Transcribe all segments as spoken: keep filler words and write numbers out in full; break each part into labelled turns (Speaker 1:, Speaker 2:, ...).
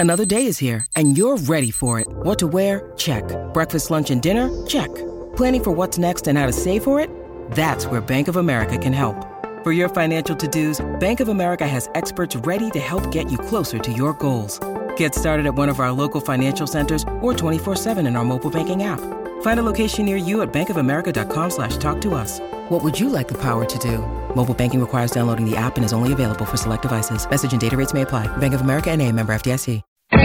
Speaker 1: Another day is here, and you're ready for it. What to wear? Check. Breakfast, lunch, and dinner? Check. Planning for what's next and how to save for it? That's where Bank of America can help. For your financial to-dos, Bank of America has experts ready to help get you closer to your goals. Get started at one of our local financial centers or twenty-four seven in our mobile banking app. Find a location near you at bankofamerica.com slash talk to us. What would you like the power to do? Mobile banking requires downloading the app and is only available for select devices. Message and data rates may apply. Bank of America N A, member F D I C.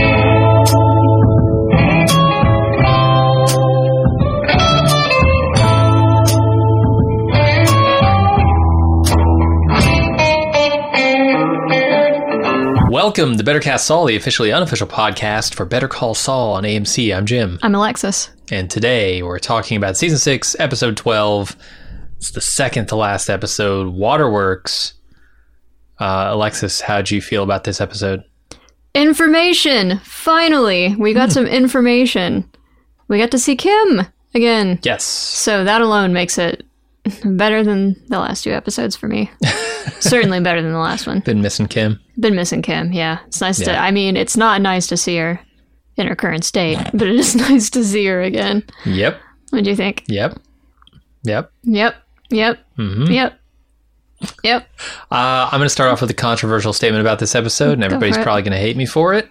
Speaker 2: Welcome to Better Call Saul, the officially unofficial podcast for Better Call Saul on A M C. I'm Jim.
Speaker 3: I'm Alexis.
Speaker 2: And today we're talking about Season six, Episode twelve. It's the second to last episode, Waterworks. Uh, Alexis, how'd you feel about this episode?
Speaker 3: Information! Finally! We got hmm. some information. We got to see Kim again.
Speaker 2: Yes.
Speaker 3: So that alone makes it better than the last two episodes for me. Certainly better than the last one.
Speaker 2: Been missing Kim.
Speaker 3: Been missing Kim, yeah. It's nice
Speaker 2: yeah.
Speaker 3: to, I mean, it's not nice to see her in her current state, but it is nice to see her again.
Speaker 2: Yep.
Speaker 3: What do you think?
Speaker 2: Yep. Yep.
Speaker 3: Yep. Yep.
Speaker 2: Mm-hmm.
Speaker 3: Yep. Yep.
Speaker 2: Uh, I'm going to start off with a controversial statement about this episode, and everybody's probably going to hate me for it.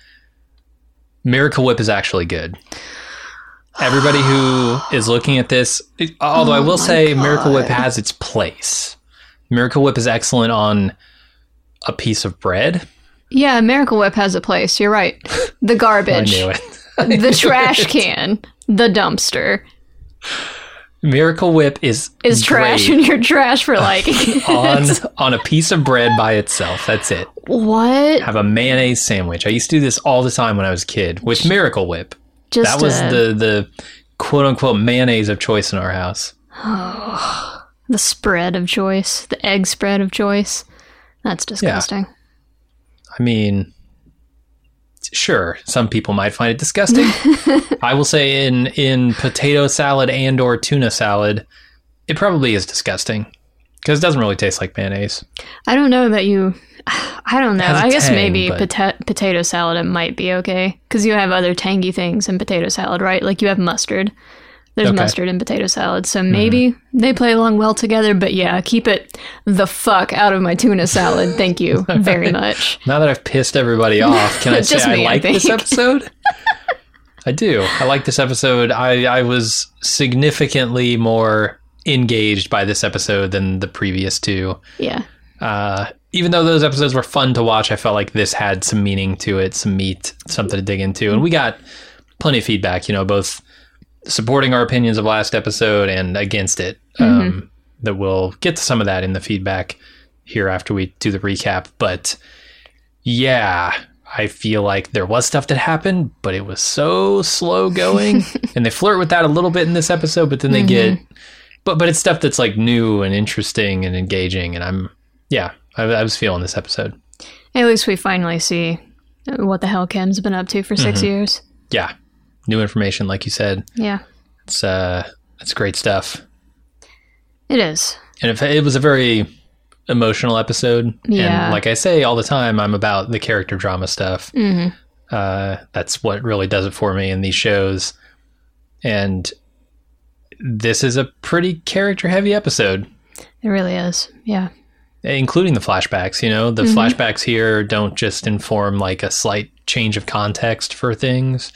Speaker 2: Miracle Whip is actually good. Everybody who is looking at this, although oh I will say God. Miracle Whip has its place. Miracle Whip is excellent on a piece of bread.
Speaker 3: Yeah, Miracle Whip has a place. You're right. The garbage.
Speaker 2: I knew it. I
Speaker 3: the
Speaker 2: knew
Speaker 3: trash
Speaker 2: it.
Speaker 3: can. The dumpster.
Speaker 2: Miracle Whip is
Speaker 3: is trash in your trash for liking
Speaker 2: on on a piece of bread by itself. That's it.
Speaker 3: What?
Speaker 2: Have a mayonnaise sandwich. I used to do this all the time when I was a kid with Miracle Whip. Just that was a... the the quote unquote mayonnaise of choice in our house.
Speaker 3: Oh, the spread of choice, the egg spread of choice. That's disgusting.
Speaker 2: Yeah. I mean, sure, some people might find it disgusting. I will say in, in potato salad and or tuna salad, it probably is disgusting because it doesn't really taste like mayonnaise.
Speaker 3: I don't know that you... I don't know. I guess
Speaker 2: tang,
Speaker 3: maybe
Speaker 2: but...
Speaker 3: pota- potato salad, it might be okay because you have other tangy things in potato salad, right? Like you have mustard. There's okay. mustard in potato salad, so maybe mm-hmm. they play along well together, but yeah, keep it the fuck out of my tuna salad. Thank you very much.
Speaker 2: Now that I've pissed everybody off, can I say I
Speaker 3: me,
Speaker 2: like
Speaker 3: I
Speaker 2: this episode? I do. I like this episode. I, I was significantly more engaged by this episode than the previous two.
Speaker 3: Yeah.
Speaker 2: Uh, even though those episodes were fun to watch, I felt like this had some meaning to it, some meat, something to dig into. And we got plenty of feedback, you know, both supporting our opinions of last episode and against it. Um, mm-hmm. That we'll get to some of that in the feedback here after we do the recap. But yeah, I feel like there was stuff that happened, but it was so slow going. And they flirt with that a little bit in this episode, but then they mm-hmm. get, but, but it's stuff that's like new and interesting and engaging. And I'm, yeah, I, I was feeling this episode.
Speaker 3: At least we finally see what the hell Kim's been up to for six
Speaker 2: mm-hmm.
Speaker 3: years.
Speaker 2: Yeah. New information, like you said.
Speaker 3: Yeah.
Speaker 2: It's uh, it's great stuff.
Speaker 3: It is.
Speaker 2: And it, it was a very emotional episode.
Speaker 3: Yeah.
Speaker 2: And like I say all the time, I'm about the character drama stuff.
Speaker 3: Mm-hmm.
Speaker 2: Uh, that's what really does it for me in these shows. And this is a pretty character-heavy episode.
Speaker 3: It really is, yeah.
Speaker 2: Including the flashbacks, you know? The mm-hmm. flashbacks here don't just inform like a slight change of context for things.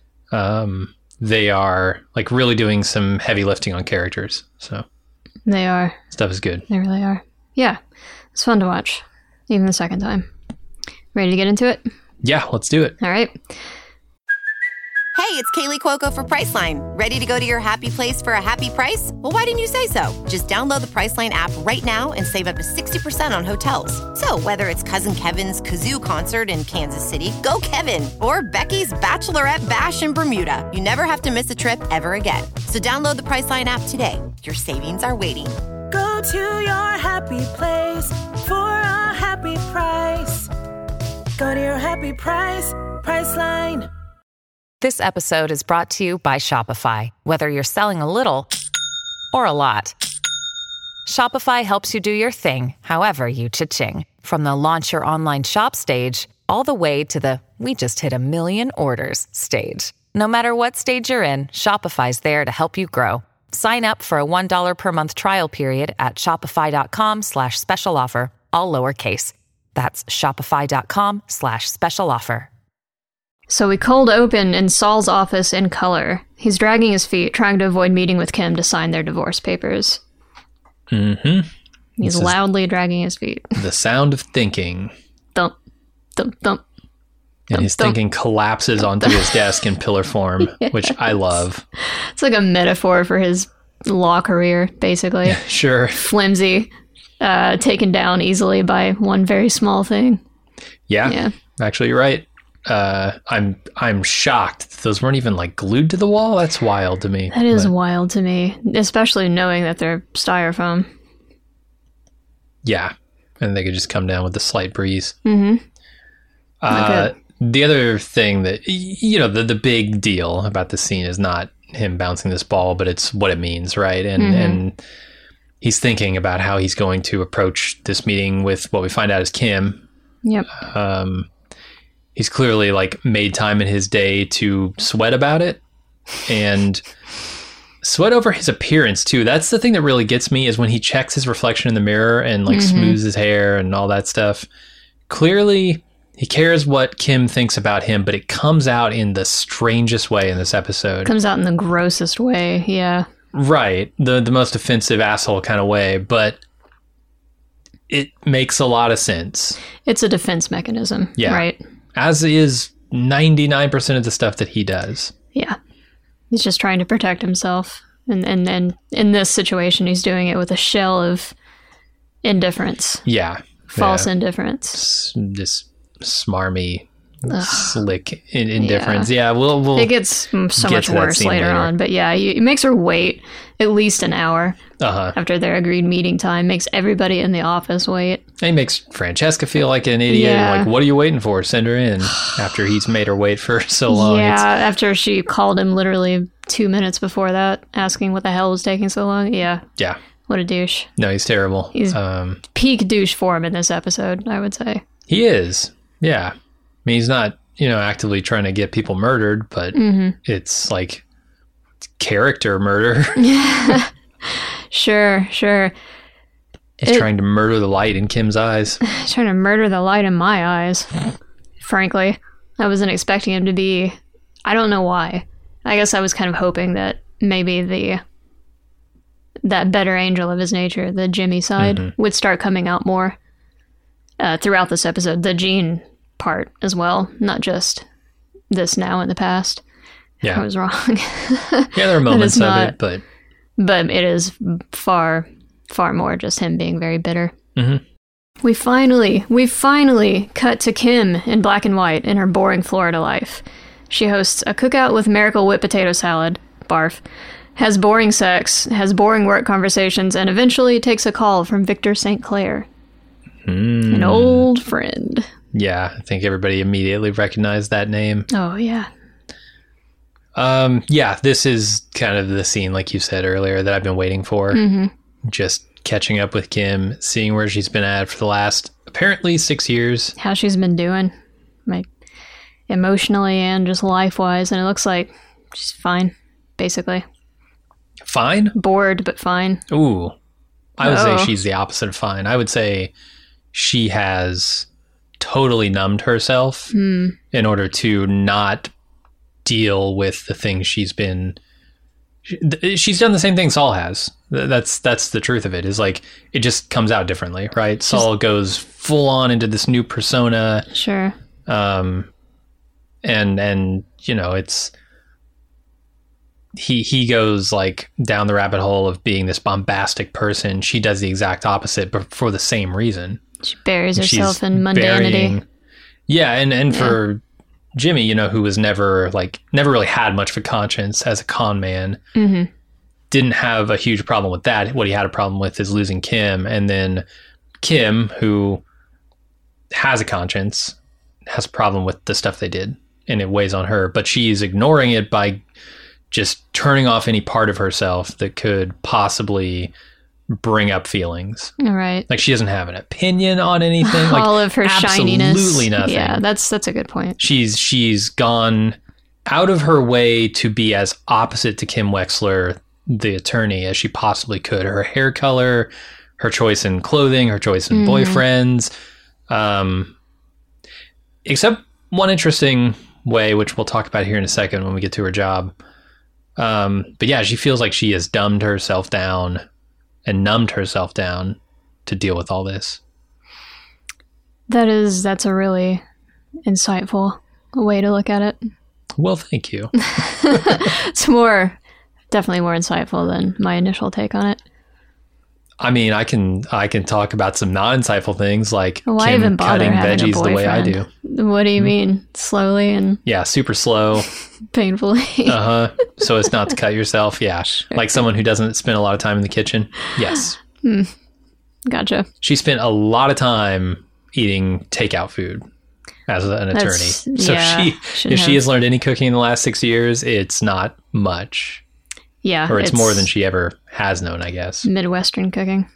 Speaker 2: Um, they are like really doing some heavy lifting on characters. So
Speaker 3: they are.
Speaker 2: Stuff is good.
Speaker 3: They really are. Yeah. It's fun to watch. Even the second time. Ready to get into it?
Speaker 2: Yeah, let's do it.
Speaker 3: All right.
Speaker 4: Hey, it's Kaylee Cuoco for Priceline. Ready to go to your happy place for a happy price? Well, why didn't you say so? Just download the Priceline app right now and save up to sixty percent on hotels. So whether it's Cousin Kevin's Kazoo Concert in Kansas City, go Kevin, or Becky's Bachelorette Bash in Bermuda, you never have to miss a trip ever again. So download the Priceline app today. Your savings are waiting.
Speaker 5: Go to your happy place for a happy price. Go to your happy price, Priceline.
Speaker 6: This episode is brought to you by Shopify. Whether you're selling a little or a lot, Shopify helps you do your thing, however you cha-ching. From the launch your online shop stage, all the way to the we just hit a million orders stage. No matter what stage you're in, Shopify's there to help you grow. Sign up for a one dollar per month trial period at shopify.com slash special offer, all lowercase. That's shopify.com slash special offer.
Speaker 3: So we cold open in Saul's office in color. He's dragging his feet, trying to avoid meeting with Kim to sign their divorce papers.
Speaker 2: Mm-hmm.
Speaker 3: He's
Speaker 2: This is
Speaker 3: loudly dragging his feet.
Speaker 2: the sound of thinking.
Speaker 3: Thump, thump, thump.
Speaker 2: And his
Speaker 3: Thump,
Speaker 2: thinking collapses onto his desk in pillar form, which I love.
Speaker 3: It's like a metaphor for his law career, basically.
Speaker 2: Sure.
Speaker 3: Flimsy, uh, taken down easily by one very small thing.
Speaker 2: Yeah,
Speaker 3: Yeah.
Speaker 2: actually, you're right. Uh, I'm I'm shocked that those weren't even like glued to the wall. That's wild to me.
Speaker 3: That is
Speaker 2: But,
Speaker 3: wild to me, especially knowing that they're styrofoam.
Speaker 2: yeah, and they could just come down with a slight breeze.
Speaker 3: Mm-hmm.
Speaker 2: Uh, the other thing that y- you know, the the big deal about this scene is not him bouncing this ball, but it's what it means, right? And
Speaker 3: Mhm.
Speaker 2: and he's thinking about how he's going to approach this meeting with what we find out is Kim.
Speaker 3: Yep.
Speaker 2: Um, he's clearly like made time in his day to sweat about it and sweat over his appearance too. That's the thing that really gets me, is when he checks his reflection in the mirror and like
Speaker 3: Mhm.
Speaker 2: smooths his hair and all that stuff. Clearly he cares what Kim thinks about him, but it comes out in the strangest way in this episode.
Speaker 3: Comes out in the grossest way. Yeah.
Speaker 2: Right. The the most offensive asshole kind of way, but it makes a lot of sense.
Speaker 3: It's a defense mechanism.
Speaker 2: Yeah.
Speaker 3: Right.
Speaker 2: As is ninety-nine percent of the stuff that he does.
Speaker 3: Yeah. He's just trying to protect himself. And and then in this situation, he's doing it with a shell of indifference.
Speaker 2: Yeah.
Speaker 3: False
Speaker 2: yeah.
Speaker 3: indifference.
Speaker 2: S- This smarmy, slick in- indifference. Yeah, we'll, we'll
Speaker 3: It gets mm, so
Speaker 2: get
Speaker 3: much
Speaker 2: to that
Speaker 3: worse
Speaker 2: scene
Speaker 3: later,
Speaker 2: later.
Speaker 3: on. But yeah, he, he makes her wait at least an hour
Speaker 2: uh-huh.
Speaker 3: after their agreed meeting time. Makes everybody in the office wait.
Speaker 2: He makes Francesca feel like an idiot.
Speaker 3: Yeah.
Speaker 2: Like, what are you waiting for? Send her in after he's made her wait for so long.
Speaker 3: yeah,
Speaker 2: It's-
Speaker 3: after she called him literally two minutes before that, asking what the hell was taking so long. Yeah,
Speaker 2: yeah.
Speaker 3: what a douche.
Speaker 2: No, he's terrible.
Speaker 3: He's-
Speaker 2: um,
Speaker 3: Peak douche form in this episode, I would say.
Speaker 2: he is. Yeah. I mean, he's not, you know, actively trying to get people murdered, but
Speaker 3: Mm-hmm.
Speaker 2: it's like character murder.
Speaker 3: Sure, sure.
Speaker 2: He's
Speaker 3: It-
Speaker 2: trying to murder the light in Kim's eyes.
Speaker 3: He's trying to murder the light in my eyes. Frankly, I wasn't expecting him to be. I don't know why. I guess I was kind of hoping that maybe the that better angel of his nature, the Jimmy side,
Speaker 2: Mm-hmm.
Speaker 3: would start coming out more uh, throughout this episode. The Gene part as well, not just this now in the past.
Speaker 2: Yeah.
Speaker 3: I was wrong.
Speaker 2: Yeah, there are moments of
Speaker 3: not-
Speaker 2: it, but
Speaker 3: But it is far, far more just him being very bitter.
Speaker 2: Mhm.
Speaker 3: We finally, we finally cut to Kim in black and white in her boring Florida life. She hosts a cookout with Miracle Whip potato salad, barf, has boring sex, has boring work conversations, and eventually takes a call from Victor Saint Clair,
Speaker 2: Mm.
Speaker 3: an old friend.
Speaker 2: yeah, I think everybody immediately recognized that name.
Speaker 3: Oh, yeah.
Speaker 2: Um, yeah, this is kind of the scene, like you said earlier, that I've been waiting for.
Speaker 3: Mm-hmm.
Speaker 2: Just catching up with Kim, seeing where she's been at for the last apparently six years.
Speaker 3: How she's been doing, like, emotionally and just life-wise, and it looks like she's fine, basically.
Speaker 2: Fine?
Speaker 3: Bored, but fine.
Speaker 2: Ooh. I would
Speaker 3: Uh-oh.
Speaker 2: say she's the opposite of fine. I would say she has totally numbed herself
Speaker 3: Hmm.
Speaker 2: in order to not deal with the things she's been she- she's done the same thing Saul has. Th- That's that's the truth of it. Is like it just comes out differently, right? Saul goes full on into this new persona,
Speaker 3: Sure.
Speaker 2: um, and and you know it's he he goes like down the rabbit hole of being this bombastic person. She does the exact opposite, but for the same reason.
Speaker 3: She buries
Speaker 2: She's
Speaker 3: herself in mundanity.
Speaker 2: burying- yeah, and and for Jimmy, you know, who was never like never really had much of a conscience as a con man,
Speaker 3: Mm-hmm.
Speaker 2: didn't have a huge problem with that. What he had a problem with is losing Kim, and then Kim, who has a conscience, has a problem with the stuff they did, and it weighs on her. But she's ignoring it by just turning off any part of herself that could possibly bring up feelings.
Speaker 3: All right.
Speaker 2: Like she doesn't have an opinion on anything. Like
Speaker 3: all of her shininess.
Speaker 2: Absolutely nothing.
Speaker 3: Yeah, that's that's a good point.
Speaker 2: She's she's gone out of her way to be as opposite to Kim Wexler, the attorney, as she possibly could. Her hair color, her choice in clothing, her choice in mm-hmm. boyfriends. Um, except one interesting way, which we'll talk about here in a second when we get to her job. Um, but yeah, she feels like she has dumbed herself down and numbed herself down to deal with all this.
Speaker 3: That is, that's a really insightful way to look at it.
Speaker 2: Well, thank you.
Speaker 3: It's more, definitely more insightful than my initial take on it.
Speaker 2: I mean, I can I can talk about some non-insightful things like
Speaker 3: Why
Speaker 2: Kim
Speaker 3: even bother
Speaker 2: cutting
Speaker 3: having
Speaker 2: veggies
Speaker 3: a
Speaker 2: the way I do.
Speaker 3: What do you mean? Slowly and
Speaker 2: Yeah, super slow.
Speaker 3: painfully.
Speaker 2: Uh-huh. So as not to cut yourself. Yeah. Like someone who doesn't spend a lot of time in the kitchen. Yes.
Speaker 3: Hmm. Gotcha.
Speaker 2: She spent a lot of time eating takeout food as an attorney.
Speaker 3: That's,
Speaker 2: so
Speaker 3: yeah,
Speaker 2: she, if
Speaker 3: have.
Speaker 2: she has learned any cooking in the last six years, it's not much.
Speaker 3: Yeah.
Speaker 2: Or it's, it's more than she ever has known, I guess.
Speaker 3: Midwestern cooking.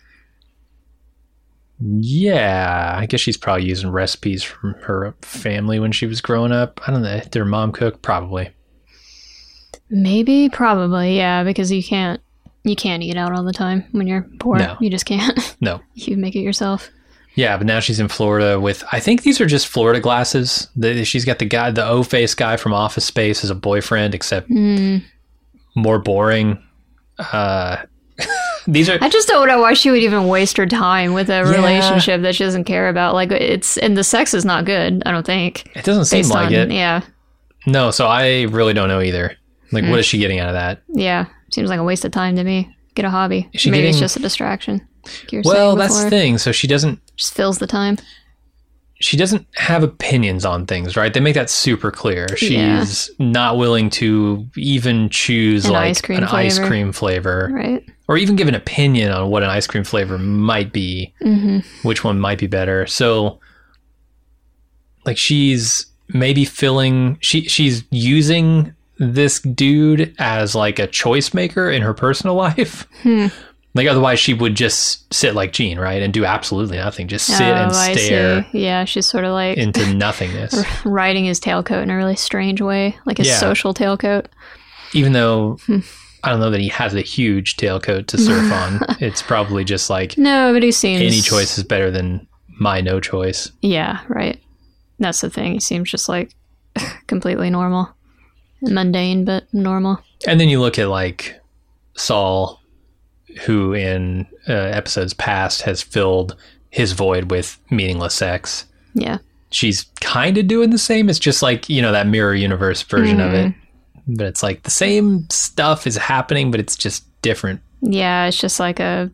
Speaker 2: Yeah, I guess she's probably using recipes from her family when she was growing up. I don't know. Did her mom cook? Probably.
Speaker 3: Maybe, probably, yeah, because you can't you can't eat out all the time when you're poor.
Speaker 2: No.
Speaker 3: You just can't.
Speaker 2: No.
Speaker 3: You make it yourself.
Speaker 2: Yeah, but now she's in Florida with, I think these are just Florida glasses. The, she's got the guy, the O-face guy from Office Space as a boyfriend, except
Speaker 3: mm.
Speaker 2: more boring. Uh These are.
Speaker 3: I just don't know why she would even waste her time with a
Speaker 2: Yeah.
Speaker 3: relationship that she doesn't care about. Like it's and the sex is not good. I don't think.
Speaker 2: It doesn't seem
Speaker 3: Based
Speaker 2: like
Speaker 3: on,
Speaker 2: it.
Speaker 3: Yeah,
Speaker 2: No, so I really don't know either. Like, mm. what is she getting out of that?
Speaker 3: yeah. Seems like a waste of time to me. Get a hobby.
Speaker 2: Is she
Speaker 3: Maybe
Speaker 2: getting-
Speaker 3: it's just a distraction. Like you were
Speaker 2: Well,
Speaker 3: saying
Speaker 2: that's
Speaker 3: before.
Speaker 2: the thing. So she doesn't.
Speaker 3: Just fills the time.
Speaker 2: She doesn't have opinions on things, right? They make that super clear. She's
Speaker 3: Yeah.
Speaker 2: not willing to even choose
Speaker 3: An
Speaker 2: like
Speaker 3: ice cream
Speaker 2: an ice
Speaker 3: flavor.
Speaker 2: cream flavor,
Speaker 3: Right.
Speaker 2: or even give an opinion on what an ice cream flavor might be,
Speaker 3: Mm-hmm.
Speaker 2: which one might be better. So, like, she's maybe filling. She she's using this dude as like a choice maker in her personal life.
Speaker 3: Hmm.
Speaker 2: Like, otherwise she would just sit like Jean, right? And do absolutely nothing. Just sit
Speaker 3: oh,
Speaker 2: and
Speaker 3: I
Speaker 2: stare
Speaker 3: see. Yeah, she's sort of like
Speaker 2: into nothingness.
Speaker 3: riding his tailcoat in a really strange way, like his
Speaker 2: Yeah.
Speaker 3: social tailcoat.
Speaker 2: Even though I don't know that he has a huge tailcoat to surf on. It's probably just like
Speaker 3: No, but he seems
Speaker 2: any choice is better than my no choice.
Speaker 3: Yeah, right. That's the thing. He seems just like completely normal, mundane, but normal.
Speaker 2: And then you look at like Saul, who in uh, episodes past has filled his void with meaningless sex.
Speaker 3: Yeah.
Speaker 2: She's kind of doing the same. It's just like, you know, that mirror universe version
Speaker 3: Mm.
Speaker 2: of it. But it's like the same stuff is happening, but it's just different.
Speaker 3: Yeah, it's just like a.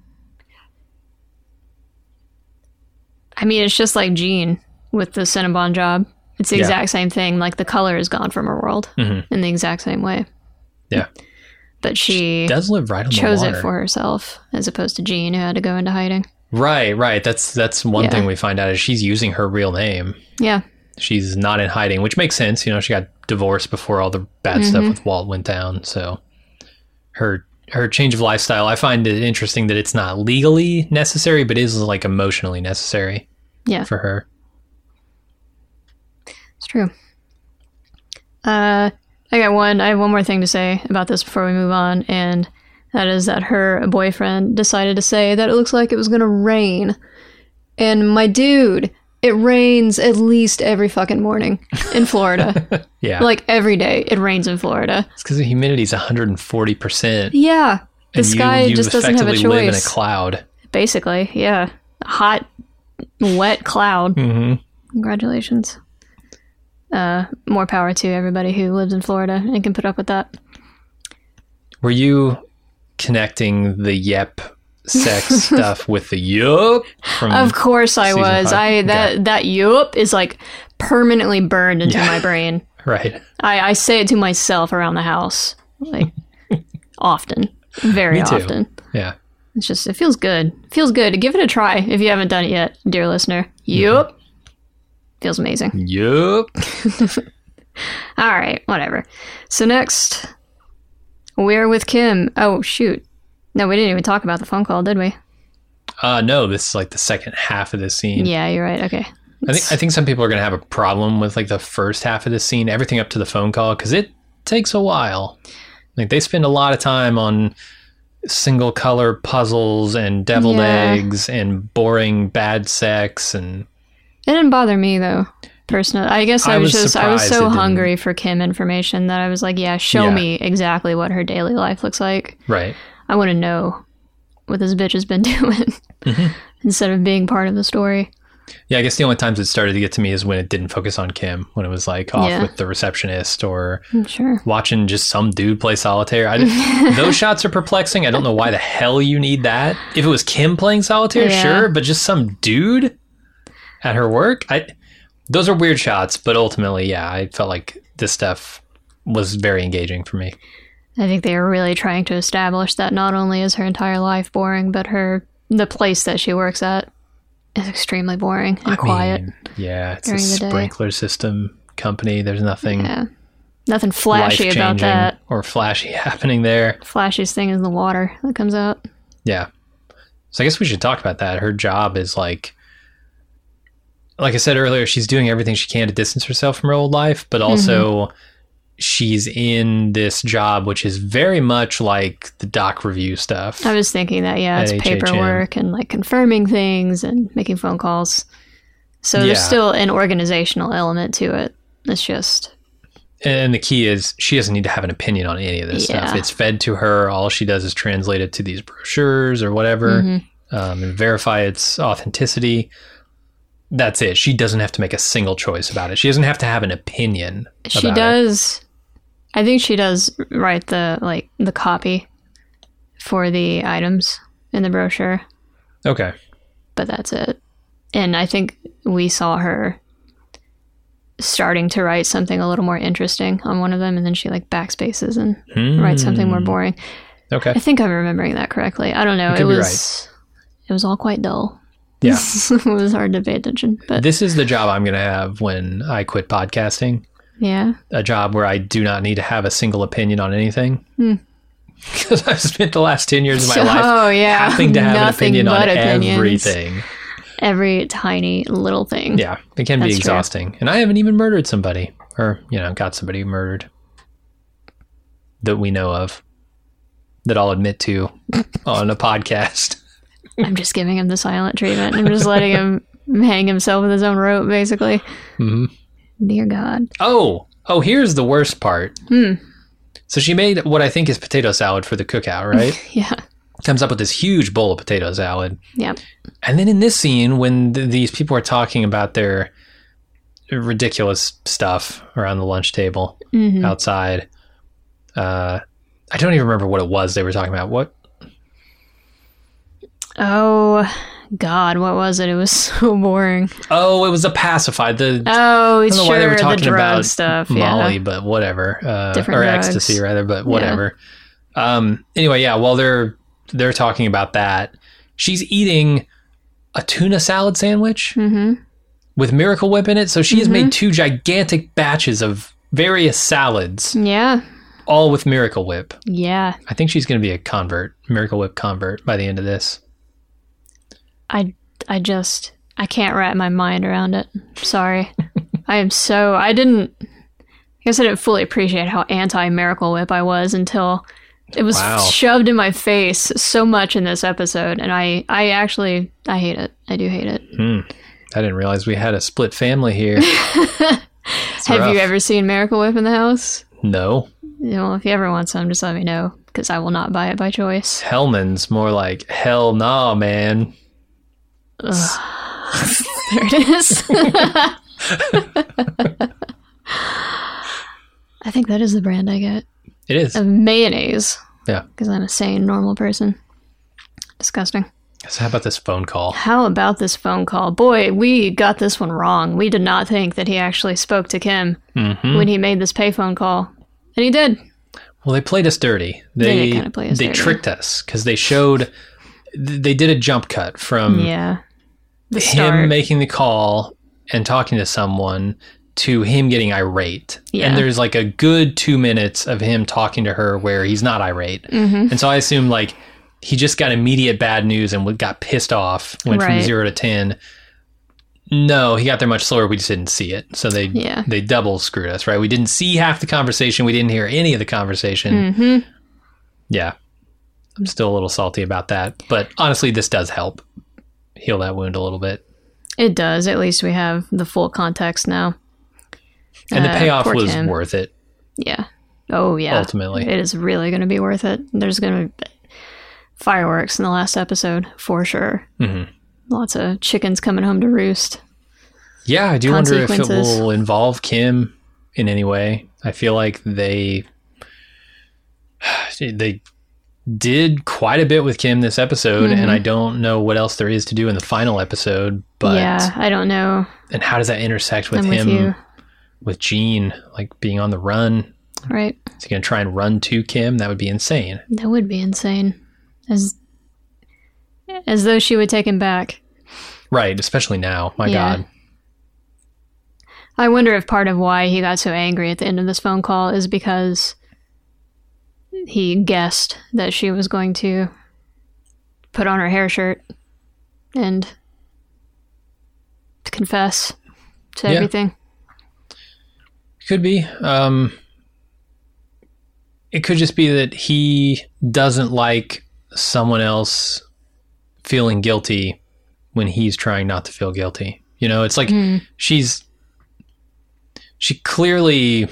Speaker 3: I mean, it's just like Jean with the Cinnabon job. It's the
Speaker 2: Yeah.
Speaker 3: exact same thing. Like the color is gone from her world
Speaker 2: Mhm.
Speaker 3: in the exact same way.
Speaker 2: Yeah.
Speaker 3: But she,
Speaker 2: Does live right on the
Speaker 3: chose
Speaker 2: water.
Speaker 3: it for herself as opposed to Jean, who had to go into hiding.
Speaker 2: Right, right. That's that's one
Speaker 3: Yeah.
Speaker 2: thing we find out is she's using her real name.
Speaker 3: Yeah.
Speaker 2: She's not in hiding, which makes sense. You know, she got divorced before all the bad stuff
Speaker 3: Mm-hmm.
Speaker 2: with Walt went down. So her her change of lifestyle, I find it interesting that it's not legally necessary, but is like emotionally necessary
Speaker 3: Yeah.
Speaker 2: for her.
Speaker 3: It's true. Uh, I got one. I have one more thing to say about this before we move on, and that is that her boyfriend decided to say that it looks like it was going to rain. And my dude, it rains at least every fucking morning in Florida.
Speaker 2: Yeah.
Speaker 3: Like every day, it rains in Florida.
Speaker 2: It's because the humidity is one hundred forty percent.
Speaker 3: Yeah, the
Speaker 2: and
Speaker 3: sky
Speaker 2: you, you
Speaker 3: just doesn't have a
Speaker 2: effectively live in a
Speaker 3: choice.
Speaker 2: cloud.
Speaker 3: Basically, yeah, a hot, wet cloud.
Speaker 2: Mm-hmm.
Speaker 3: Congratulations. Uh, more power to everybody who lives in Florida and can put up with that.
Speaker 2: Were you connecting the yep sex stuff with the yup? From
Speaker 3: Of course I
Speaker 2: season
Speaker 3: was.
Speaker 2: five?
Speaker 3: I that
Speaker 2: Okay.
Speaker 3: that yup is like permanently burned into
Speaker 2: Yeah.
Speaker 3: my brain.
Speaker 2: Right.
Speaker 3: I, I say it to myself around the house, like often, very
Speaker 2: Me too.
Speaker 3: often.
Speaker 2: Yeah.
Speaker 3: It's just it feels good. It feels good. Give it a try if you haven't done it yet, dear listener. Yup. Feels amazing.
Speaker 2: Yup.
Speaker 3: All right, whatever. So next, we're with Kim. Oh shoot, no, we didn't even talk about the phone call, did we?
Speaker 2: Uh, no, this is like the second half of this scene.
Speaker 3: Yeah, you're right. Okay.
Speaker 2: I think I think some people are going to have a problem with like the first half of this scene, everything up to the phone call, because it takes a while. Like they spend a lot of time on single color puzzles and deviled
Speaker 3: Yeah.
Speaker 2: eggs and boring bad sex, and
Speaker 3: It didn't bother me though, personally. I guess I,
Speaker 2: I
Speaker 3: was,
Speaker 2: was
Speaker 3: just I was
Speaker 2: surprised it
Speaker 3: so
Speaker 2: didn't.
Speaker 3: hungry for Kim information that I was like, yeah, show
Speaker 2: Yeah.
Speaker 3: me exactly what her daily life looks like.
Speaker 2: right.
Speaker 3: I want to know what this bitch has been doing
Speaker 2: Mm-hmm.
Speaker 3: instead of being part of the story.
Speaker 2: Yeah, I guess the only times it started to get to me is when it didn't focus on Kim, when it was like off
Speaker 3: Yeah.
Speaker 2: with the receptionist or
Speaker 3: I'm sure.
Speaker 2: watching just some dude play solitaire. I didn't- those shots are perplexing. I don't know why the hell you need that. If it was Kim playing solitaire,
Speaker 3: Yeah.
Speaker 2: sure, but just some dude at her work, I those are weird shots. But ultimately, yeah, I felt like this stuff was very engaging for me.
Speaker 3: I think they were really trying to establish that not only is her entire life boring, but her the place that she works at is extremely boring and
Speaker 2: I
Speaker 3: quiet.
Speaker 2: mean, yeah, it's
Speaker 3: during
Speaker 2: a
Speaker 3: the day.
Speaker 2: sprinkler system company. There's nothing
Speaker 3: Yeah. Nothing flashy about
Speaker 2: life-changing
Speaker 3: that.
Speaker 2: or flashy happening there.
Speaker 3: Flashiest thing is the water that comes out.
Speaker 2: Yeah. So I guess we should talk about that. Her job is like, like I said earlier, she's doing everything she can to distance herself from her old life, but also
Speaker 3: Mm-hmm.
Speaker 2: she's in this job, which is very much like the doc review stuff.
Speaker 3: I was thinking that, yeah, it's
Speaker 2: At H H M.
Speaker 3: paperwork and like confirming things and making phone calls. So
Speaker 2: Yeah.
Speaker 3: there's still an organizational element to it. It's just,
Speaker 2: And the key is she doesn't need to have an opinion on any of this
Speaker 3: Yeah.
Speaker 2: stuff. It's fed to her. All she does is translate it to these brochures or whatever
Speaker 3: Mm-hmm.
Speaker 2: um, and verify its authenticity. That's it. She doesn't have to make a single choice about it. She doesn't have to have an opinion
Speaker 3: she
Speaker 2: about it.
Speaker 3: does, I think she does write the, like, the copy for the items in the brochure,
Speaker 2: Okay.
Speaker 3: but that's it. And I think we saw her starting to write something a little more interesting on one of them, and then she like backspaces and
Speaker 2: Hmm.
Speaker 3: writes something more boring.
Speaker 2: Okay.
Speaker 3: I think I'm remembering that correctly. I don't know.
Speaker 2: You
Speaker 3: It
Speaker 2: could be
Speaker 3: was it was all quite dull.
Speaker 2: Yeah.
Speaker 3: It was hard to pay attention, but
Speaker 2: This is the job I'm going to have when I quit podcasting.
Speaker 3: yeah.
Speaker 2: A job where I do not need to have a single opinion on anything.
Speaker 3: Hmm.
Speaker 2: Because I've spent the last ten years of my
Speaker 3: Oh,
Speaker 2: life
Speaker 3: yeah.
Speaker 2: having to have
Speaker 3: Nothing
Speaker 2: an opinion on
Speaker 3: but opinions.
Speaker 2: everything.
Speaker 3: Every tiny little thing.
Speaker 2: Yeah, it can be
Speaker 3: That's true.
Speaker 2: exhausting. And I haven't even murdered somebody or, you know, got somebody murdered that we know of that I'll admit to on a podcast.
Speaker 3: I'm just giving him the silent treatment. I'm just letting him hang himself with his own rope, basically.
Speaker 2: hmm
Speaker 3: Dear God.
Speaker 2: Oh, oh, here's the worst part.
Speaker 3: Hmm.
Speaker 2: So she made what I think is potato salad for the cookout, right?
Speaker 3: Yeah.
Speaker 2: Comes up with this huge bowl of potato salad.
Speaker 3: Yeah.
Speaker 2: And then in this scene, when th- these people are talking about their ridiculous stuff around the lunch table
Speaker 3: Mhm.
Speaker 2: outside, uh, I don't even remember what it was they were talking about. What?
Speaker 3: Oh, God. What was it? It was so boring.
Speaker 2: Oh, it was a pacified. The
Speaker 3: Oh,
Speaker 2: I don't know why they
Speaker 3: sure.
Speaker 2: were
Speaker 3: The
Speaker 2: talking
Speaker 3: drug
Speaker 2: about
Speaker 3: stuff.
Speaker 2: Molly,
Speaker 3: Yeah.
Speaker 2: but whatever. Uh,
Speaker 3: Different
Speaker 2: or
Speaker 3: drugs.
Speaker 2: ecstasy, rather, but whatever. Um, anyway, yeah, while they're they're talking about that, she's eating a tuna salad sandwich
Speaker 3: Mm-hmm.
Speaker 2: with Miracle Whip in it. So she has made two gigantic batches of various salads,
Speaker 3: Yeah.
Speaker 2: all with Miracle Whip.
Speaker 3: Yeah.
Speaker 2: I think she's going to be a convert, Miracle Whip convert by the end of this.
Speaker 3: I, I just, I can't wrap my mind around it. Sorry. I am so, I didn't, I guess I didn't fully appreciate how anti-Miracle Whip I was until it was
Speaker 2: Wow.
Speaker 3: shoved in my face so much in this episode. And I, I actually, I hate it. I do hate it.
Speaker 2: Hmm. I didn't realize we had a split family here. It's
Speaker 3: Have
Speaker 2: rough.
Speaker 3: you ever seen Miracle Whip in the house?
Speaker 2: No.
Speaker 3: You know, if you ever want some, just let me know, because I will not buy it by choice.
Speaker 2: Hellman's more like, hell nah, man.
Speaker 3: There it is. I think that is the brand I get.
Speaker 2: It is.
Speaker 3: Of mayonnaise,
Speaker 2: Yeah.
Speaker 3: because I'm a sane, normal person. Disgusting.
Speaker 2: So how about this phone call?
Speaker 3: How about this phone call? Boy, we got this one wrong. We did not think that he actually spoke to Kim
Speaker 2: Mm-hmm.
Speaker 3: when he made this payphone call. And he did.
Speaker 2: Well, they played us dirty.
Speaker 3: They
Speaker 2: They
Speaker 3: did kinda play us
Speaker 2: they
Speaker 3: dirty.
Speaker 2: tricked us because they showed th- they did a jump cut from
Speaker 3: Yeah. The
Speaker 2: him
Speaker 3: start.
Speaker 2: making the call and talking to someone to him getting irate.
Speaker 3: Yeah.
Speaker 2: And there's like a good two minutes of him talking to her where he's not irate.
Speaker 3: Mm-hmm.
Speaker 2: And so I assume like he just got immediate bad news and got pissed off, went
Speaker 3: Right.
Speaker 2: from zero to ten. No, he got there much slower. We just didn't see it. So they
Speaker 3: Yeah.
Speaker 2: they double screwed us, right? We didn't see half the conversation. We didn't hear any of the conversation.
Speaker 3: Mm-hmm.
Speaker 2: Yeah. I'm still a little salty about that. But honestly, this does help heal that wound a little bit.
Speaker 3: It does. At least we have the full context now.
Speaker 2: And the
Speaker 3: Uh,
Speaker 2: payoff
Speaker 3: poor
Speaker 2: was
Speaker 3: Kim.
Speaker 2: worth it.
Speaker 3: Yeah. Oh, yeah.
Speaker 2: Ultimately.
Speaker 3: It is really going to be worth it. There's going to be fireworks in the last episode, for sure.
Speaker 2: Mm-hmm.
Speaker 3: Lots of chickens coming home to roost.
Speaker 2: Yeah, I do wonder if it
Speaker 3: Consequences.
Speaker 2: will involve Kim in any way. I feel like they they did quite a bit with Kim this episode,
Speaker 3: Mm-hmm.
Speaker 2: and I don't know what else there is to do in the final episode. But
Speaker 3: yeah, I don't know.
Speaker 2: and how does that intersect with
Speaker 3: I'm with
Speaker 2: him
Speaker 3: you.
Speaker 2: with Jean, like being on the run?
Speaker 3: Right.
Speaker 2: Is he going to try and run to Kim? That would be insane.
Speaker 3: That would be insane. As as though she would take him back.
Speaker 2: Right, especially now. My
Speaker 3: Yeah.
Speaker 2: God.
Speaker 3: I wonder if part of why he got so angry at the end of this phone call is because he guessed that she was going to put on her hair shirt and confess to
Speaker 2: Yeah.
Speaker 3: everything.
Speaker 2: Could be. Um, it could just be that he doesn't like someone else feeling guilty when he's trying not to feel guilty. You know, it's like
Speaker 3: Mm.
Speaker 2: she's she clearly,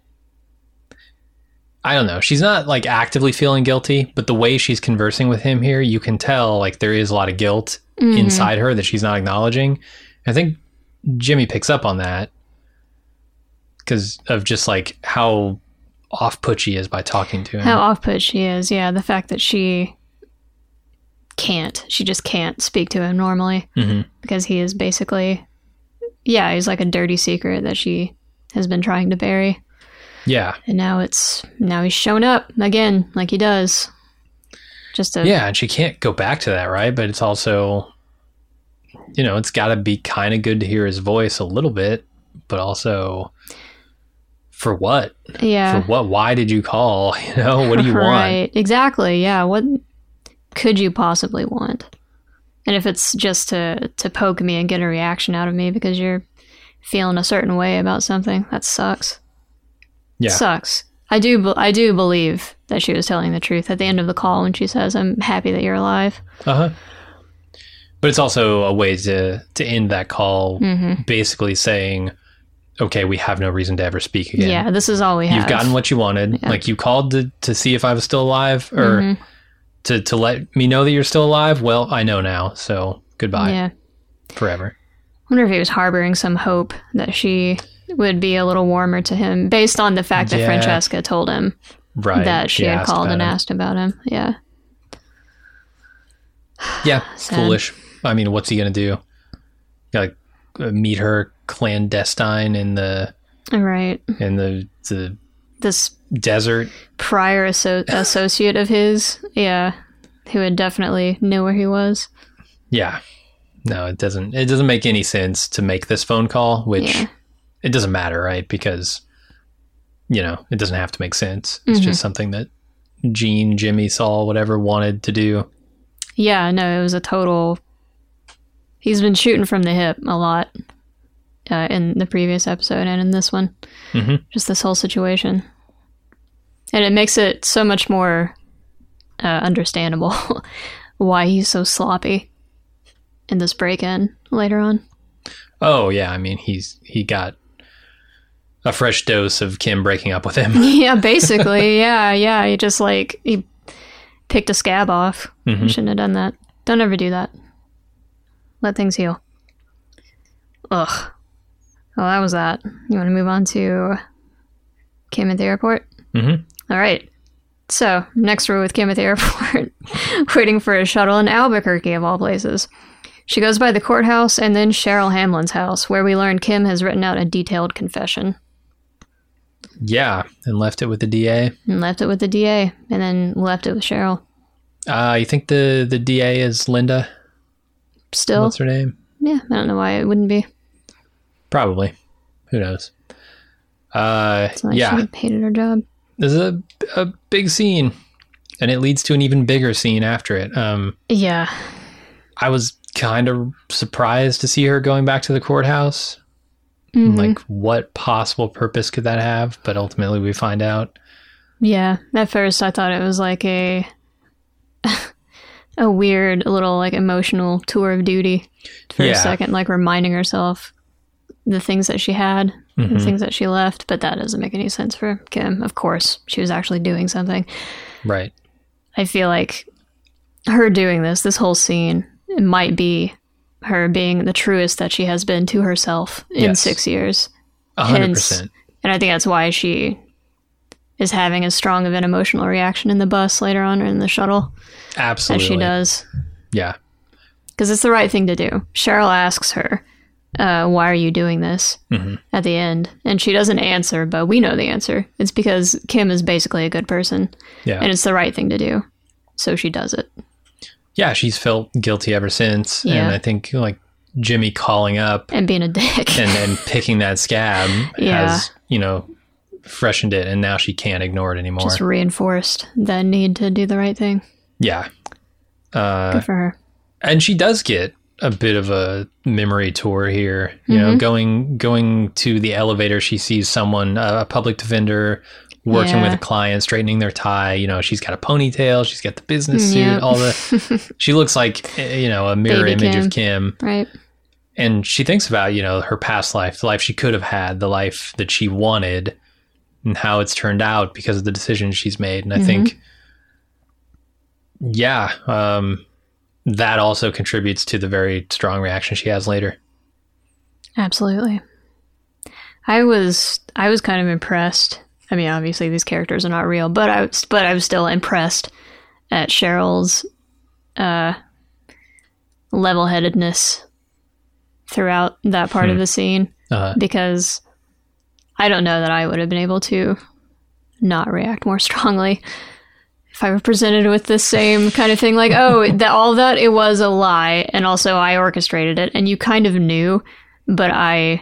Speaker 2: I don't know, she's not like actively feeling guilty, but the way she's conversing with him here, you can tell like there is a lot of guilt
Speaker 3: Mhm.
Speaker 2: inside her that she's not acknowledging. I think Jimmy picks up on that because of just like how off-put she is by talking to him.
Speaker 3: How off-put she is, yeah. The fact that she can't, she just can't speak to him normally
Speaker 2: Mhm.
Speaker 3: because he is basically, yeah, he's like a dirty secret that she has been trying to bury.
Speaker 2: Yeah.
Speaker 3: And now it's, now he's shown up again, like he does. Just to,
Speaker 2: Yeah, and she can't go back to that, right? But it's also, you know, it's got to be kind of good to hear his voice a little bit, but also for what?
Speaker 3: yeah.
Speaker 2: For what? Why did you call? You know, what do you want?
Speaker 3: Right, exactly, yeah. What could you possibly want? And if it's just to, to poke me and get a reaction out of me because you're feeling a certain way about something, that sucks.
Speaker 2: Yeah.
Speaker 3: Sucks. I do. be- I do believe that she was telling the truth at the end of the call when she says, "I'm happy that you're alive."
Speaker 2: Uh huh. But it's also a way to to end that call,
Speaker 3: Mm-hmm.
Speaker 2: basically saying, "Okay, we have no reason to ever speak again.
Speaker 3: Yeah, this is all we have.
Speaker 2: You've gotten what you wanted.
Speaker 3: Yeah.
Speaker 2: Like you called to to see if I was still alive, or
Speaker 3: Mhm.
Speaker 2: to to let me know that you're still alive. Well, I know now. So goodbye
Speaker 3: Yeah.
Speaker 2: forever."
Speaker 3: I wonder if he was harboring some hope that she would be a little warmer to him, based on the fact that
Speaker 2: Yeah.
Speaker 3: Francesca told him
Speaker 2: Right.
Speaker 3: that she, had
Speaker 2: asked
Speaker 3: called
Speaker 2: about
Speaker 3: and
Speaker 2: him.
Speaker 3: asked about him. Yeah.
Speaker 2: Yeah,
Speaker 3: Sad.
Speaker 2: foolish. I mean, what's he gonna do? Like uh, meet her clandestine in the
Speaker 3: All right.
Speaker 2: in the the
Speaker 3: This
Speaker 2: desert?
Speaker 3: prior asso- associate of his, yeah, who would definitely know where he was.
Speaker 2: Yeah. No, it doesn't. It doesn't make any sense to make this phone call, which
Speaker 3: Yeah.
Speaker 2: it doesn't matter, right? Because you know it doesn't have to make sense. It's
Speaker 3: Mhm.
Speaker 2: just something that Gene, Jimmy, Saul, whatever, wanted to do.
Speaker 3: Yeah, no, it was a total. He's been shooting from the hip a lot uh, in the previous episode and in this one.
Speaker 2: hmm
Speaker 3: Just this whole situation. And it makes it so much more uh, understandable why he's so sloppy in this break-in later on.
Speaker 2: Oh yeah, I mean he's he got a fresh dose of Kim breaking up with him.
Speaker 3: Yeah, basically. yeah, yeah. He just like, he picked a scab off.
Speaker 2: Mhm.
Speaker 3: He shouldn't have done that. Don't ever do that. Let things heal. Ugh. Well, that was that. You want to move on to Kim at the airport?
Speaker 2: hmm
Speaker 3: All right. So, next we're with Kim at the airport, waiting for a shuttle in Albuquerque, of all places. She goes by the courthouse and then Cheryl Hamlin's house, where we learn Kim has written out a detailed confession
Speaker 2: Yeah, and left it with the D A.
Speaker 3: and left it with the D A, and then left it with Cheryl.
Speaker 2: Uh, you think the the D A is Linda?
Speaker 3: Still,
Speaker 2: What's her name?
Speaker 3: yeah, I don't know why it wouldn't be.
Speaker 2: Probably. Who knows? Uh,
Speaker 3: It's not like
Speaker 2: yeah,
Speaker 3: she hated her job.
Speaker 2: this is a, a big scene. And it leads to an even bigger scene after it. Um,
Speaker 3: yeah.
Speaker 2: I was kind of surprised to see her going back to the courthouse.
Speaker 3: Mm-hmm.
Speaker 2: Like, what possible purpose could that have? But ultimately we find out.
Speaker 3: Yeah. At first I thought it was like a a weird little like emotional tour of duty for
Speaker 2: Yeah.
Speaker 3: a second, like reminding herself the things that she had,
Speaker 2: Mm-hmm.
Speaker 3: the things that she left. But that doesn't make any sense for Kim. Of course, she was actually doing something.
Speaker 2: Right.
Speaker 3: I feel like her doing this, this whole scene, it might be her being the truest that she has been to herself in
Speaker 2: Yes.
Speaker 3: six years.
Speaker 2: A hundred
Speaker 3: Hence-
Speaker 2: percent.
Speaker 3: And I think that's why she is having as strong of an emotional reaction in the bus later on or in the shuttle
Speaker 2: Absolutely.
Speaker 3: as she does.
Speaker 2: Yeah.
Speaker 3: Because it's the right thing to do. Cheryl asks her, uh, why are you doing this
Speaker 2: Mm-hmm.
Speaker 3: at the end? And she doesn't answer, but we know the answer. It's because Kim is basically a good person.
Speaker 2: Yeah.
Speaker 3: And it's the right thing to do. So she does it.
Speaker 2: Yeah, she's felt guilty ever since.
Speaker 3: Yeah.
Speaker 2: And I think like Jimmy calling up
Speaker 3: And being a dick.
Speaker 2: and, and picking that scab
Speaker 3: Yeah.
Speaker 2: has, you know, freshened it, and now she can't ignore it anymore.
Speaker 3: Just reinforced that need to do the right thing.
Speaker 2: Yeah. Uh,
Speaker 3: Good for her.
Speaker 2: and she does get a bit of a memory tour here. You know,
Speaker 3: Mm-hmm.
Speaker 2: going going to the elevator, she sees someone, a public defender, working
Speaker 3: Yeah.
Speaker 2: with a client, straightening their tie. You know, she's got a ponytail, she's got the business suit,
Speaker 3: Yep.
Speaker 2: all the. She looks like, eh, you know, a mirror
Speaker 3: Baby
Speaker 2: image
Speaker 3: Kim.
Speaker 2: of Kim.
Speaker 3: Right.
Speaker 2: And she thinks about, you know, her past life, the life she could have had, the life that she wanted, and how it's turned out because of the decisions she's made. And I
Speaker 3: Mm-hmm.
Speaker 2: think, yeah, um, that also contributes to the very strong reaction she has later.
Speaker 3: Absolutely. I was I was kind of impressed. I mean, obviously these characters are not real, but I was but I was still impressed at Cheryl's uh, level-headedness throughout that part
Speaker 2: Hmm.
Speaker 3: of the scene,
Speaker 2: Uh,
Speaker 3: because I don't know that I would have been able to not react more strongly if I were presented with this same kind of thing, like, oh, that all that it was a lie, and also I orchestrated it, and you kind of knew, but I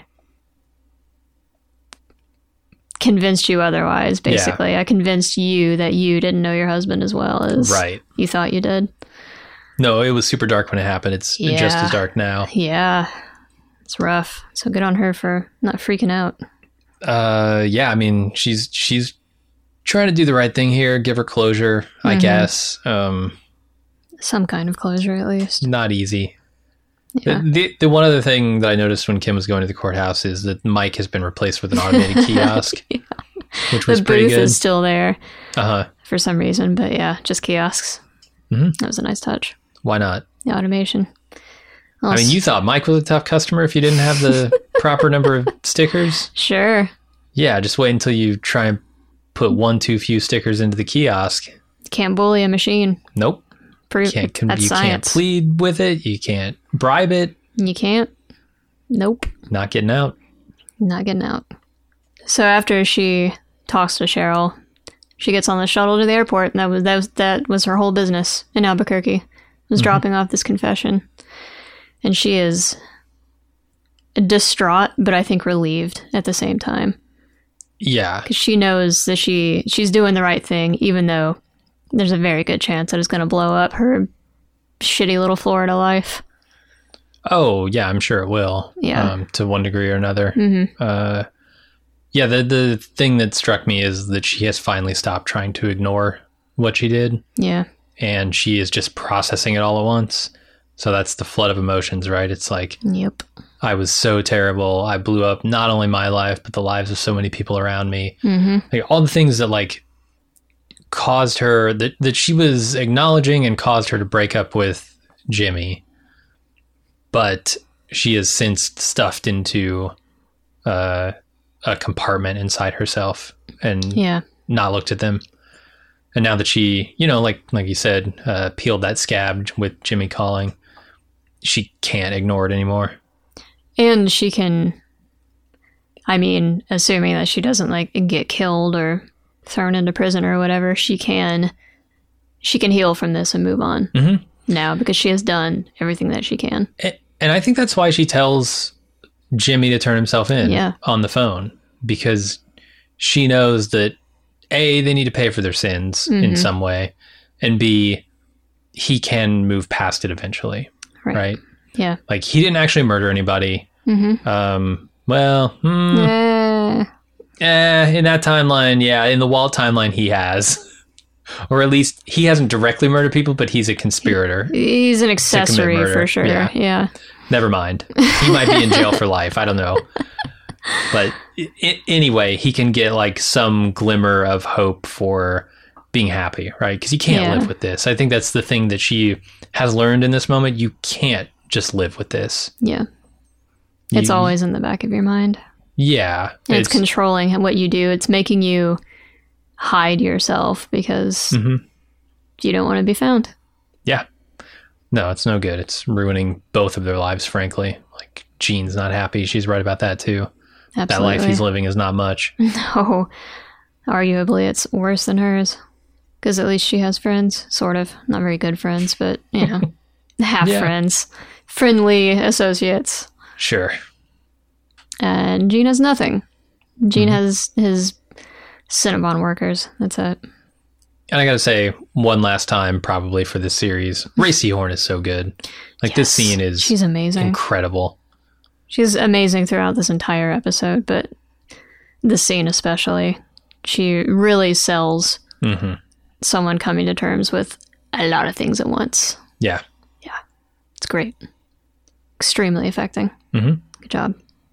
Speaker 3: convinced you otherwise, basically. I convinced you that you didn't know your husband as well as
Speaker 2: right.
Speaker 3: you thought you did.
Speaker 2: No, it was super dark when it happened. It's just
Speaker 3: Yeah.
Speaker 2: as dark now.
Speaker 3: Yeah, it's rough. So good on her for not freaking out.
Speaker 2: Uh, yeah, I mean, she's she's trying to do the right thing here, give her closure, I
Speaker 3: Mm-hmm.
Speaker 2: guess. Um,
Speaker 3: Some kind of closure, at least.
Speaker 2: not easy.
Speaker 3: Yeah.
Speaker 2: The, the the one other thing that I noticed when Kim was going to the courthouse is that Mike has been replaced with an automated kiosk, which was
Speaker 3: The
Speaker 2: pretty
Speaker 3: booth
Speaker 2: good.
Speaker 3: is still there
Speaker 2: Uh huh.
Speaker 3: for some reason, but yeah, just kiosks.
Speaker 2: Mhm.
Speaker 3: That was a nice touch.
Speaker 2: Why not?
Speaker 3: The automation.
Speaker 2: I mean, you thought Mike was a tough customer if you didn't have the proper number of stickers.
Speaker 3: Sure.
Speaker 2: Yeah, just wait until you try and put one too few stickers into the kiosk.
Speaker 3: Can't bully a machine.
Speaker 2: Nope.
Speaker 3: Prove
Speaker 2: Can't con-
Speaker 3: that's
Speaker 2: you can't
Speaker 3: science.
Speaker 2: plead with it. You can't bribe it.
Speaker 3: You can't. Nope.
Speaker 2: Not getting out.
Speaker 3: Not getting out. So after she talks to Cheryl, she gets on the shuttle to the airport, and that was that was that was her whole business in Albuquerque. Was dropping off this confession, and she is distraught, but I think relieved at the same time,
Speaker 2: Yeah.
Speaker 3: because she knows that she she's doing the right thing, even though there's a very good chance that it's going to blow up her shitty little Florida life.
Speaker 2: Oh, yeah, I'm sure it will.
Speaker 3: Yeah.
Speaker 2: Um, to one degree or another.
Speaker 3: Mhm.
Speaker 2: Uh, yeah, the, the thing that struck me is that she has finally stopped trying to ignore what she did,
Speaker 3: Yeah.
Speaker 2: and she is just processing it all at once. So that's the flood of emotions, right? It's like,
Speaker 3: Yep.
Speaker 2: I was so terrible. I blew up not only my life, but the lives of so many people around me.
Speaker 3: Mm-hmm.
Speaker 2: Like, all the things that like caused her, that, that she was acknowledging and caused her to break up with Jimmy. But she has since stuffed into uh, a compartment inside herself and
Speaker 3: Yeah.
Speaker 2: not looked at them. And now that she, you know, like like you said, uh, peeled that scab with Jimmy calling, she can't ignore it anymore.
Speaker 3: And she can, I mean, assuming that she doesn't like get killed or thrown into prison or whatever, she can, she can heal from this and move on
Speaker 2: Mm-hmm.
Speaker 3: now, because she has done everything that she can.
Speaker 2: And I think that's why she tells Jimmy to turn himself in
Speaker 3: Yeah.
Speaker 2: on the phone, because she knows that A, they need to pay for their sins in some way, and B, he can move past it eventually,
Speaker 3: Right.
Speaker 2: right?
Speaker 3: Yeah.
Speaker 2: Like, he didn't actually murder anybody.
Speaker 3: Mm-hmm.
Speaker 2: Um, well, hmm,
Speaker 3: Eh,
Speaker 2: eh, in that timeline, yeah, in the Walt timeline, he has. Or at least, he hasn't directly murdered people, but he's a conspirator.
Speaker 3: he's an accessory
Speaker 2: murder.
Speaker 3: for sure.
Speaker 2: Yeah.
Speaker 3: Yeah.
Speaker 2: Never mind. He might be in jail for life. I don't know. But I- anyway, he can get like some glimmer of hope for being happy, right? Because you can't
Speaker 3: Yeah.
Speaker 2: live with this. I think that's the thing that she has learned in this moment. You can't just live with this.
Speaker 3: Yeah. It's
Speaker 2: You-
Speaker 3: always in the back of your mind.
Speaker 2: Yeah.
Speaker 3: And it's, controlling what you do. It's making you hide yourself because
Speaker 2: Mhm.
Speaker 3: you don't want to be found.
Speaker 2: Yeah. No, it's no good. It's ruining both of their lives, frankly. Like, Jean's not happy. She's right about that, too.
Speaker 3: Absolutely.
Speaker 2: That life he's living is not much.
Speaker 3: No. Arguably, it's worse than hers. Because at least she has friends. Sort of. Not very good friends, but, you know, half
Speaker 2: Yeah.
Speaker 3: friends. Friendly associates.
Speaker 2: Sure.
Speaker 3: And Gene has nothing. Gene
Speaker 2: Mhm.
Speaker 3: has his Cinnabon workers. That's it.
Speaker 2: And I gotta say, one last time, probably for this series, Ray Seahorn is so good. Like, this
Speaker 3: Yes.
Speaker 2: scene is
Speaker 3: She's amazing.
Speaker 2: incredible.
Speaker 3: She's amazing throughout this entire episode, but this scene especially. She really sells
Speaker 2: hmm
Speaker 3: someone coming to terms with a lot of things at once.
Speaker 2: Yeah.
Speaker 3: It's great. Extremely affecting.
Speaker 2: hmm
Speaker 3: Good job.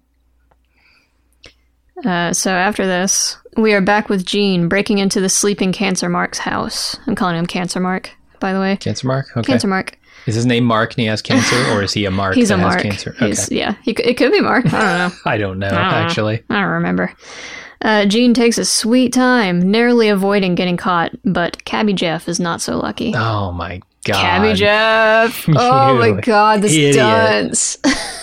Speaker 3: Uh, so after this, we are back with Gene breaking into the sleeping Cancer Mark's house. I'm calling him Cancer Mark, by the way.
Speaker 2: Cancer Mark? Okay.
Speaker 3: Cancer Mark.
Speaker 2: Is his name Mark and he has cancer, or is he a Mark
Speaker 3: He's
Speaker 2: that
Speaker 3: a
Speaker 2: has
Speaker 3: Mark.
Speaker 2: cancer? Okay.
Speaker 3: He's, yeah, he, it could be Mark. I don't know.
Speaker 2: I don't know,
Speaker 3: I don't know.
Speaker 2: actually.
Speaker 3: I don't remember. Uh, Gene takes a sweet time, narrowly avoiding getting caught, but Cabby Jeff is not so lucky.
Speaker 2: Oh, my God.
Speaker 3: Cabby Jeff! Oh my
Speaker 2: You
Speaker 3: God, this
Speaker 2: idiot.
Speaker 3: dunce.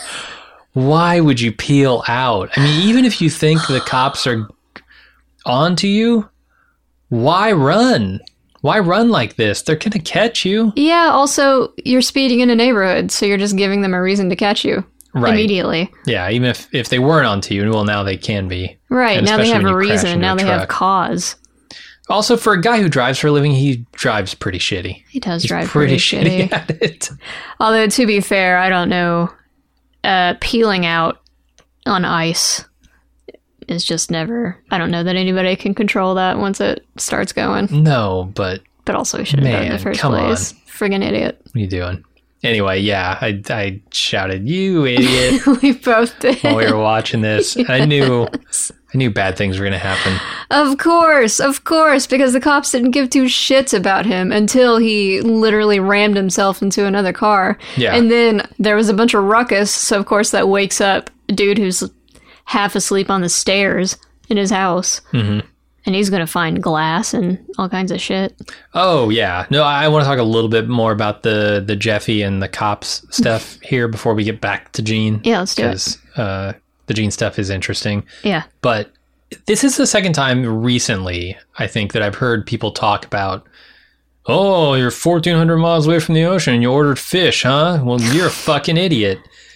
Speaker 2: Why would you peel out? I mean, even if you think the cops are on to you, why run? Why run like this? They're going to catch you.
Speaker 3: Yeah, also, you're speeding in a neighborhood, so you're just giving them a reason to catch you
Speaker 2: Right.
Speaker 3: immediately.
Speaker 2: Yeah, even if, if they weren't onto you, well, now they can be.
Speaker 3: Right,
Speaker 2: And
Speaker 3: now they
Speaker 2: especially
Speaker 3: have a
Speaker 2: when you crash
Speaker 3: reason.
Speaker 2: into
Speaker 3: Now
Speaker 2: a
Speaker 3: they have
Speaker 2: truck.
Speaker 3: cause.
Speaker 2: Also, for a guy who drives for a living, he drives pretty shitty.
Speaker 3: He does
Speaker 2: He's
Speaker 3: drive
Speaker 2: pretty,
Speaker 3: pretty, shitty.
Speaker 2: shitty at it.
Speaker 3: Although, to be fair, I don't know. Uh, peeling out on ice is just never... I don't know that anybody can control that once it starts going.
Speaker 2: No, but
Speaker 3: But also, he should have done it in
Speaker 2: Man,
Speaker 3: the first
Speaker 2: come
Speaker 3: place. Friggin' idiot.
Speaker 2: what are you doing? Anyway, yeah, I, I shouted, "You idiot!"
Speaker 3: We both did.
Speaker 2: while we were watching this. I knew, I knew bad things were going to happen.
Speaker 3: Of course, of course, because the cops didn't give two shits about him until he literally rammed himself into another car.
Speaker 2: Yeah.
Speaker 3: And then there was a bunch of ruckus, so of course that wakes up a dude who's half asleep on the stairs in his house.
Speaker 2: Mm-hmm.
Speaker 3: And he's going to find glass and all kinds of shit.
Speaker 2: Oh yeah, no, I want to talk a little bit more about the the Jeffy and the cops stuff here before we get back to Gene.
Speaker 3: Yeah, let's do it.
Speaker 2: Because uh, the Gene stuff is interesting.
Speaker 3: Yeah.
Speaker 2: But this is the second time recently, I think, that I've heard people talk about, oh, you're fourteen hundred miles away from the ocean and you ordered fish, huh? Well, you're a fucking idiot.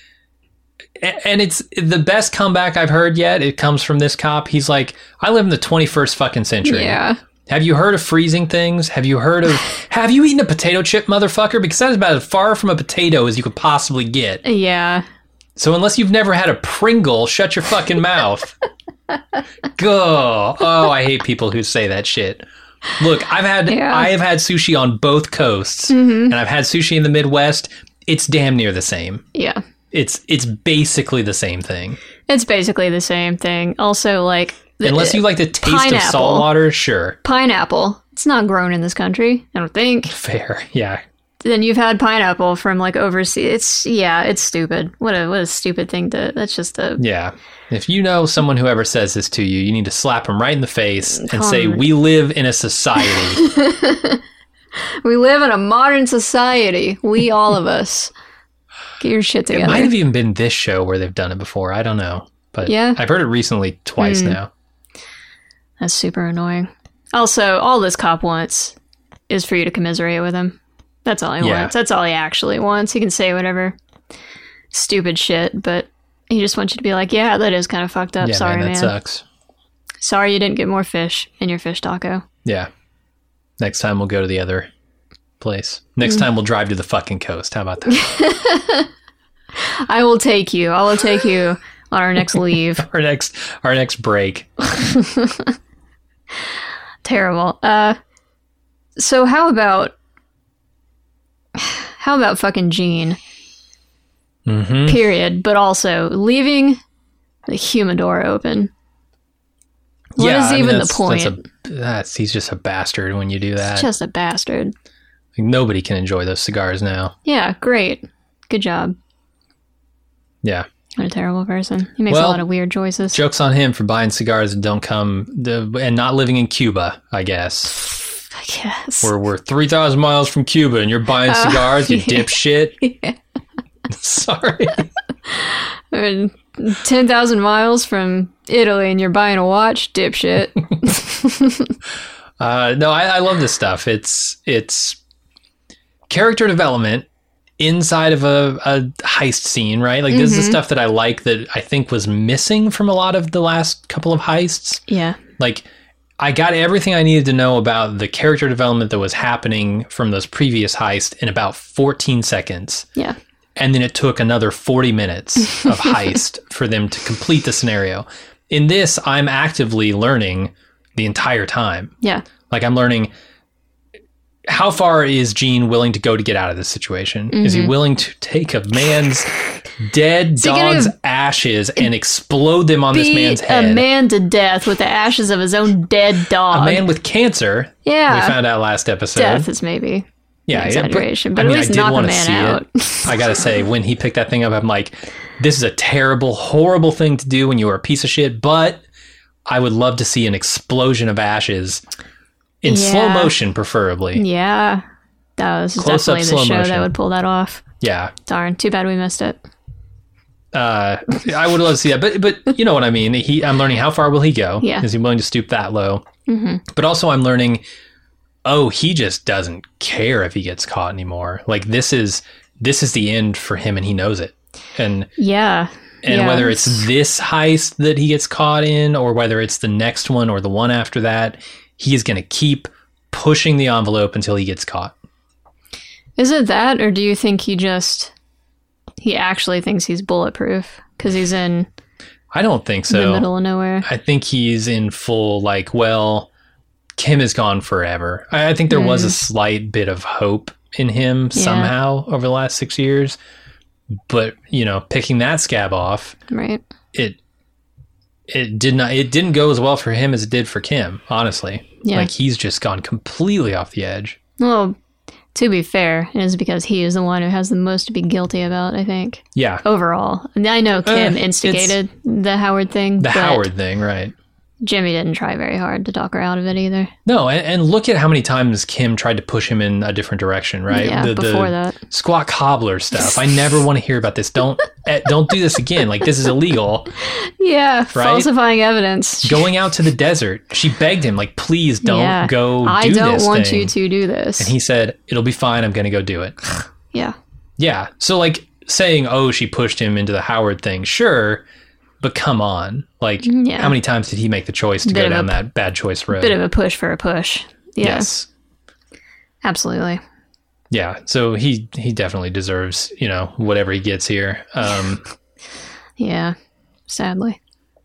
Speaker 2: A- And it's the best comeback I've heard yet. It comes from this cop. He's like, I live in the twenty-first fucking century.
Speaker 3: Yeah.
Speaker 2: Have you heard of freezing things? Have you heard of, have you eaten a potato chip, motherfucker? Because that is about as far from a potato as you could possibly get.
Speaker 3: Yeah.
Speaker 2: So unless you've never had a Pringle, shut your fucking mouth. Go. Oh, I hate people who say that shit. Look, I've had
Speaker 3: Yeah.
Speaker 2: I have had sushi on both coasts,
Speaker 3: Mm-hmm.
Speaker 2: and I've had sushi in the Midwest. It's damn near the same.
Speaker 3: Yeah.
Speaker 2: It's it's basically the same thing.
Speaker 3: It's basically the same thing. Also, like...
Speaker 2: Unless you like the taste of
Speaker 3: Pineapple.
Speaker 2: salt water, sure.
Speaker 3: Pineapple. It's not grown in this country, I don't think.
Speaker 2: Fair. Yeah.
Speaker 3: Then you've had pineapple from like overseas. It's yeah, it's stupid. What a what a stupid thing to. That's just a
Speaker 2: Yeah. If you know someone who ever says this to you, you need to slap them right in the face and say,
Speaker 3: Um.
Speaker 2: we live in a society.
Speaker 3: we live in a modern society. We all of us. Get your shit
Speaker 2: It
Speaker 3: together.
Speaker 2: might have even been this show where they've done it before. I don't know. But
Speaker 3: Yeah.
Speaker 2: I've heard it recently twice
Speaker 3: Mm.
Speaker 2: now.
Speaker 3: That's super annoying. Also, all this cop wants is for you to commiserate with him. That's all he
Speaker 2: Yeah.
Speaker 3: wants. That's all he actually wants. He can say whatever stupid shit, but he just wants you to be like, yeah, that is kind of fucked up.
Speaker 2: Yeah,
Speaker 3: Sorry,
Speaker 2: man,
Speaker 3: man.
Speaker 2: that sucks.
Speaker 3: Sorry you didn't get more fish in your fish taco.
Speaker 2: Yeah. Next time we'll go to the other place. Next mm. time we'll drive to the fucking coast. How about that?
Speaker 3: I will take you. I will take you on our next leave.
Speaker 2: our next our next break.
Speaker 3: Terrible. Uh, so how about how about fucking Gene?
Speaker 2: Mm-hmm.
Speaker 3: Period. But also leaving the humidor open. What
Speaker 2: yeah,
Speaker 3: is
Speaker 2: I
Speaker 3: even
Speaker 2: mean,
Speaker 3: the point?
Speaker 2: That's a, that's he's just a bastard when you do that.
Speaker 3: He's just a bastard.
Speaker 2: Like, nobody can enjoy those cigars now.
Speaker 3: Yeah, great. Good job.
Speaker 2: Yeah.
Speaker 3: What a terrible person. He makes
Speaker 2: well,
Speaker 3: a lot of weird choices.
Speaker 2: Joke's on him for buying cigars that don't come the, and not living in Cuba, I guess.
Speaker 3: I guess.
Speaker 2: We're we're three thousand miles from Cuba and you're buying cigars, uh, you yeah. dipshit. Yeah. Sorry.
Speaker 3: ten thousand miles from Italy and you're buying a watch, dipshit.
Speaker 2: uh, no, I, I love this stuff. It's it's character development inside of a, a heist scene, right? Like, mm-hmm. this is the stuff that I like that I think was missing from a lot of the last couple of heists.
Speaker 3: Yeah.
Speaker 2: Like, I got everything I needed to know about the character development that was happening from those previous heists in about fourteen seconds.
Speaker 3: Yeah.
Speaker 2: And then it took another forty minutes of heist for them to complete the scenario. In this, I'm actively learning the entire time.
Speaker 3: Yeah.
Speaker 2: Like, I'm learning, how far is Gene willing to go to get out of this situation? Mm-hmm. Is he willing to take a man's dead dog's ashes and explode them on this man's head?
Speaker 3: A man to death with the ashes of his own dead dog.
Speaker 2: A man with cancer.
Speaker 3: Yeah.
Speaker 2: We found out last episode.
Speaker 3: Death is maybe
Speaker 2: yeah,
Speaker 3: an exaggeration,
Speaker 2: but,
Speaker 3: but
Speaker 2: I mean,
Speaker 3: at least
Speaker 2: I did
Speaker 3: knock
Speaker 2: want
Speaker 3: a
Speaker 2: to
Speaker 3: man
Speaker 2: see
Speaker 3: out.
Speaker 2: It. I gotta say, when he picked that thing up, I'm like, this is a terrible, horrible thing to do when you are a piece of shit, but I would love to see an explosion of ashes in yeah. slow motion, preferably.
Speaker 3: Yeah. That was
Speaker 2: Close
Speaker 3: definitely
Speaker 2: up,
Speaker 3: the
Speaker 2: slow
Speaker 3: show
Speaker 2: motion.
Speaker 3: that would pull that off.
Speaker 2: Yeah.
Speaker 3: Darn. Too bad we missed it.
Speaker 2: Uh, I would love to see that, but but you know what I mean. He, I'm learning how far will he go?
Speaker 3: Yeah.
Speaker 2: Is he willing to stoop that low?
Speaker 3: Mm-hmm.
Speaker 2: But also, I'm learning. Oh, he just doesn't care if he gets caught anymore. Like, this is this is the end for him, and he knows it. And
Speaker 3: yeah,
Speaker 2: and
Speaker 3: yeah.
Speaker 2: whether it's this heist that he gets caught in, or whether it's the next one or the one after that, he is going to keep pushing the envelope until he gets caught.
Speaker 3: Is it that, or do you think he just he actually thinks he's bulletproof because he's in?
Speaker 2: I don't think so.
Speaker 3: The middle of nowhere.
Speaker 2: I think he's in full, like, well, Kim is gone forever. I, I think there mm. was a slight bit of hope in him
Speaker 3: yeah.
Speaker 2: somehow over the last six years. But, you know, picking that scab off,
Speaker 3: right?
Speaker 2: It it did not. It didn't go as well for him as it did for Kim. Honestly,
Speaker 3: yeah.
Speaker 2: Like, he's just gone completely off the edge.
Speaker 3: Well, to be fair, it is because he is the one who has the most to be guilty about, I think.
Speaker 2: Yeah.
Speaker 3: Overall, and I know Kim
Speaker 2: uh,
Speaker 3: instigated the Howard thing.
Speaker 2: The
Speaker 3: but
Speaker 2: Howard thing, right?
Speaker 3: Jimmy didn't try very hard to talk her out of it either.
Speaker 2: No, and, and look at how many times Kim tried to push him in a different direction, right?
Speaker 3: Yeah,
Speaker 2: the,
Speaker 3: before
Speaker 2: the
Speaker 3: that.
Speaker 2: Squat cobbler stuff. I never want to hear about this. Don't eh, don't do this again. Like, this is illegal.
Speaker 3: Yeah,
Speaker 2: right?
Speaker 3: Falsifying evidence.
Speaker 2: Going out to the desert. She begged him, like, please don't
Speaker 3: yeah,
Speaker 2: go do
Speaker 3: I
Speaker 2: this
Speaker 3: don't want
Speaker 2: thing.
Speaker 3: you to do this.
Speaker 2: And he said, it'll be fine. I'm going to go do it.
Speaker 3: Yeah.
Speaker 2: Yeah. So, like, saying, oh, she pushed him into the Howard thing, sure. But come on, like, yeah. how many times did he make the choice to
Speaker 3: bit
Speaker 2: go down
Speaker 3: a,
Speaker 2: that bad choice road?
Speaker 3: Bit of a push for a push. Yeah.
Speaker 2: Yes.
Speaker 3: Absolutely.
Speaker 2: Yeah. So he, he definitely deserves, you know, whatever he gets here. Um,
Speaker 3: yeah. Sadly.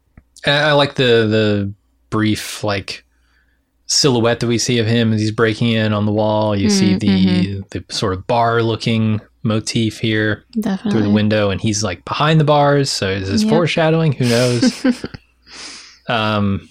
Speaker 2: I like the, the brief, like, silhouette that we see of him as he's breaking in on the wall. You mm, see the, mm-hmm. the sort of bar looking motif here
Speaker 3: Definitely.
Speaker 2: through the window, and he's like behind the bars. So is this yep. foreshadowing? Who knows? um,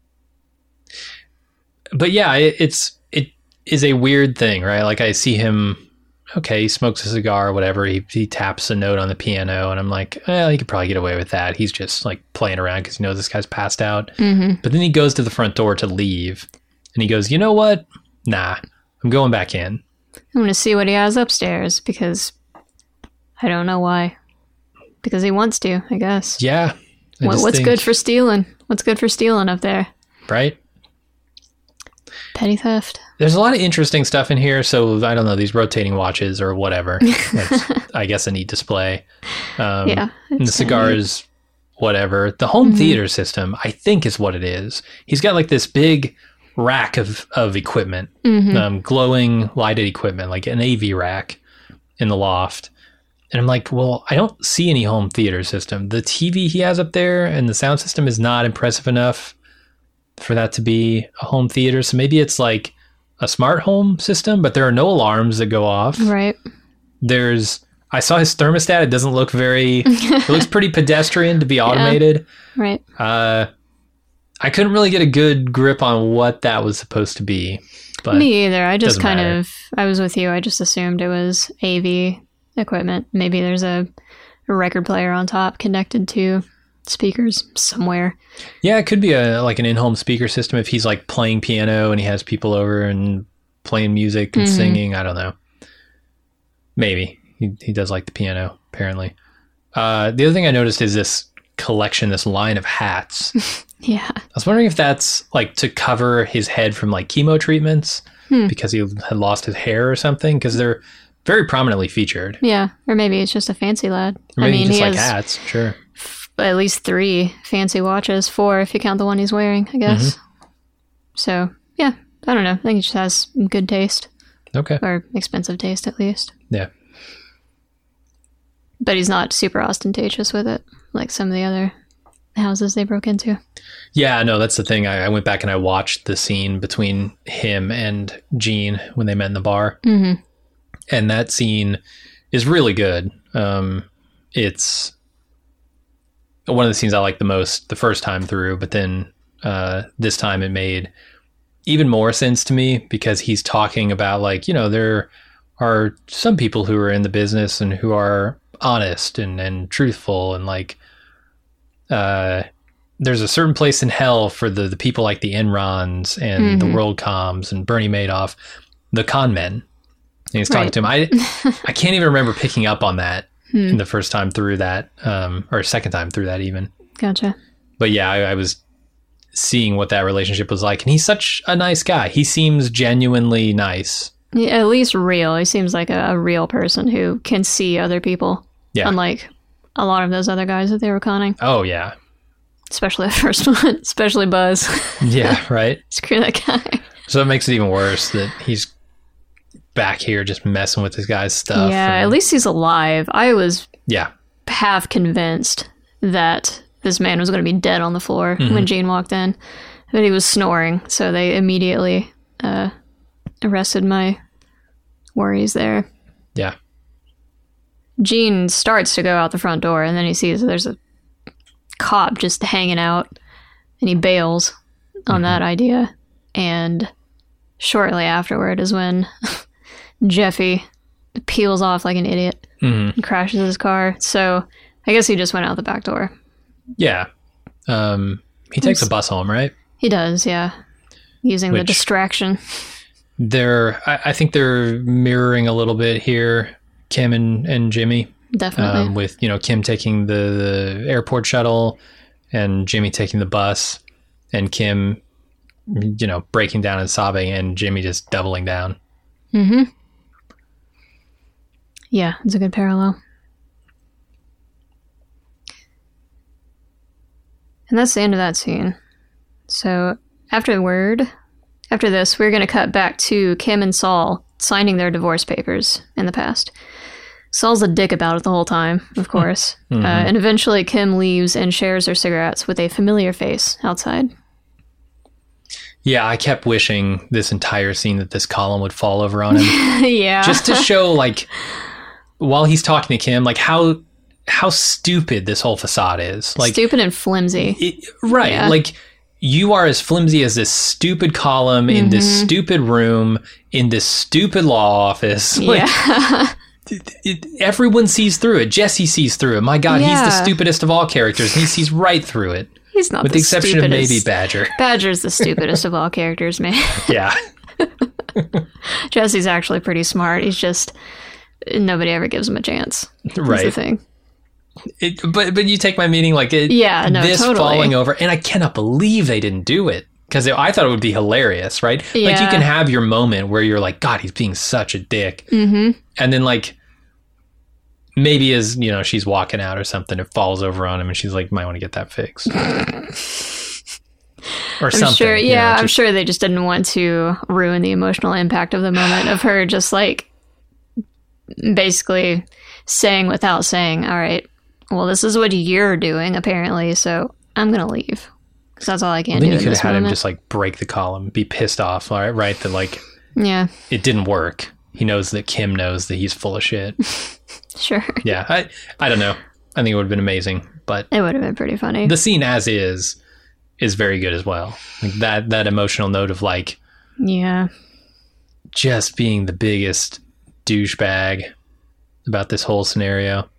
Speaker 2: but yeah, it, it's it is a weird thing, right? Like, I see him. Okay, he smokes a cigar or whatever. He he taps a note on the piano, and I'm like, well, he could probably get away with that. He's just like playing around because he knows this guy's passed out.
Speaker 3: Mm-hmm.
Speaker 2: But then he goes to the front door to leave, and he goes, you know what? Nah, I'm going back in.
Speaker 3: I'm going to see what he has upstairs because I don't know why. Because he wants to, I guess.
Speaker 2: Yeah. I
Speaker 3: what, what's think, good for stealing? What's good for stealing up there?
Speaker 2: Right.
Speaker 3: Petty theft.
Speaker 2: There's a lot of interesting stuff in here. So, I don't know, these rotating watches or whatever. That's, I guess, a neat display. Um,
Speaker 3: yeah.
Speaker 2: And the cigars, whatever. The home mm-hmm. theater system, I think, is what it is. He's got like this big rack of, of equipment,
Speaker 3: Mm-hmm.
Speaker 2: um, glowing lighted equipment, like an A V rack in the loft. And I'm like, well, I don't see any home theater system. The T V he has up there and the sound system is not impressive enough for that to be a home theater. So maybe it's like a smart home system, but there are no alarms that go off.
Speaker 3: Right.
Speaker 2: There's, I saw his thermostat. It doesn't look very, it looks pretty pedestrian to be automated.
Speaker 3: Yeah. Right.
Speaker 2: Uh, I couldn't really get a good grip on what that was supposed to be. But
Speaker 3: Me either. I just
Speaker 2: doesn't
Speaker 3: kind
Speaker 2: matter.
Speaker 3: of, I was with you. I just assumed it was A V equipment. Maybe there's a, a record player on top connected to speakers somewhere.
Speaker 2: Yeah, it could be a like an in-home speaker system if he's like playing piano and he has people over and playing music and
Speaker 3: Mhm.
Speaker 2: singing. I don't know. Maybe. He he does like the piano, apparently. Uh, the other thing I noticed is this collection, this line of hats.
Speaker 3: Yeah.
Speaker 2: I was wondering if that's like to cover his head from like chemo treatments
Speaker 3: Hmm.
Speaker 2: because he had lost his hair or something, because they're very prominently featured.
Speaker 3: Yeah. Or maybe it's just a fancy lad.
Speaker 2: Or maybe
Speaker 3: I mean,
Speaker 2: just
Speaker 3: he
Speaker 2: like
Speaker 3: has
Speaker 2: hats, sure.
Speaker 3: at least three fancy watches, four if you count the one he's wearing, I guess.
Speaker 2: Mm-hmm.
Speaker 3: So, yeah. I don't know. I think he just has good taste.
Speaker 2: Okay.
Speaker 3: Or expensive taste, at least.
Speaker 2: Yeah.
Speaker 3: But he's not super ostentatious with it, like some of the other houses they broke into.
Speaker 2: Yeah, no, that's the thing. I, I went back and I watched the scene between him and Jean when they met in the bar.
Speaker 3: Mm-hmm.
Speaker 2: And that scene is really good. Um, it's one of the scenes I like the most the first time through, but then uh, this time it made even more sense to me because he's talking about, like, you know, there are some people who are in the business and who are honest and, and truthful, and like uh, there's a certain place in hell for the, the people like the Enrons and
Speaker 3: Mm-hmm.
Speaker 2: the WorldComs and Bernie Madoff, the con men. And he's talking
Speaker 3: Right.
Speaker 2: to him. I I can't even remember picking up on that
Speaker 3: Hmm.
Speaker 2: in the first time through that, um, or second time through that even.
Speaker 3: Gotcha.
Speaker 2: But yeah, I, I was seeing what that relationship was like, and he's such a nice guy. He seems genuinely nice.
Speaker 3: Yeah, at least real. He seems like a, a real person who can see other people.
Speaker 2: Yeah.
Speaker 3: Unlike a lot of those other guys that they were conning.
Speaker 2: Oh yeah,
Speaker 3: Especially the first one. Especially Buzz.
Speaker 2: yeah, right.
Speaker 3: Screw that guy.
Speaker 2: So it makes it even worse that he's back here just messing with this guy's stuff.
Speaker 3: Yeah,
Speaker 2: and-
Speaker 3: at least he's alive. I was
Speaker 2: yeah,
Speaker 3: half convinced that this man was going to be dead on the floor
Speaker 2: Mm-hmm.
Speaker 3: when Jean walked in. But he was snoring, so they immediately uh, arrested my worries there.
Speaker 2: yeah,
Speaker 3: Jean starts to go out the front door, and then he sees there's a cop just hanging out, and he bails on that idea. And shortly afterward is when Jeffy peels off like an idiot
Speaker 2: Mhm.
Speaker 3: and crashes his car. So I guess he just went out the back door.
Speaker 2: yeah. Um, he takes a bus home, right?
Speaker 3: He does, yeah. Using the
Speaker 2: Which-
Speaker 3: distraction.
Speaker 2: They're, I, I think they're mirroring a little bit here, Kim and, and Jimmy,
Speaker 3: Definitely.
Speaker 2: um, with, you know, Kim taking the, the airport shuttle and Jimmy taking the bus, and Kim, you know, breaking down and sobbing, and Jimmy just doubling down.
Speaker 3: Mm-hmm. Yeah, it's a good parallel. And that's the end of that scene. So afterward, after this, we're going to cut back to Kim and Saul signing their divorce papers in the past. Saul's a dick about it the whole time, of course. Uh, and eventually Kim leaves and shares her cigarettes with a familiar face outside.
Speaker 2: Yeah, I kept wishing this entire scene that this column would fall over on him.
Speaker 3: Yeah.
Speaker 2: Just to show, like, while he's talking to Kim, like how how stupid this whole facade is. Like,
Speaker 3: stupid and flimsy.
Speaker 2: it, right?
Speaker 3: Yeah.
Speaker 2: Like, you are as flimsy as this stupid column in this stupid room in this stupid law office. Like,
Speaker 3: Yeah.
Speaker 2: it, it, everyone sees through it. Jesse sees through it. My God, he's the
Speaker 3: Yeah.
Speaker 2: stupidest of all characters, and he sees right through it,
Speaker 3: He's not
Speaker 2: with
Speaker 3: the
Speaker 2: the exception of
Speaker 3: stupidest.
Speaker 2: maybe Badger.
Speaker 3: Badger's the stupidest of all characters, man.
Speaker 2: Yeah,
Speaker 3: Jesse's actually pretty smart. He's just nobody ever gives him a chance. That's the
Speaker 2: right.
Speaker 3: thing.
Speaker 2: It, but but you take my meaning, like it,
Speaker 3: Yeah, no,
Speaker 2: this
Speaker 3: totally.
Speaker 2: falling over, and I cannot believe they didn't do it, because I thought it would be hilarious, right? Like, you
Speaker 3: Yeah.
Speaker 2: can have your moment where you're like, God, he's being such a dick, mm-hmm. and then like maybe as you know she's walking out or something, it falls over on him, and she's like, might want to get that fixed. or
Speaker 3: I'm
Speaker 2: something.
Speaker 3: sure,
Speaker 2: you
Speaker 3: yeah,
Speaker 2: know,
Speaker 3: I'm
Speaker 2: just-
Speaker 3: sure they just didn't want to ruin the emotional impact of the moment of her just like basically saying without saying, all right, well, this is what you're doing apparently, so I'm going to leave. Because that's all I can
Speaker 2: Well,
Speaker 3: do
Speaker 2: then you
Speaker 3: in
Speaker 2: could
Speaker 3: this
Speaker 2: have had him
Speaker 3: moment.
Speaker 2: just like break the column, be pissed off, all right, right? That like
Speaker 3: Yeah,
Speaker 2: it didn't work. He knows that Kim knows that he's full of shit.
Speaker 3: sure.
Speaker 2: Yeah, I I don't know. I think it would have been amazing, but
Speaker 3: It would have been pretty funny.
Speaker 2: the scene as is is very good as well. Like that that emotional note of like
Speaker 3: Yeah.
Speaker 2: just being the biggest douchebag about this whole scenario.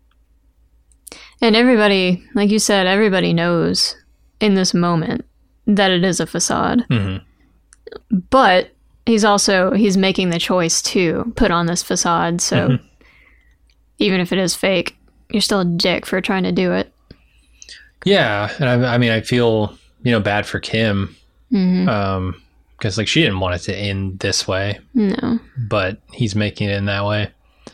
Speaker 3: And everybody, like you said, everybody knows in this moment that it is a facade.
Speaker 2: Mhm.
Speaker 3: But he's also, he's making the choice to put on this facade. So
Speaker 2: Mhm.
Speaker 3: even if it is fake, you're still a dick for trying to do it.
Speaker 2: Yeah, and I, I mean, I feel you know bad for Kim,
Speaker 3: Mm-hmm.
Speaker 2: um, because like she didn't want it to end this way,
Speaker 3: No.
Speaker 2: but he's making it in that way.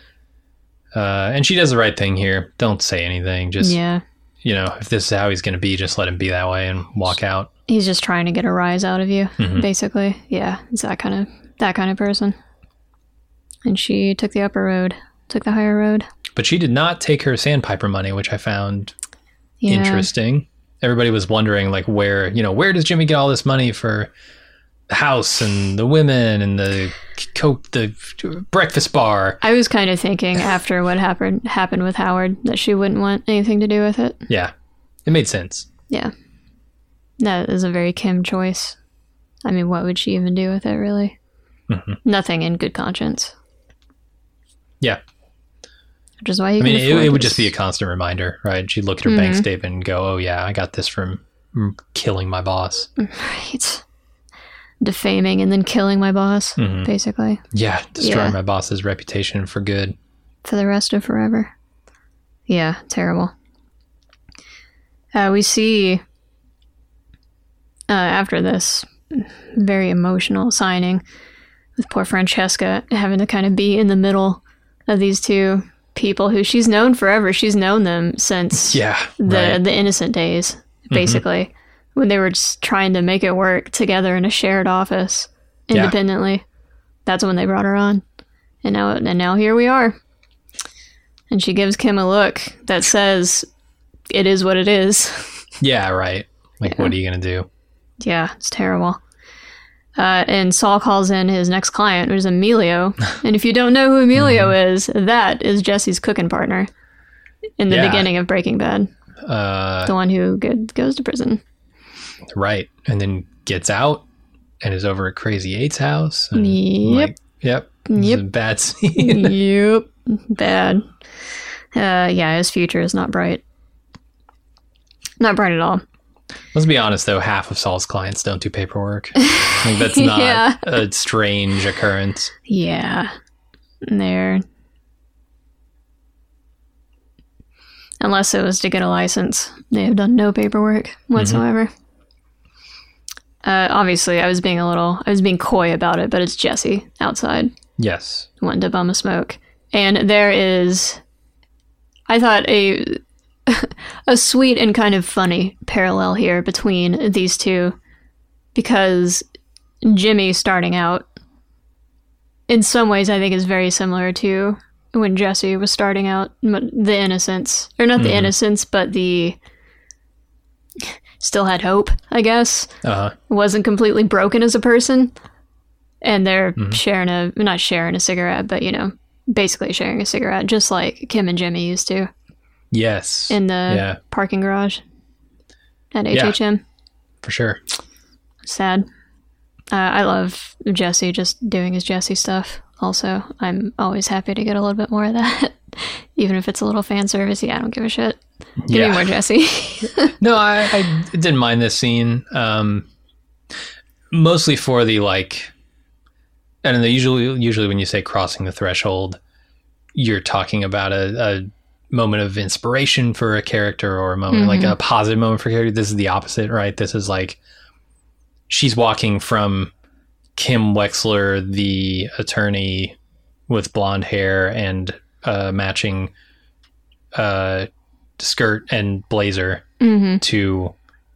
Speaker 2: Uh, and she does the right thing here. Don't say anything. Just
Speaker 3: Yeah.
Speaker 2: you know, if this is how he's going to be, just let him be that way and walk out.
Speaker 3: He's just trying to get a rise out of you,
Speaker 2: Mhm.
Speaker 3: basically. Yeah. It's that kind of, that kind of person. And she took the upper road, took the higher road.
Speaker 2: But she did not take her sandpiper money, which I found
Speaker 3: Yeah.
Speaker 2: interesting. Everybody was wondering, like, where, you know, where does Jimmy get all this money for the house and the women and the coke, the breakfast bar?
Speaker 3: I was kind of thinking after what happened happened with Howard that she wouldn't want anything to do with it.
Speaker 2: Yeah, it made sense.
Speaker 3: Yeah. That is a very Kim choice. I mean, what would she even do with it, really?
Speaker 2: Mhm.
Speaker 3: Nothing in good conscience.
Speaker 2: Yeah.
Speaker 3: Which is why you
Speaker 2: I mean,
Speaker 3: can
Speaker 2: it,
Speaker 3: afford
Speaker 2: it would
Speaker 3: this.
Speaker 2: just be a constant reminder, right? She'd look at her bank statement and go, oh, yeah, I got this from mm, killing my boss.
Speaker 3: Right. Defaming and then killing my boss,
Speaker 2: Mhm.
Speaker 3: basically,
Speaker 2: Yeah, destroying
Speaker 3: Yeah.
Speaker 2: my boss's reputation for good.
Speaker 3: for the rest of forever. Yeah, terrible. Uh, we see uh, after this very emotional signing with poor Francesca having to kind of be in the middle of these two people who she's known forever. She's known them since
Speaker 2: Yeah,
Speaker 3: the
Speaker 2: right.
Speaker 3: the innocent days, basically, when they were just trying to make it work together in a shared office
Speaker 2: Yeah.
Speaker 3: independently. That's when they brought her on, and now and now here we are. And she gives Kim a look that says, "It is what it is."
Speaker 2: Yeah, right. Like, what are you going to do?
Speaker 3: Yeah, it's terrible. Uh, and Saul calls in his next client, who's Emilio. And if you don't know who Emilio is, that is Jesse's cooking partner in the
Speaker 2: Yeah.
Speaker 3: beginning of Breaking Bad.
Speaker 2: Uh,
Speaker 3: The one who go- goes to prison.
Speaker 2: right. And then gets out and is over at Crazy Eight's house. And
Speaker 3: Yep.
Speaker 2: Like, yep. This
Speaker 3: Yep.
Speaker 2: is a bad scene.
Speaker 3: Yep. Bad. Uh, yeah, his future is not bright. Not bright at all.
Speaker 2: Let's be honest, though. Half of Saul's clients don't do paperwork. Like, that's not
Speaker 3: Yeah.
Speaker 2: a strange occurrence.
Speaker 3: Yeah. They're... Unless it was to get a license, they have done no paperwork whatsoever. Uh, obviously, I was being a little... I was being coy about it, but it's Jesse outside
Speaker 2: Yes.
Speaker 3: wanting to bum a smoke. And there is... I thought a... a sweet and kind of funny parallel here between these two, because Jimmy starting out in some ways I think is very similar to when Jesse was starting out, m- the innocence, or not the
Speaker 2: Mhm.
Speaker 3: innocence, but the still had hope, I guess,
Speaker 2: Uh-huh.
Speaker 3: wasn't completely broken as a person, and they're
Speaker 2: Mhm.
Speaker 3: sharing a not sharing a cigarette, but you know, basically sharing a cigarette, just like Kim and Jimmy used to
Speaker 2: Yes.
Speaker 3: in the
Speaker 2: Yeah,
Speaker 3: parking garage at
Speaker 2: Yeah.
Speaker 3: H H M.
Speaker 2: for sure.
Speaker 3: Sad. Uh, I love Jesse just doing his Jesse stuff. Also, I'm always happy to get a little bit more of that, even if it's a little fan service. Yeah, I don't give a shit. Give
Speaker 2: Yeah.
Speaker 3: me more Jesse.
Speaker 2: No, I, I didn't mind this scene. Um, mostly for the like, and the usually usually when you say crossing the threshold, you're talking about a, a moment of inspiration for a character or a moment like a positive moment for a character. This is the opposite, right? This is like she's walking from Kim Wexler, the attorney with blonde hair and uh, matching uh, skirt and blazer,
Speaker 3: hmm
Speaker 2: to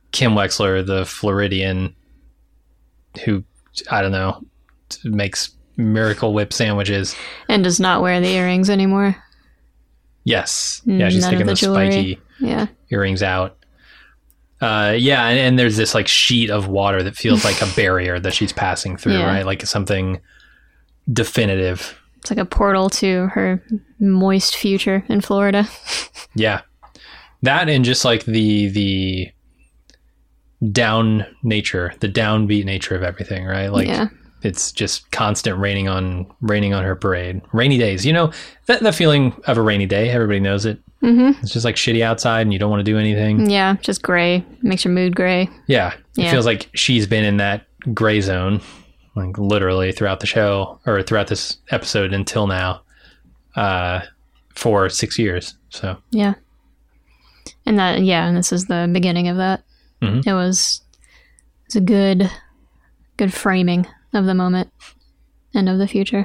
Speaker 2: Kim Wexler, the Floridian, who, I don't know, makes Miracle Whip sandwiches.
Speaker 3: And does not wear the earrings anymore.
Speaker 2: Yes. Yeah, she's
Speaker 3: None
Speaker 2: taking
Speaker 3: of the,
Speaker 2: the
Speaker 3: jewelry.
Speaker 2: spiky
Speaker 3: Yeah.
Speaker 2: earrings out. Uh, yeah, and, and there's this like sheet of water that feels like a barrier that she's passing through,
Speaker 3: Yeah.
Speaker 2: right? Like something definitive.
Speaker 3: It's like a portal to her moist future in Florida.
Speaker 2: Yeah. That and just like the the down nature, the downbeat nature of everything, right? Like
Speaker 3: Yeah.
Speaker 2: it's just constant raining on raining on her parade. Rainy days. You know, that that feeling of a rainy day, everybody knows it.
Speaker 3: Mm-hmm.
Speaker 2: It's just like shitty outside and you don't want to do anything.
Speaker 3: Yeah, just gray. Makes your mood gray.
Speaker 2: Yeah. It
Speaker 3: Yeah.
Speaker 2: feels like she's been in that gray zone, like literally throughout the show or throughout this episode until now, uh, for six years. So,
Speaker 3: Yeah. And that, yeah, and this is the beginning of that.
Speaker 2: Mhm.
Speaker 3: It was, it was a good, good framing of the moment and of the future.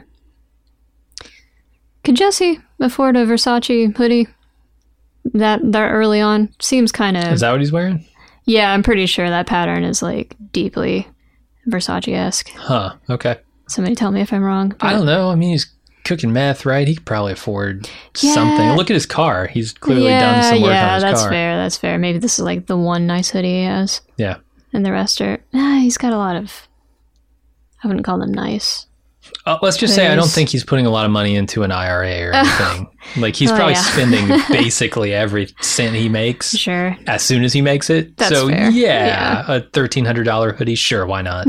Speaker 3: Could Jesse afford a Versace hoodie? That that early on seems kind of.
Speaker 2: is that what he's wearing?
Speaker 3: Yeah, I'm pretty sure that pattern is like deeply Versace-esque.
Speaker 2: Huh. Okay.
Speaker 3: Somebody tell me if I'm wrong.
Speaker 2: I don't know. I mean, he's cooking meth, right? He could probably afford
Speaker 3: Yeah.
Speaker 2: something. Look at his car. He's clearly
Speaker 3: yeah,
Speaker 2: done some work
Speaker 3: yeah,
Speaker 2: on his
Speaker 3: that's
Speaker 2: car.
Speaker 3: fair. That's fair. Maybe this is like the one nice hoodie he has,
Speaker 2: Yeah.
Speaker 3: and the rest are. Ah, he's got a lot of. I wouldn't call them nice.
Speaker 2: Uh, let's just say I don't
Speaker 3: There's-
Speaker 2: think he's putting a lot of money into an I R A or anything. Like he's
Speaker 3: Oh,
Speaker 2: probably
Speaker 3: yeah.
Speaker 2: spending basically every cent he makes
Speaker 3: Sure.
Speaker 2: as soon as he makes it.
Speaker 3: That's
Speaker 2: so
Speaker 3: fair.
Speaker 2: yeah,
Speaker 3: Yeah.
Speaker 2: a thirteen hundred dollars hoodie, sure, why not?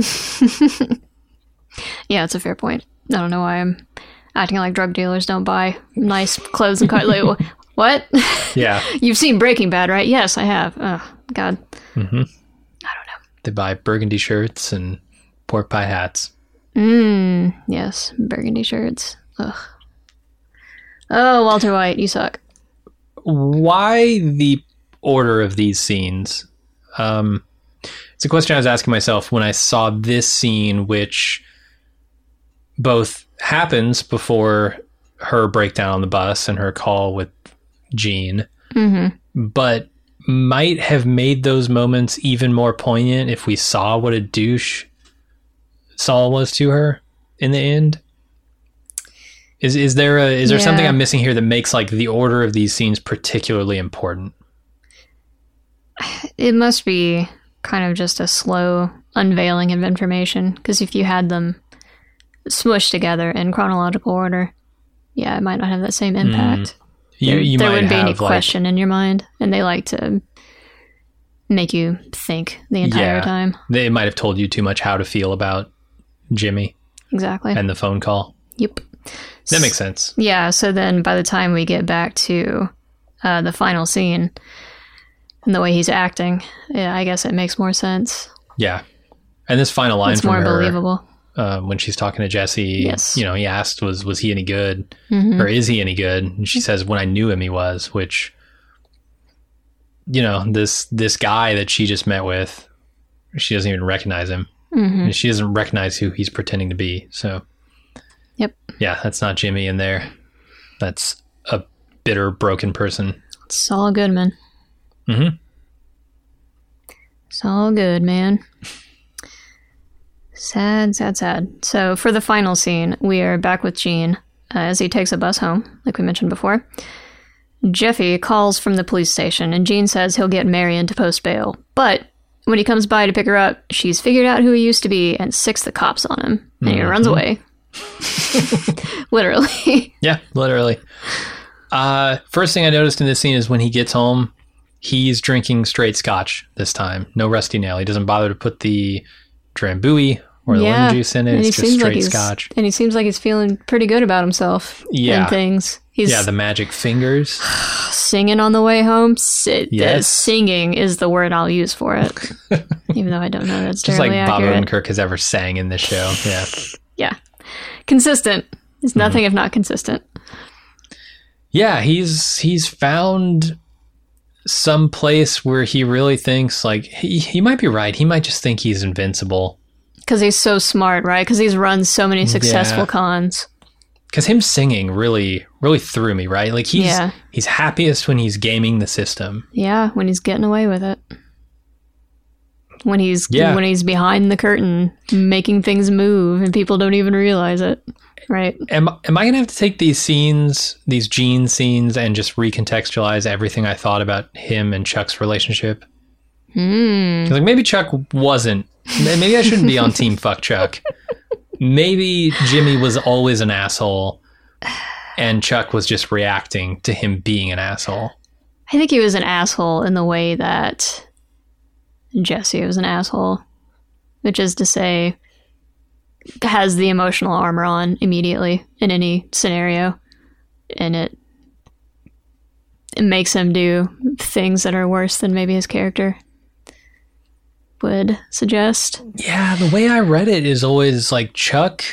Speaker 3: Yeah, it's a fair point. I don't know why I'm acting like drug dealers don't buy nice clothes and cars. Like, wh- what?
Speaker 2: Yeah.
Speaker 3: You've seen Breaking Bad, right? Yes, I have. Oh, God.
Speaker 2: They buy burgundy shirts and pork pie hats.
Speaker 3: Mm, yes, burgundy shirts. Ugh. Oh, Walter White, you suck.
Speaker 2: Why the order of these scenes? Um, it's a question I was asking myself when I saw this scene, which both happens before her breakdown on the bus and her call with Gene,
Speaker 3: Mm-hmm.
Speaker 2: but might have made those moments even more poignant if we saw what a douche Saul was to her in the end. Is is there a is there
Speaker 3: Yeah.
Speaker 2: something I'm missing here that makes like the order of these scenes particularly important?
Speaker 3: It must be kind of just a slow unveiling of information, because if you had them smushed together in chronological order, yeah, it might not have that same impact.
Speaker 2: You
Speaker 3: there
Speaker 2: you
Speaker 3: there
Speaker 2: might
Speaker 3: wouldn't be
Speaker 2: have
Speaker 3: any
Speaker 2: like,
Speaker 3: question in your mind, and they like to make you think the entire
Speaker 2: Yeah.
Speaker 3: time.
Speaker 2: they might have told you too much how to feel about Jimmy
Speaker 3: Exactly.
Speaker 2: and the phone call.
Speaker 3: Yep.
Speaker 2: That makes sense.
Speaker 3: Yeah, so then by the time we get back to uh, the final scene and the way he's acting, yeah, I guess it makes more sense.
Speaker 2: Yeah. And this final line
Speaker 3: It's
Speaker 2: from
Speaker 3: more
Speaker 2: her
Speaker 3: believable.
Speaker 2: uh, when she's talking to Jesse,
Speaker 3: Yes.
Speaker 2: you know, he asked, was was he any good?
Speaker 3: Mhm.
Speaker 2: Or is he any good? And she says, when I knew him, he was, which, you know, this this guy that she just met with, she doesn't even recognize him.
Speaker 3: Mhm.
Speaker 2: And she doesn't recognize who he's pretending to be. So,
Speaker 3: Yep.
Speaker 2: yeah, that's not Jimmy in there. That's a bitter, broken person.
Speaker 3: Saul Goodman.
Speaker 2: Mm-hmm.
Speaker 3: Saul good, man. Sad, sad, sad. So for the final scene, we are back with Gene uh, as he takes a bus home, like we mentioned before. Jeffy calls from the police station, and Gene says he'll get Marion to post bail. But when he comes by to pick her up, she's figured out who he used to be and sicks the cops on him, and he runs away. Literally.
Speaker 2: Yeah, literally. Uh, first thing I noticed in this scene is when he gets home, he's drinking straight scotch this time. No Rusty Nail. He doesn't bother to put the Drambuie or the lemon juice in it.
Speaker 3: and he
Speaker 2: It's just
Speaker 3: seems like
Speaker 2: straight
Speaker 3: he's-
Speaker 2: scotch.
Speaker 3: And he seems like he's feeling pretty good about himself
Speaker 2: Yeah.
Speaker 3: and things. He's
Speaker 2: Yeah, the magic fingers.
Speaker 3: singing on the way home. Si-
Speaker 2: Yes.
Speaker 3: Singing is the word I'll use for it. Even though I don't know that's
Speaker 2: Just like
Speaker 3: terribly
Speaker 2: Bob
Speaker 3: accurate.
Speaker 2: Odenkirk has ever sang in this show. Yeah.
Speaker 3: Yeah. Consistent.
Speaker 2: Mm-hmm.
Speaker 3: It's nothing if not consistent.
Speaker 2: Yeah, he's he's found some place where he really thinks like he, he might be right. He might just think he's invincible.
Speaker 3: Because he's so smart, right? Because he's run so many successful
Speaker 2: Yeah.
Speaker 3: cons.
Speaker 2: Because him singing really really threw me, right? Like he's
Speaker 3: Yeah.
Speaker 2: he's happiest when he's gaming the system.
Speaker 3: Yeah, when he's getting away with it. when he's
Speaker 2: Yeah.
Speaker 3: when he's behind the curtain making things move and people don't even realize it. Right.
Speaker 2: Am, am I going to have to take these scenes, these Gene scenes, and just recontextualize everything I thought about him and Chuck's relationship?
Speaker 3: Hmm.
Speaker 2: Like, maybe Chuck wasn't. Maybe I shouldn't be on Team Fuck Chuck. Maybe Jimmy was always an asshole, and Chuck was just reacting to him being an asshole.
Speaker 3: I think he was an asshole in the way that Jesse was an asshole, which is to say, has the emotional armor on immediately in any scenario, and it it makes him do things that are worse than maybe his character would suggest.
Speaker 2: Yeah, the way I read it is always like Chuck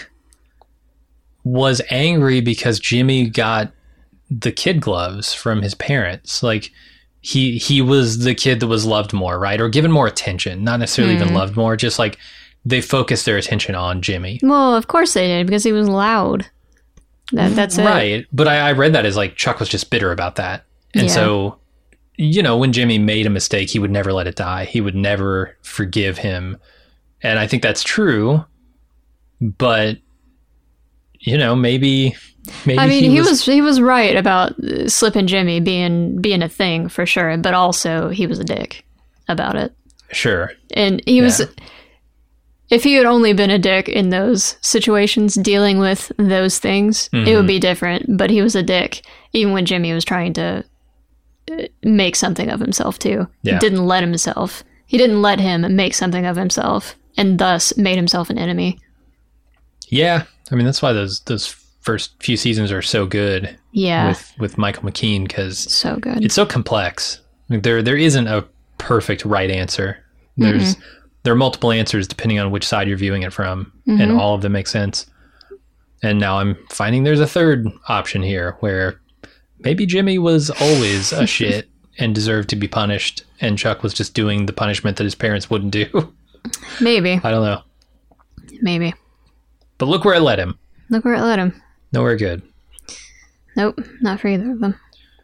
Speaker 2: was angry because Jimmy got the kid gloves from his parents. Like he he was the kid that was loved more, right? Or given more attention, not necessarily
Speaker 3: Mm.
Speaker 2: even loved more, just like they focused their attention on Jimmy.
Speaker 3: Well, of course they did, because he was loud. That, that's it.
Speaker 2: Right. But I, I read that as like Chuck was just bitter about that. And
Speaker 3: Yeah.
Speaker 2: so, you know, when Jimmy made a mistake, he would never let it die. He would never forgive him. And I think that's true. But, you know, maybe... maybe
Speaker 3: I mean, he,
Speaker 2: he
Speaker 3: was,
Speaker 2: was...
Speaker 3: he was right about uh, Slippin' Jimmy being being a thing for sure, but also he was a dick about it.
Speaker 2: Sure.
Speaker 3: And he was...
Speaker 2: Yeah.
Speaker 3: If he had only been a dick in those situations, dealing with those things,
Speaker 2: Mm-hmm.
Speaker 3: it would be different. But he was a dick, even when Jimmy was trying to uh, make something of himself, too.
Speaker 2: Yeah.
Speaker 3: He didn't let himself. He didn't let him make something of himself, and thus made himself an enemy.
Speaker 2: Yeah. I mean, that's why those those first few seasons are so good
Speaker 3: Yeah.
Speaker 2: with, with Michael McKean, because
Speaker 3: So good.
Speaker 2: it's so complex. Like, there there isn't a perfect right answer. There's
Speaker 3: Mm-hmm.
Speaker 2: there are multiple answers depending on which side you're viewing it from,
Speaker 3: Mm-hmm.
Speaker 2: and all of them make sense. And now I'm finding there's a third option here where maybe Jimmy was always a shit and deserved to be punished, and Chuck was just doing the punishment that his parents wouldn't do.
Speaker 3: Maybe.
Speaker 2: I don't know.
Speaker 3: Maybe.
Speaker 2: But look where it led him.
Speaker 3: Look where it led him.
Speaker 2: Nowhere good.
Speaker 3: Nope, not for either of them.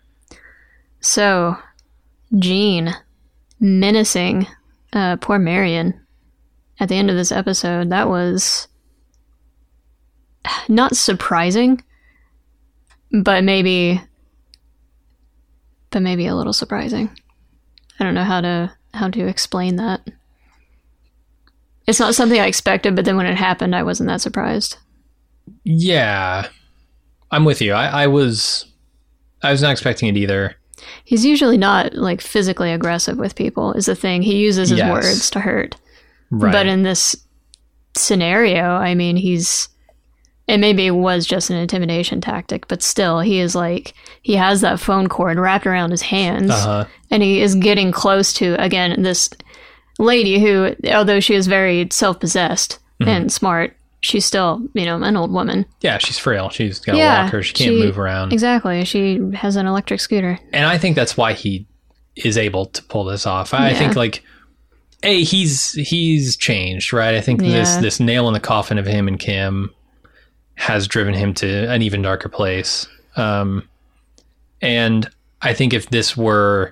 Speaker 3: So, Gene menacing uh, poor Marion at the end of this episode, that was not surprising, but maybe, but maybe a little surprising. I don't know how to how to explain that. It's not something I expected, but then when it happened, I wasn't that surprised.
Speaker 2: Yeah. I'm with you. I, I was I was not expecting it either.
Speaker 3: He's usually not like physically aggressive with people, is the thing. He uses his
Speaker 2: Yes.
Speaker 3: words to hurt.
Speaker 2: Right.
Speaker 3: But in this scenario, I mean, he's, it maybe was just an intimidation tactic, but still, he is like, he has that phone cord wrapped around his hands,
Speaker 2: Uh-huh.
Speaker 3: and he is getting close to, again, this lady who, although she is very self-possessed
Speaker 2: Mm-hmm.
Speaker 3: and smart, she's still, you know, an old woman.
Speaker 2: Yeah, she's frail. She's got a
Speaker 3: Yeah,
Speaker 2: walker. She can't
Speaker 3: she-
Speaker 2: move around.
Speaker 3: Exactly. She has an electric scooter.
Speaker 2: And I think that's why he is able to pull this off. I
Speaker 3: Yeah.
Speaker 2: think like A, he's he's changed, right? I think this
Speaker 3: Yeah.
Speaker 2: this nail in the coffin of him and Kim has driven him to an even darker place. Um, and I think if this were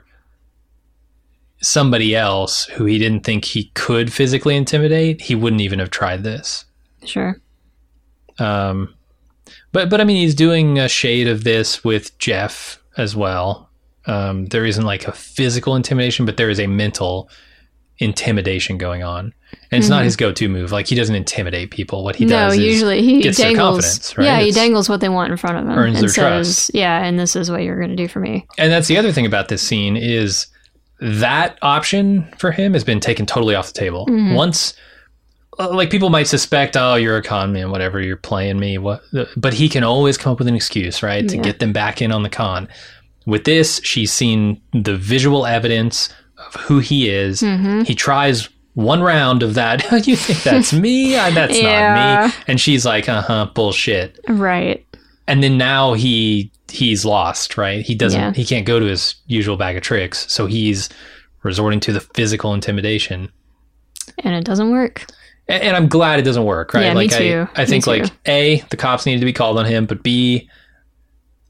Speaker 2: somebody else who he didn't think he could physically intimidate, he wouldn't even have tried this.
Speaker 3: Sure.
Speaker 2: Um, but but I mean, he's doing a shade of this with Jeff as well. Um, there isn't like a physical intimidation, but there is a mental intimidation going on, and it's not his go-to move. Like, he doesn't intimidate people. What he
Speaker 3: Mm-hmm. no,
Speaker 2: does is
Speaker 3: usually he
Speaker 2: gets their
Speaker 3: dangles.
Speaker 2: confidence, right?
Speaker 3: Yeah, he
Speaker 2: It's-
Speaker 3: dangles what they want in front of him
Speaker 2: earns
Speaker 3: and
Speaker 2: their
Speaker 3: says,
Speaker 2: trust.
Speaker 3: "Yeah, and this is what you're going to do for me."
Speaker 2: And that's the other thing about this scene is that option for him has been taken totally off the table.
Speaker 3: Mm-hmm.
Speaker 2: Once, uh, like, people might suspect, oh, you're a con man, whatever, you're playing me. What? But he can always come up with an excuse, right, to
Speaker 3: Yeah.
Speaker 2: get them back in on the con. With this, she's seen the visual evidence of who he is.
Speaker 3: Mm-hmm.
Speaker 2: He tries one round of that. You think that's me? Uh, That's
Speaker 3: Yeah.
Speaker 2: not me. And she's like, uh-huh, bullshit.
Speaker 3: Right.
Speaker 2: And then now he he's lost, right? He doesn't
Speaker 3: Yeah.
Speaker 2: he can't go to his usual bag of tricks, so he's resorting to the physical intimidation.
Speaker 3: And it doesn't work.
Speaker 2: And, and I'm glad it doesn't work, right?
Speaker 3: Yeah, me
Speaker 2: like
Speaker 3: too.
Speaker 2: I I
Speaker 3: Me
Speaker 2: think
Speaker 3: too.
Speaker 2: like A, the cops needed to be called on him, but B,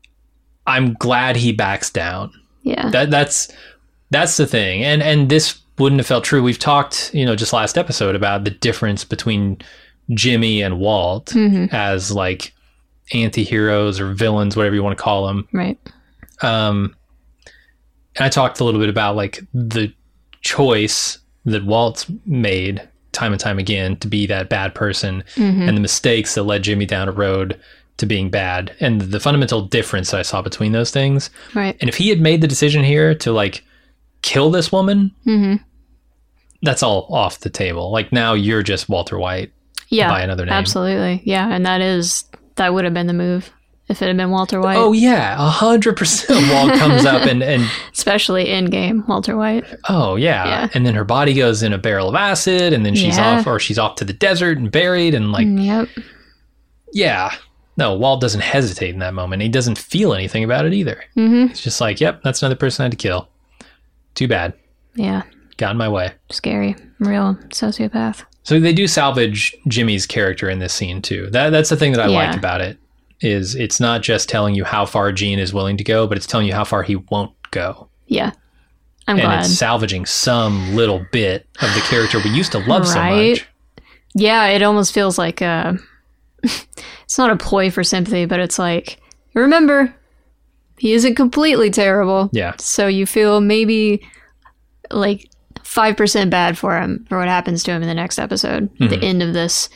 Speaker 2: I'm glad he backs down.
Speaker 3: Yeah.
Speaker 2: That that's that's the thing. And and this wouldn't have felt true. We've talked, you know, just last episode about the difference between Jimmy and Walt mm-hmm. as like anti-heroes or villains, whatever you want to call them.
Speaker 3: Right.
Speaker 2: Um, and I talked a little bit about like the choice that Walt's made time and time again to be that bad person mm-hmm. and the mistakes that led Jimmy down a road to being bad and the fundamental difference that I saw between those things.
Speaker 3: Right.
Speaker 2: And if he had made the decision here to like kill this woman, mm-hmm. that's all off the table. Like now you're just Walter White
Speaker 3: yeah,
Speaker 2: by another name.
Speaker 3: Absolutely. Yeah. And that is, that would have been the move if it had been Walter White.
Speaker 2: Oh yeah. A hundred percent Walt comes up and, and
Speaker 3: especially in game Walter White.
Speaker 2: Oh yeah. yeah. And then her body goes in a barrel of acid and then she's yeah. off or she's off to the desert and buried and like,
Speaker 3: yep.
Speaker 2: yeah. No, Walt doesn't hesitate in that moment. He doesn't feel anything about it either.
Speaker 3: Mm-hmm.
Speaker 2: It's just like, yep, that's another person I had to kill. Too bad.
Speaker 3: Yeah.
Speaker 2: Got in my way.
Speaker 3: Scary. Real sociopath.
Speaker 2: So they do salvage Jimmy's character in this scene too. That That's the thing that I yeah. liked about it, is it's not just telling you how far Gene is willing to go, but it's telling you how far he won't go.
Speaker 3: Yeah. I'm
Speaker 2: and
Speaker 3: glad.
Speaker 2: And it's salvaging some little bit of the character we used to love
Speaker 3: right?
Speaker 2: so much.
Speaker 3: Yeah, it almost feels like a... it's not a ploy for sympathy, but it's like, remember, he isn't completely terrible.
Speaker 2: Yeah.
Speaker 3: So you feel maybe like five percent bad for him for what happens to him in the next episode. Mm-hmm. The end of this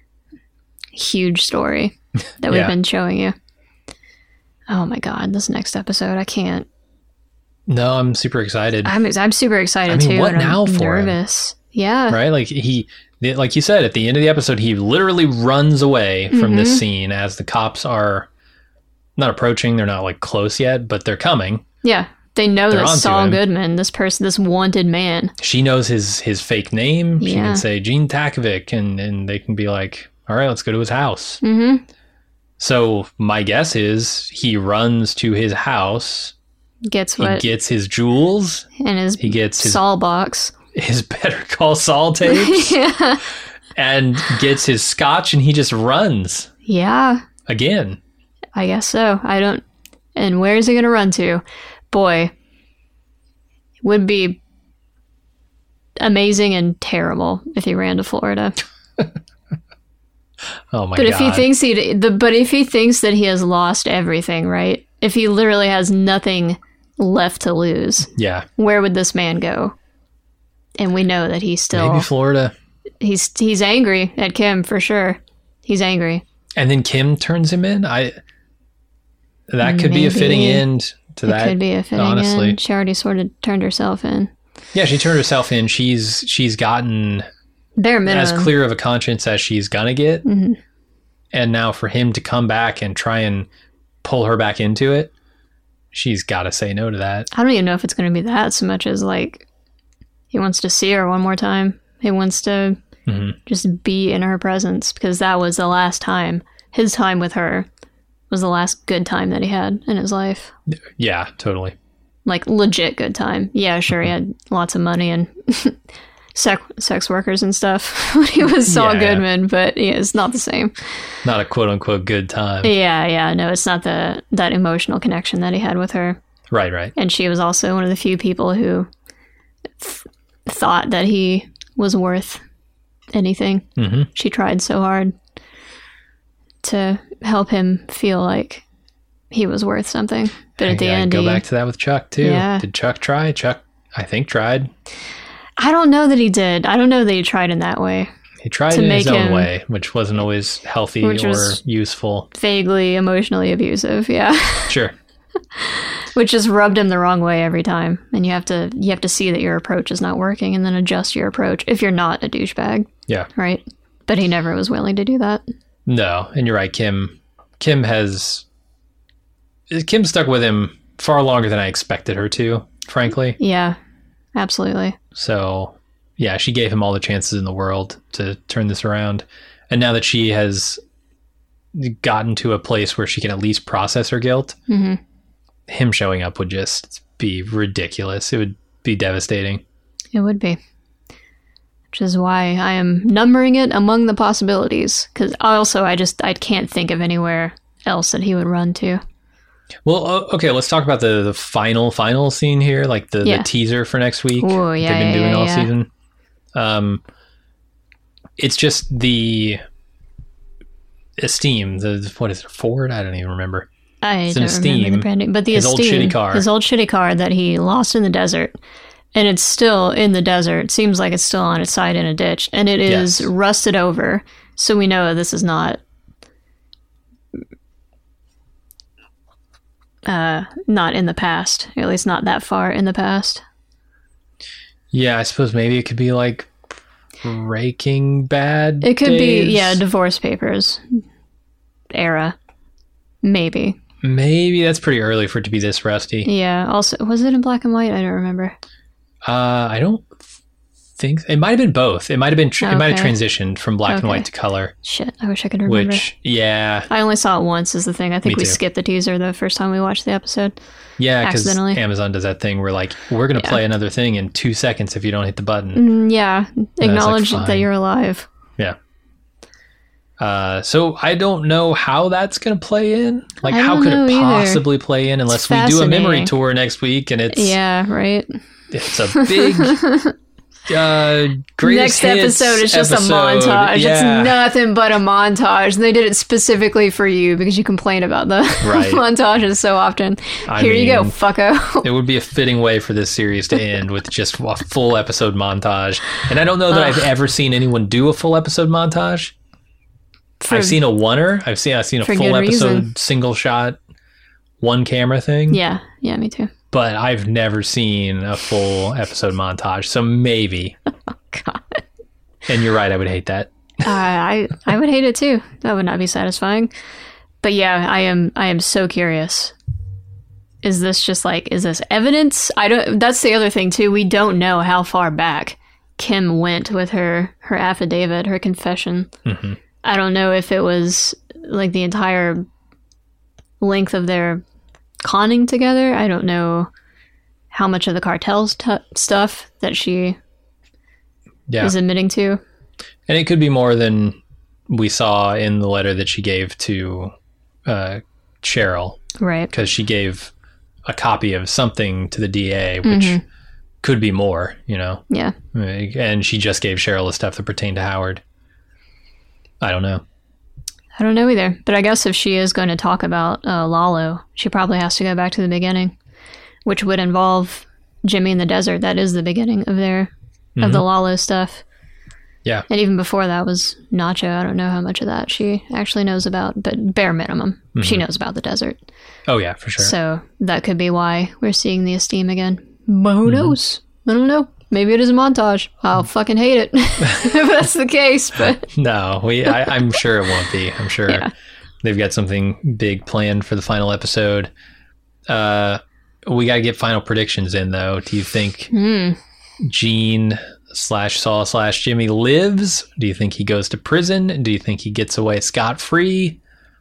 Speaker 3: huge story that we've yeah. been showing you. Oh my God, this next episode, I can't.
Speaker 2: No, I'm super excited.
Speaker 3: I'm I'm super excited
Speaker 2: I mean,
Speaker 3: too.
Speaker 2: What
Speaker 3: and
Speaker 2: now
Speaker 3: I'm
Speaker 2: for
Speaker 3: nervous.
Speaker 2: him?
Speaker 3: Yeah.
Speaker 2: Right? Like he... Like you said, at the end of the episode, he literally runs away from mm-hmm. this scene as the cops are not approaching. They're not like close yet, but they're coming.
Speaker 3: Yeah. They know
Speaker 2: they're
Speaker 3: that Saul Goodman, this person, this wanted man.
Speaker 2: She knows his, his fake name.
Speaker 3: Yeah.
Speaker 2: She can say Gene Takovic and, and they can be like, all right, let's go to his house.
Speaker 3: Mm-hmm.
Speaker 2: So my guess is he runs to his house.
Speaker 3: Gets what?
Speaker 2: He gets his jewels.
Speaker 3: And his,
Speaker 2: he gets his
Speaker 3: Saul box.
Speaker 2: His Better Call Saul tapes
Speaker 3: yeah.
Speaker 2: and gets his scotch and he just runs.
Speaker 3: Yeah.
Speaker 2: Again.
Speaker 3: I guess so. I don't... And where is he going to run to? Boy. It would be amazing and terrible if he ran to Florida.
Speaker 2: Oh my
Speaker 3: but
Speaker 2: God.
Speaker 3: if he thinks he the but if he thinks that he has lost everything, right? If he literally has nothing left to lose.
Speaker 2: Yeah.
Speaker 3: Where would this man go? And we know that he's still...
Speaker 2: Maybe Florida.
Speaker 3: He's he's angry at Kim, for sure. He's angry.
Speaker 2: And then Kim turns him in? I That could Maybe. be a fitting end to
Speaker 3: it
Speaker 2: that. It
Speaker 3: could be a fitting
Speaker 2: honestly.
Speaker 3: end. She already sort of turned herself in.
Speaker 2: Yeah, she turned herself in. She's she's gotten...
Speaker 3: Bare minimum.
Speaker 2: As clear of a conscience as she's gonna get.
Speaker 3: Mm-hmm.
Speaker 2: And now for him to come back and try and pull her back into it, she's got to say no to that.
Speaker 3: I don't even know if it's going to be that so much as like... He wants to see her one more time. He wants to mm-hmm. just be in her presence because that was the last time. His time with her was the last good time that he had in his life.
Speaker 2: Yeah, totally.
Speaker 3: Like legit good time. Yeah, sure, he had lots of money and sex, sex workers and stuff when he was Saul yeah, Goodman, yeah. but yeah, it's not the same.
Speaker 2: Not a quote unquote good time.
Speaker 3: Yeah, yeah, no, it's not the that emotional connection that he had with her.
Speaker 2: Right, right.
Speaker 3: And she was also one of the few people who... Th- thought that he was worth anything.
Speaker 2: Mm-hmm.
Speaker 3: She tried so hard to help him feel like he was worth something. But at the end,
Speaker 2: go
Speaker 3: he,
Speaker 2: back to that with Chuck too.
Speaker 3: Yeah.
Speaker 2: Did Chuck try? Chuck, I think, tried.
Speaker 3: I don't know that he did. I don't know that he tried in that way.
Speaker 2: He tried in his own way, which wasn't always healthy or useful.
Speaker 3: Vaguely emotionally abusive. Yeah.
Speaker 2: Sure.
Speaker 3: Which just rubbed him the wrong way every time. And you have to you have to see that your approach is not working and then adjust your approach if you're not a douchebag.
Speaker 2: Yeah.
Speaker 3: Right? But he never was willing to do that.
Speaker 2: No. And you're right, Kim. Kim has... Kim stuck with him far longer than I expected her to, frankly.
Speaker 3: Yeah. Absolutely.
Speaker 2: So, yeah, she gave him all the chances in the world to turn this around. And now that she has gotten to a place where she can at least process her guilt...
Speaker 3: Mm-hmm.
Speaker 2: Him showing up would just be ridiculous. It would be devastating.
Speaker 3: It would be. Which is why I am numbering it among the possibilities. Because also, I just, I can't think of anywhere else that he would run to.
Speaker 2: Well, okay, let's talk about the, the final, final scene here, like the,
Speaker 3: Yeah.
Speaker 2: the teaser for next week.
Speaker 3: Ooh, yeah,
Speaker 2: They've been
Speaker 3: yeah,
Speaker 2: doing
Speaker 3: yeah,
Speaker 2: all
Speaker 3: yeah.
Speaker 2: season. Um, it's just the Esteem, the, what is it, Ford? I don't even remember.
Speaker 3: I
Speaker 2: It's
Speaker 3: don't
Speaker 2: an
Speaker 3: remember
Speaker 2: Esteem,
Speaker 3: the branding, but the
Speaker 2: his old
Speaker 3: Esteem,
Speaker 2: shitty car.
Speaker 3: his old shitty car that he lost in the desert, and it's still in the desert. Seems like it's still on its side in a ditch, and it is
Speaker 2: Yes.
Speaker 3: rusted over. So we know this is not, uh, not in the past. At least not that far in the past.
Speaker 2: Yeah, I suppose maybe it could be like Breaking Bad.
Speaker 3: It could
Speaker 2: days.
Speaker 3: be, yeah, divorce papers era, maybe.
Speaker 2: Maybe that's pretty early for it to be this rusty.
Speaker 3: Yeah. Also, was it in black and white? I don't remember.
Speaker 2: Uh, I don't think it might have been both. It might have been tr- it might have
Speaker 3: Okay.
Speaker 2: transitioned from black and
Speaker 3: Okay.
Speaker 2: white to color.
Speaker 3: Shit, I wish I could remember.
Speaker 2: Which, yeah,
Speaker 3: I only saw it once is the thing. I think
Speaker 2: Me
Speaker 3: we
Speaker 2: too.
Speaker 3: skipped the teaser the first time we watched the episode.
Speaker 2: yeah, because
Speaker 3: Accidentally.
Speaker 2: Amazon does that thing where like we're gonna
Speaker 3: Yeah.
Speaker 2: play another thing in two seconds if you don't hit the button.
Speaker 3: Mm, yeah, acknowledge
Speaker 2: like,
Speaker 3: that
Speaker 2: fine.
Speaker 3: you're alive.
Speaker 2: Yeah. Uh, so I don't know how that's gonna play in. Like,
Speaker 3: I
Speaker 2: how
Speaker 3: don't
Speaker 2: could it
Speaker 3: know either.
Speaker 2: possibly play in unless we do a memory
Speaker 3: fascinating.
Speaker 2: tour next week and it's
Speaker 3: Yeah, right.
Speaker 2: it's a big uh greatest
Speaker 3: Next
Speaker 2: hits
Speaker 3: episode is just
Speaker 2: episode.
Speaker 3: a montage.
Speaker 2: Yeah.
Speaker 3: It's nothing but a montage. And they did it specifically for you because you complain about the
Speaker 2: Right.
Speaker 3: montages so often.
Speaker 2: I
Speaker 3: Here you go,
Speaker 2: mean,
Speaker 3: fucko.
Speaker 2: It would be a fitting way for this series to end with just a full episode montage. And I don't know that I've ever seen anyone do a full episode montage.
Speaker 3: For-
Speaker 2: I've seen a oneer. I've seen I've seen a
Speaker 3: for
Speaker 2: full
Speaker 3: good
Speaker 2: episode
Speaker 3: reason.
Speaker 2: single shot one camera thing.
Speaker 3: Yeah, yeah, me too.
Speaker 2: But I've never seen a full episode montage. So maybe.
Speaker 3: God.
Speaker 2: And you're right, I would hate that.
Speaker 3: Uh, I I would hate it too. That would not be satisfying. But yeah, I am I am so curious. Is this just like is this evidence? I don't. That's the other thing too. We don't know how far back Kim went with her her affidavit, her confession.
Speaker 2: Mm-hmm.
Speaker 3: I don't know if it was like the entire length of their conning together. I don't know how much of the cartel's t- stuff that she
Speaker 2: Yeah.
Speaker 3: is admitting to.
Speaker 2: And it could be more than we saw in the letter that she gave to uh, Cheryl,
Speaker 3: Right.
Speaker 2: because she gave a copy of something to the D A, which
Speaker 3: Mm-hmm.
Speaker 2: could be more, you know.
Speaker 3: Yeah.
Speaker 2: And she just gave Cheryl the stuff that pertained to Howard. I don't know.
Speaker 3: I don't know either. But I guess if she is going to talk about uh, Lalo, she probably has to go back to the beginning, which would involve Jimmy in the desert. That is the beginning of their of the Lalo stuff.
Speaker 2: Yeah.
Speaker 3: And even before that was Nacho. I don't know how much of that she actually knows about, but bare minimum, she knows about the desert.
Speaker 2: Oh, yeah, for sure.
Speaker 3: So that could be why we're seeing the Esteem again. But who knows? I don't know. Maybe it is a montage. I'll fucking hate it if that's the case. But
Speaker 2: No, we. I, I'm sure it won't be. I'm sure
Speaker 3: Yeah.
Speaker 2: they've got something big planned for the final episode. Uh, we got to get final predictions in, though. Do you think
Speaker 3: Hmm.
Speaker 2: Gene slash Saul slash Jimmy lives? Do you think he goes to prison? Do you think he gets away scot-free?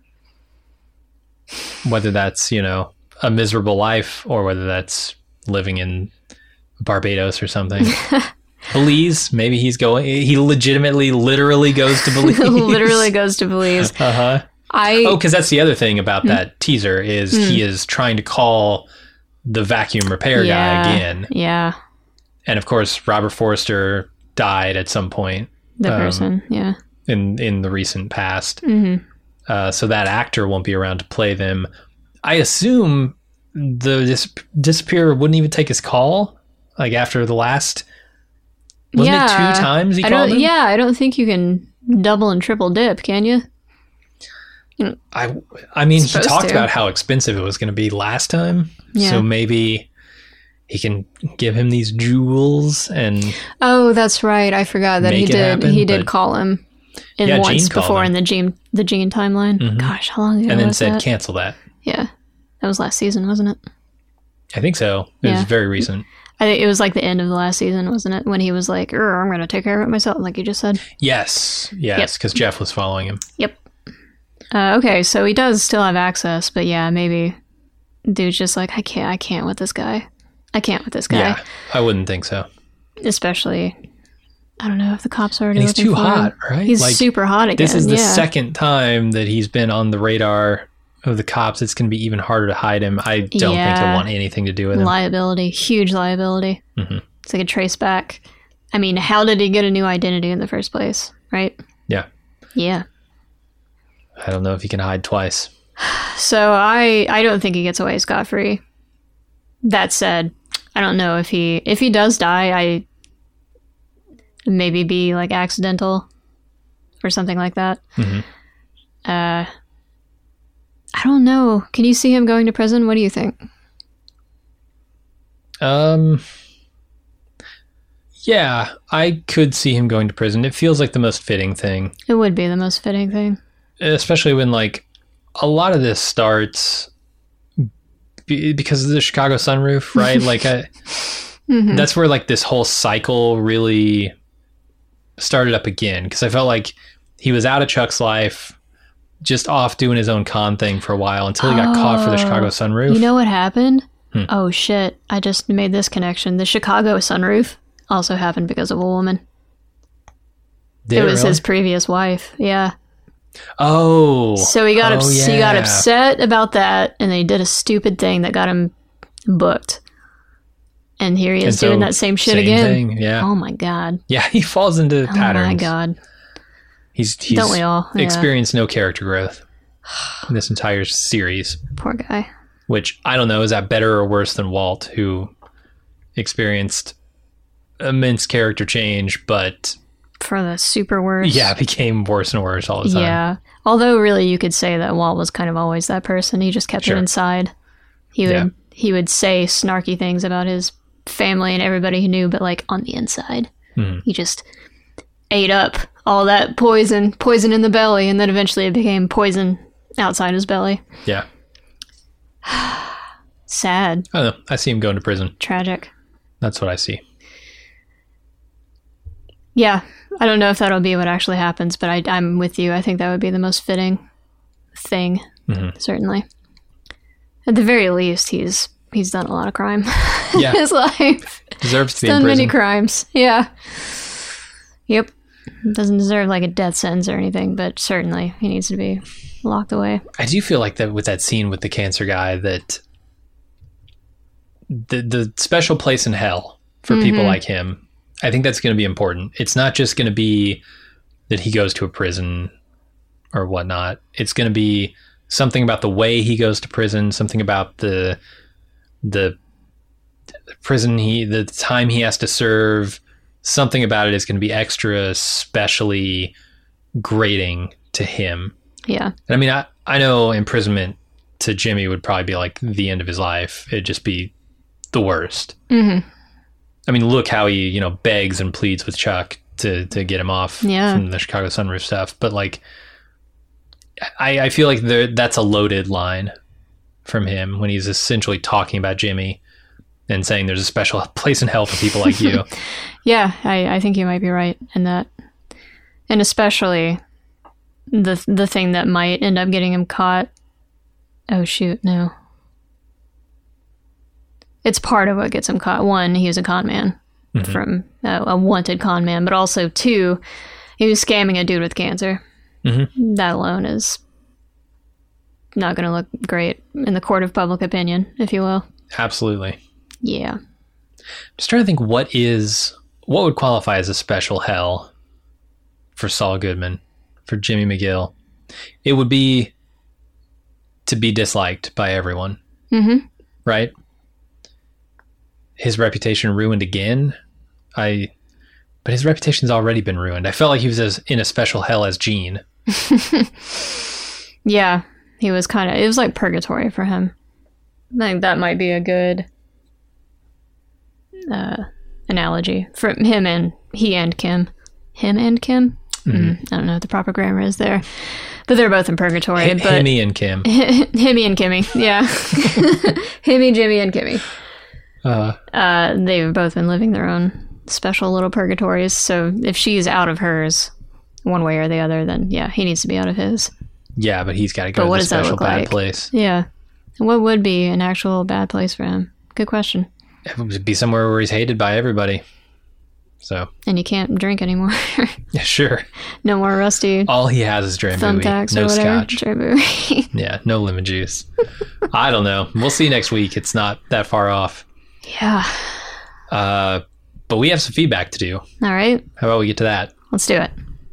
Speaker 2: Whether that's, you know, a miserable life or whether that's living in Barbados or something. Belize, maybe he's going, he legitimately, literally goes to Belize.
Speaker 3: literally goes to Belize.
Speaker 2: Uh-huh.
Speaker 3: I
Speaker 2: Oh, because that's the other thing about that teaser is he is trying to call the vacuum repair
Speaker 3: yeah,
Speaker 2: guy again.
Speaker 3: Yeah,
Speaker 2: And of course, Robert Forster died at some point
Speaker 3: the
Speaker 2: Um,
Speaker 3: person. Yeah.
Speaker 2: in, in the recent past.
Speaker 3: Mm-hmm.
Speaker 2: Uh, so that actor won't be around to play them. I assume the dis- disappearer wouldn't even take his call, like after the last. Wasn't
Speaker 3: yeah.
Speaker 2: it two times he
Speaker 3: I
Speaker 2: called
Speaker 3: don't.
Speaker 2: him?
Speaker 3: Yeah, I don't think you can double and triple dip, can you?
Speaker 2: I, I mean, he
Speaker 3: Supposed
Speaker 2: talked
Speaker 3: to.
Speaker 2: about how expensive it was going to be last time.
Speaker 3: Yeah.
Speaker 2: So maybe he can give him these jewels and
Speaker 3: Oh, that's right. I forgot that he
Speaker 2: Make it
Speaker 3: did.
Speaker 2: happen,
Speaker 3: he did
Speaker 2: but-
Speaker 3: call him in
Speaker 2: Yeah,
Speaker 3: once
Speaker 2: Gene called
Speaker 3: before
Speaker 2: him.
Speaker 3: in the Gene the Gene timeline.
Speaker 2: Mhm.
Speaker 3: Gosh, how long ago
Speaker 2: and then
Speaker 3: was
Speaker 2: said
Speaker 3: that?
Speaker 2: cancel that.
Speaker 3: Yeah, that was last season, wasn't it?
Speaker 2: I think so. It was
Speaker 3: Yeah.
Speaker 2: very recent.
Speaker 3: I think it was like the end of the last season, wasn't it? When he was like, "Er, "I'm going to take care of it myself," like you just said.
Speaker 2: Yes, yes, because Jeff was following him.
Speaker 3: Yep. Uh, okay, so he does still have access, but yeah, maybe dude's just like, I can't, I can't with this guy. I can't with this guy.
Speaker 2: Yeah, I wouldn't think so.
Speaker 3: Especially, I don't know if the cops are already
Speaker 2: And he's
Speaker 3: looking
Speaker 2: too
Speaker 3: for
Speaker 2: hot,
Speaker 3: him.
Speaker 2: right?
Speaker 3: He's
Speaker 2: Like,
Speaker 3: super hot again.
Speaker 2: This is the
Speaker 3: yeah.
Speaker 2: second time that he's been on the radar of the cops, it's going to be even harder to hide him. I don't
Speaker 3: Yeah.
Speaker 2: think he'll want anything to do with him.
Speaker 3: Liability, huge liability.
Speaker 2: Mhm.
Speaker 3: It's like a trace back. I mean, how did he get a new identity in the first place, right?
Speaker 2: Yeah.
Speaker 3: Yeah.
Speaker 2: I don't know if he can hide twice.
Speaker 3: So I I don't think he gets away scot-free. That said, I don't know if he if he does die, I maybe be like accidental or something like that.
Speaker 2: Mm-hmm.
Speaker 3: Uh, I don't know. Can you see him going to prison? What do you think?
Speaker 2: Um. Yeah, I could see him going to prison. It feels like the most fitting thing,
Speaker 3: It would be the most fitting thing.
Speaker 2: especially when like a lot of this starts be- because of the Chicago sunroof, right? like I,
Speaker 3: Mhm.
Speaker 2: that's where like this whole cycle really started up again, because I felt like he was out of Chuck's life, just off doing his own con thing for a while until he got caught for the Chicago sunroof.
Speaker 3: You know what happened?
Speaker 2: Hmm.
Speaker 3: Oh shit! I just made this connection. The Chicago sunroof also happened because of a woman.
Speaker 2: Did
Speaker 3: it was
Speaker 2: really?
Speaker 3: his previous wife. Yeah.
Speaker 2: Oh.
Speaker 3: So he got
Speaker 2: oh,
Speaker 3: ups- he got
Speaker 2: yeah.
Speaker 3: upset about that, and they did a stupid thing that got him booked. And here he is
Speaker 2: And so,
Speaker 3: doing that same shit
Speaker 2: same
Speaker 3: again.
Speaker 2: thing, yeah.
Speaker 3: Oh my god.
Speaker 2: Yeah, he falls into patterns.
Speaker 3: Oh my god.
Speaker 2: He's he's
Speaker 3: Don't we all? Yeah.
Speaker 2: experienced no character growth in this entire series,
Speaker 3: Poor guy.
Speaker 2: which I don't know, is that better or worse than Walt, who experienced immense character change, but
Speaker 3: For the super worse.
Speaker 2: yeah, became worse and worse all the time.
Speaker 3: Yeah. Although really you could say that Walt was kind of always that person. He just kept
Speaker 2: Sure.
Speaker 3: it inside. He would
Speaker 2: Yeah.
Speaker 3: he would say snarky things about his family and everybody he knew, but like on the inside.
Speaker 2: Mhm.
Speaker 3: He just ate up all that poison, poison in the belly, and then eventually it became poison outside his belly.
Speaker 2: Yeah.
Speaker 3: Sad.
Speaker 2: I don't know. I see him going to prison.
Speaker 3: Tragic.
Speaker 2: That's what I see.
Speaker 3: Yeah. I don't know if that'll be what actually happens, but I, I'm with you. I think that would be the most fitting thing,
Speaker 2: Mhm.
Speaker 3: certainly. At the very least, he's he's done a lot of crime
Speaker 2: Yeah.
Speaker 3: in his life.
Speaker 2: Deserves to be
Speaker 3: He's
Speaker 2: in
Speaker 3: done many
Speaker 2: prison.
Speaker 3: crimes. Yeah. Yep. Doesn't deserve like a death sentence or anything, but certainly he needs to be locked away.
Speaker 2: I do feel like that with that scene with the cancer guy, that the the special place in hell for people
Speaker 3: Mm-hmm.
Speaker 2: like him, I think that's going to be important. It's not just going to be that he goes to a prison or whatnot. It's going to be something about the way he goes to prison, something about the the prison he the time he has to serve. Something about it is going to be extra specially grating to him.
Speaker 3: Yeah.
Speaker 2: And I mean, I, I know imprisonment to Jimmy would probably be like the end of his life. It'd just be the worst.
Speaker 3: Mm-hmm.
Speaker 2: I mean, look how he, you know, begs and pleads with Chuck to, to get him off
Speaker 3: Yeah.
Speaker 2: from the Chicago sunroof stuff. But like, I, I feel like there, that's a loaded line from him when he's essentially talking about Jimmy and saying there's a special place in hell for people like you.
Speaker 3: Yeah, I, I think you might be right in that. And especially the the thing that might end up getting him caught. Oh shoot, no. It's part of what gets him caught. One, he was a con man
Speaker 2: Mhm.
Speaker 3: from uh, a wanted con man, but also two, he was scamming a dude with cancer.
Speaker 2: Mhm.
Speaker 3: That alone is not going to look great in the court of public opinion, if you will.
Speaker 2: Absolutely.
Speaker 3: Yeah.
Speaker 2: Just trying to think what is what would qualify as a special hell for Saul Goodman, for Jimmy McGill. It would be to be disliked by everyone,
Speaker 3: Mm-hmm.
Speaker 2: right? His reputation ruined again. I, but his reputation's already been ruined. I felt like he was as in a special hell as Gene.
Speaker 3: Yeah, he was kind of, it was like purgatory for him. I think that might be a good uh, analogy for him and he and Kim. Him and Kim? Mm, I don't know what the proper grammar is there. But they're both in purgatory.
Speaker 2: Him,
Speaker 3: but
Speaker 2: Himmy and Kim.
Speaker 3: Himmy and Kimmy, yeah. Himmy, Jimmy, and Kimmy.
Speaker 2: Uh,
Speaker 3: Uh, they've both been living their own special little purgatories. So if she's out of hers, one way or the other, then yeah, he needs to be out of his.
Speaker 2: yeah, but he's got to go
Speaker 3: But
Speaker 2: to
Speaker 3: what
Speaker 2: the
Speaker 3: does that
Speaker 2: special
Speaker 3: look
Speaker 2: bad
Speaker 3: like?
Speaker 2: place.
Speaker 3: Yeah. And what would be an actual bad place for him? Good question.
Speaker 2: It would be somewhere where he's hated by everybody. So
Speaker 3: And you can't drink anymore.
Speaker 2: yeah, sure.
Speaker 3: No more Rusty.
Speaker 2: All he has is Drambuie.
Speaker 3: Thumbtacks
Speaker 2: No
Speaker 3: or whatever.
Speaker 2: scotch.
Speaker 3: Drambuie.
Speaker 2: Yeah, no lemon juice. I don't know. We'll see next week. It's not that far off.
Speaker 3: Yeah.
Speaker 2: Uh, but we have some feedback to do.
Speaker 3: All right.
Speaker 2: How about we get to that?
Speaker 3: Let's do it.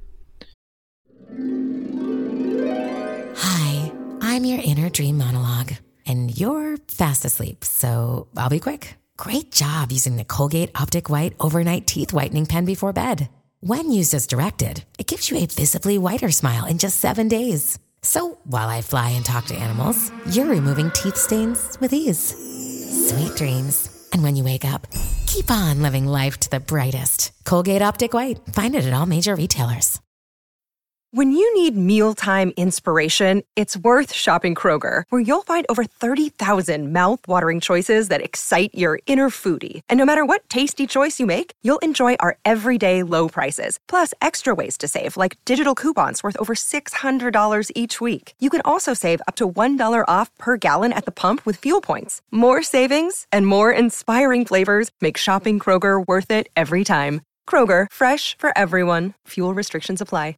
Speaker 7: Hi, I'm your inner dream monologue, and you're fast asleep, so I'll be quick. Great job using the Colgate Optic White Overnight Teeth Whitening Pen before bed. When used as directed, it gives you a visibly whiter smile in just seven days. So while I fly and talk to animals, you're removing teeth stains with ease. Sweet dreams. And when you wake up, keep on living life to the brightest. Colgate Optic White. Find it at all major retailers.
Speaker 8: When you need mealtime inspiration, it's worth shopping Kroger, where you'll find over thirty thousand mouth-watering choices that excite your inner foodie. And no matter what tasty choice you make, you'll enjoy our everyday low prices, plus extra ways to save, like digital coupons worth over six hundred dollars each week. You can also save up to one dollar off per gallon at the pump with fuel points. More savings and more inspiring flavors make shopping Kroger worth it every time. Kroger, fresh for everyone. Fuel restrictions apply.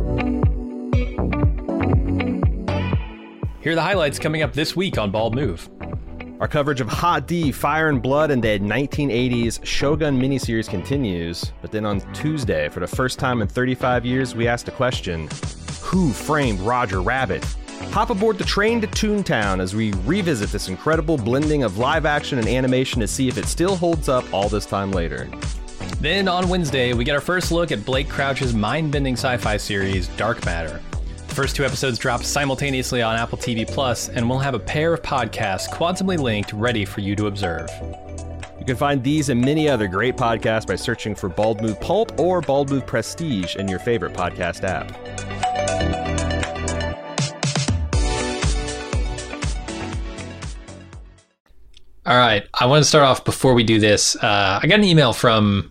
Speaker 2: Here are the highlights coming up this week on Bald Move.
Speaker 9: Our coverage of Hot D, Fire and Blood, and the nineteen eighties Shogun miniseries continues. But then on Tuesday, for the first time in thirty-five years, we asked a question: who framed Roger Rabbit? Hop aboard the train to Toontown as we revisit this incredible blending of live action and animation to see if it still holds up all this time later.
Speaker 2: Then on Wednesday, we get our first look at Blake Crouch's mind-bending sci-fi series, Dark Matter. The first two episodes drop simultaneously on Apple T V Plus, and we'll have a pair of podcasts quantumly linked ready for you to observe.
Speaker 9: You can find these and many other great podcasts by searching for Bald Move Pulp or Bald Move Prestige in your favorite podcast app.
Speaker 2: All right, I want to start off before we do this. Uh, I got an email from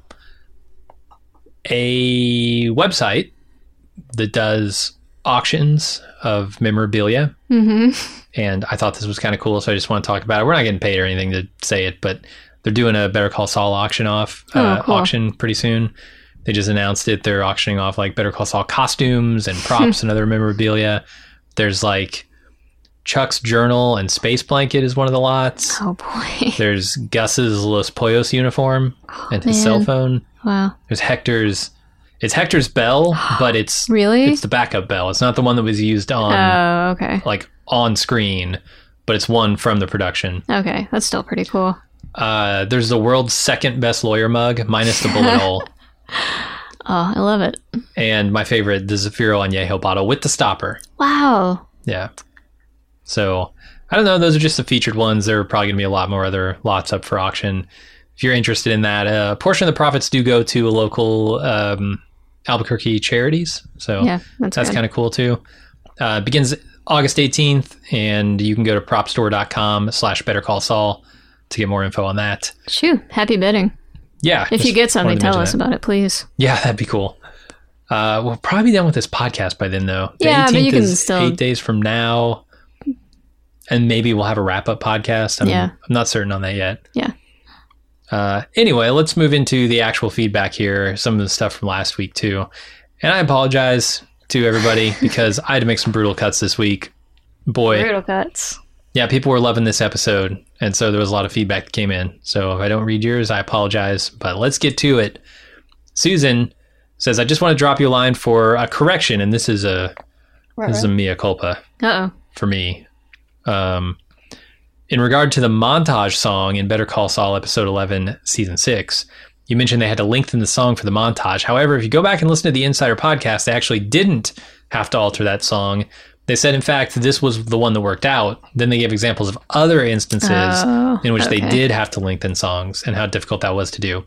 Speaker 2: a website that does auctions of memorabilia.
Speaker 3: Mm-hmm.
Speaker 2: And I thought this was kind of cool, so I just want to talk about it. We're not getting paid or anything to say it, but they're doing a Better Call Saul auction off uh,
Speaker 3: oh, cool.
Speaker 2: auction pretty soon. They just announced it. They're auctioning off like Better Call Saul costumes and props and other memorabilia. There's like Chuck's journal and space blanket is one of the lots.
Speaker 3: Oh boy.
Speaker 2: There's Gus's Los Pollos uniform
Speaker 3: oh,
Speaker 2: and his
Speaker 3: man.
Speaker 2: cell phone.
Speaker 3: Wow.
Speaker 2: There's Hector's. It's Hector's bell, but it's
Speaker 3: really
Speaker 2: it's the backup bell. It's not the one that was used on
Speaker 3: oh okay
Speaker 2: like on screen, but it's one from the production.
Speaker 3: Okay, that's still pretty cool.
Speaker 2: Uh, there's the world's second best lawyer mug, minus the bullet hole.
Speaker 3: Oh, I love it.
Speaker 2: And my favorite, the Zafiro Añejo bottle with the stopper.
Speaker 3: Wow.
Speaker 2: Yeah. So, I don't know. Those are just the featured ones. There are probably going to be a lot more other lots up for auction. If you're interested in that, uh, a portion of the profits do go to a local um, Albuquerque charities. So,
Speaker 3: yeah, that's,
Speaker 2: that's kind of cool too. Uh, it begins August eighteenth, and you can go to propstore.com slash Better Call Saul to get more info on that.
Speaker 3: Shoo, happy bidding.
Speaker 2: Yeah.
Speaker 3: If you get something, tell us that. about it, please.
Speaker 2: Yeah, that'd be cool. Uh, we'll probably be done with this podcast by then, though. The
Speaker 3: yeah,
Speaker 2: eighteenth
Speaker 3: but you can
Speaker 2: is
Speaker 3: still...
Speaker 2: eight days from now, and maybe we'll have a wrap-up podcast. I'm,
Speaker 3: yeah.
Speaker 2: I'm not certain on that yet.
Speaker 3: Yeah.
Speaker 2: Uh, anyway, let's move into the actual feedback here, some of the stuff from last week, too. And I apologize to everybody because I had to make some brutal cuts this week. Boy.
Speaker 3: Brutal cuts.
Speaker 2: Yeah, people were loving this episode, and so there was a lot of feedback that came in. So if I don't read yours, I apologize, but let's get to it. Susan says, I just want to drop you a line for a correction, and this is a
Speaker 3: right,
Speaker 2: this is
Speaker 3: right.
Speaker 2: a mea culpa
Speaker 3: Uh-oh.
Speaker 2: for me. Um, in regard to the montage song in Better Call Saul episode eleven, season six, you mentioned they had to lengthen the song for the montage. However, if you go back and listen to the Insider podcast, they actually didn't have to alter that song. They said, in fact, this was the one that worked out. Then they gave examples of other instances
Speaker 3: oh,
Speaker 2: in which
Speaker 3: okay.
Speaker 2: they did have to lengthen songs and how difficult that was to do.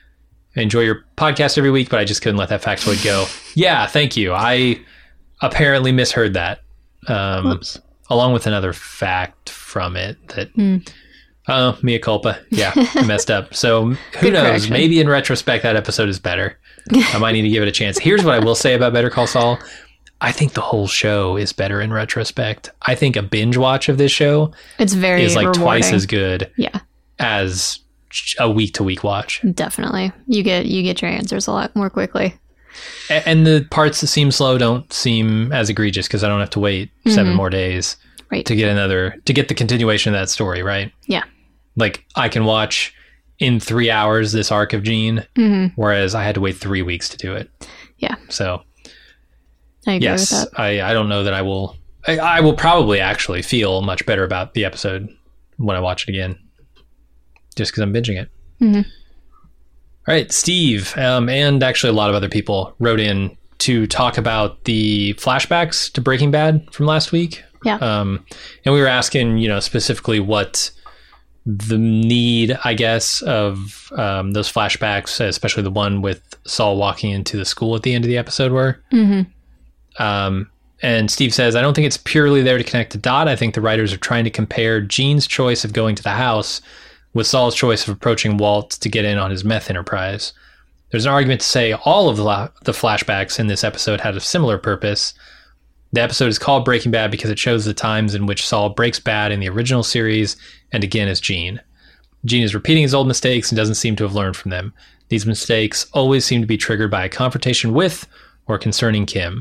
Speaker 2: I enjoy your podcast every week, but I just couldn't let that factoid go. Yeah, thank you. I apparently misheard that. Um, along with another fact from it that,
Speaker 3: mm.
Speaker 2: oh, mea culpa. Yeah, I messed up. So who
Speaker 3: Good
Speaker 2: knows?
Speaker 3: correction.
Speaker 2: Maybe in retrospect, that episode is better. I might need to give it a chance. Here's what I will say about Better Call Saul. I think the whole show is better in retrospect. I think a binge watch of this show
Speaker 3: it's very
Speaker 2: is like
Speaker 3: rewarding.
Speaker 2: twice as good
Speaker 3: yeah.
Speaker 2: as a week to week watch.
Speaker 3: Definitely. You get you get your answers a lot more quickly.
Speaker 2: A- and the parts that seem slow don't seem as egregious because I don't have to wait mm-hmm. seven more days
Speaker 3: right.
Speaker 2: to get another, to get the continuation of that story, right?
Speaker 3: Yeah.
Speaker 2: Like I can watch in three hours this arc of Jean,
Speaker 3: mm-hmm.
Speaker 2: whereas I had to wait three weeks to do it.
Speaker 3: Yeah.
Speaker 2: So,
Speaker 3: I agree
Speaker 2: yes,
Speaker 3: with that.
Speaker 2: I, I don't know that I will, I, I will probably actually feel much better about the episode when I watch it again, just because I'm binging it.
Speaker 3: Mm-hmm.
Speaker 2: All right, Steve, um, and actually a lot of other people wrote in to talk about the flashbacks to Breaking Bad from last week.
Speaker 3: Yeah.
Speaker 2: Um, and we were asking, you know, specifically what the need, I guess, of um, those flashbacks, especially the one with Saul walking into the school at the end of the episode were.
Speaker 3: Mm-hmm.
Speaker 2: Um, and Steve says, I don't think it's purely there to connect the dot. I think the writers are trying to compare Gene's choice of going to the house with Saul's choice of approaching Walt to get in on his meth enterprise. There's an argument to say all of the, la- the flashbacks in this episode had a similar purpose. The episode is called Breaking Bad because it shows the times in which Saul breaks bad in the original series and again as Gene. Gene is repeating his old mistakes and doesn't seem to have learned from them. These mistakes always seem to be triggered by a confrontation with or concerning Kim.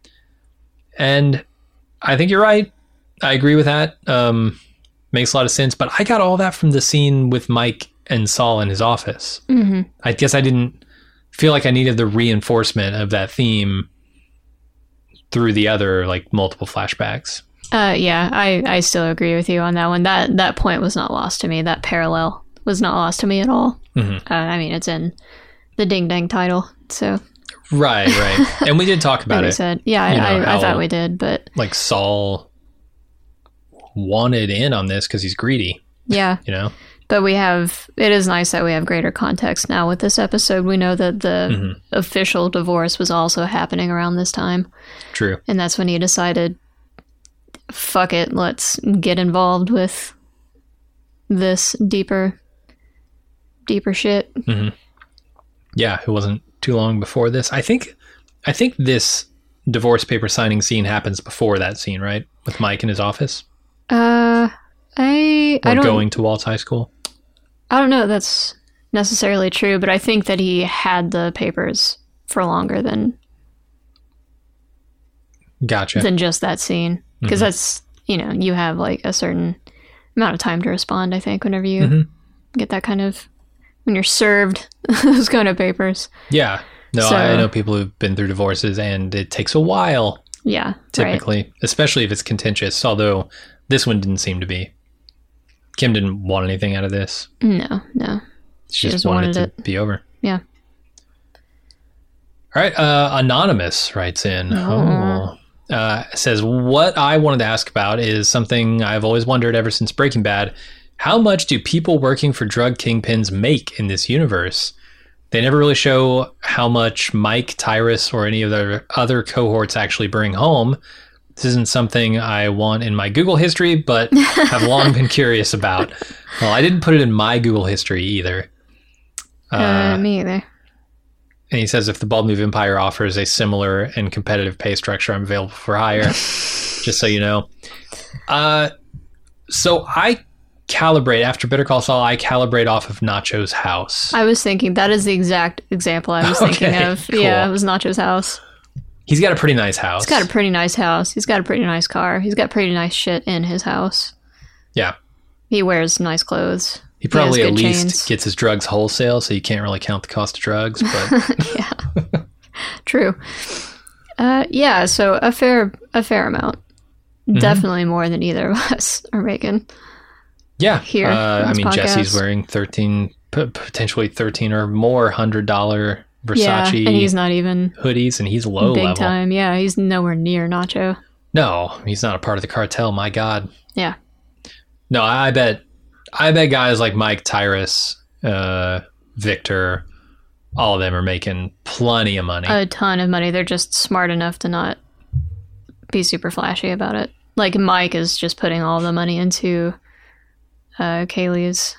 Speaker 2: And I think you're right. I agree with that. Um, makes a lot of sense. But I got all that from the scene with Mike and Saul in his office.
Speaker 3: Mm-hmm.
Speaker 2: I guess I didn't feel like I needed the reinforcement of that theme through the other, like, multiple flashbacks.
Speaker 3: Uh, yeah, I, I still agree with you on that one. That that point was not lost to me. That parallel was not lost to me at all.
Speaker 2: Mm-hmm.
Speaker 3: Uh, I mean, it's in the Ding Dang title, so...
Speaker 2: Right, right. And we did talk about
Speaker 3: like
Speaker 2: it.
Speaker 3: I said. Yeah, I,
Speaker 2: you know,
Speaker 3: I,
Speaker 2: how,
Speaker 3: I thought we did, but...
Speaker 2: Like, Saul wanted in on this because he's greedy.
Speaker 3: Yeah.
Speaker 2: You know?
Speaker 3: But we have... It is nice that we have greater context now with this episode. We know that the
Speaker 2: mm-hmm.
Speaker 3: official divorce was also happening around this time.
Speaker 2: True.
Speaker 3: And that's when he decided, fuck it, let's get involved with this deeper, deeper shit.
Speaker 2: Mm-hmm. Yeah, it wasn't too long before this. I think I think this divorce paper signing scene happens before that scene, right? With Mike in his office?
Speaker 3: Uh, I...
Speaker 2: Or
Speaker 3: I don't,
Speaker 2: going to Walt's high school?
Speaker 3: I don't know if that's necessarily true, but I think that he had the papers for longer than...
Speaker 2: Gotcha.
Speaker 3: Than just that scene. Because
Speaker 2: mm-hmm.
Speaker 3: that's, you know, you have like a certain amount of time to respond, I think, whenever you mm-hmm. get that kind of... When you're served those kind of papers.
Speaker 2: Yeah. No, so, I know people who've been through divorces and it takes a while.
Speaker 3: Yeah.
Speaker 2: Typically.
Speaker 3: Right.
Speaker 2: Especially if it's contentious, although this one didn't seem to be. Kim didn't want anything out of this.
Speaker 3: No, no.
Speaker 2: She, she just wanted, wanted it to it. be over.
Speaker 3: Yeah.
Speaker 2: All right. Uh, Anonymous writes in.
Speaker 3: Oh.
Speaker 2: oh. Uh, says, what I wanted to ask about is something I've always wondered ever since Breaking Bad. How much do people working for drug kingpins make in this universe? They never really show how much Mike, Tyrus, or any of the other cohorts actually bring home. This isn't something I want in my Google history, but have long been curious about. Well, I didn't put it in my Google history either.
Speaker 3: Uh, uh, me either.
Speaker 2: And he says, if the Bald Move Empire offers a similar and competitive pay structure, I'm available for hire. Just so you know. Uh, so I... calibrate after Better Call Saul. I calibrate off of Nacho's house.
Speaker 3: I was thinking that is the exact example I was
Speaker 2: okay,
Speaker 3: thinking of.
Speaker 2: Cool.
Speaker 3: Yeah, it was Nacho's house.
Speaker 2: He's got a pretty nice house.
Speaker 3: He's got a pretty nice house. He's got a pretty nice car. He's got pretty nice shit in his house.
Speaker 2: Yeah.
Speaker 3: He wears nice clothes.
Speaker 2: He probably
Speaker 3: he
Speaker 2: at least
Speaker 3: chains.
Speaker 2: gets his drugs wholesale, so you can't really count the cost of drugs. But
Speaker 3: yeah, true. Uh, yeah, so a fair a fair amount. Mm-hmm. Definitely more than either of us are making.
Speaker 2: Yeah,
Speaker 3: here.
Speaker 2: Uh, I mean,
Speaker 3: podcast.
Speaker 2: Jesse's wearing thirteen, p- potentially thirteen or more hundred dollar Versace.
Speaker 3: Yeah, and he's not even
Speaker 2: hoodies, and he's low
Speaker 3: big
Speaker 2: level.
Speaker 3: time. Yeah, he's nowhere near Nacho.
Speaker 2: No, he's not a part of the cartel. My God.
Speaker 3: Yeah.
Speaker 2: No, I, I bet. I bet guys like Mike, Tyrus, uh, Victor, all of them are making plenty of money.
Speaker 3: A ton of money. They're just smart enough to not be super flashy about it. Like Mike is just putting all the money into uh, Kaylee's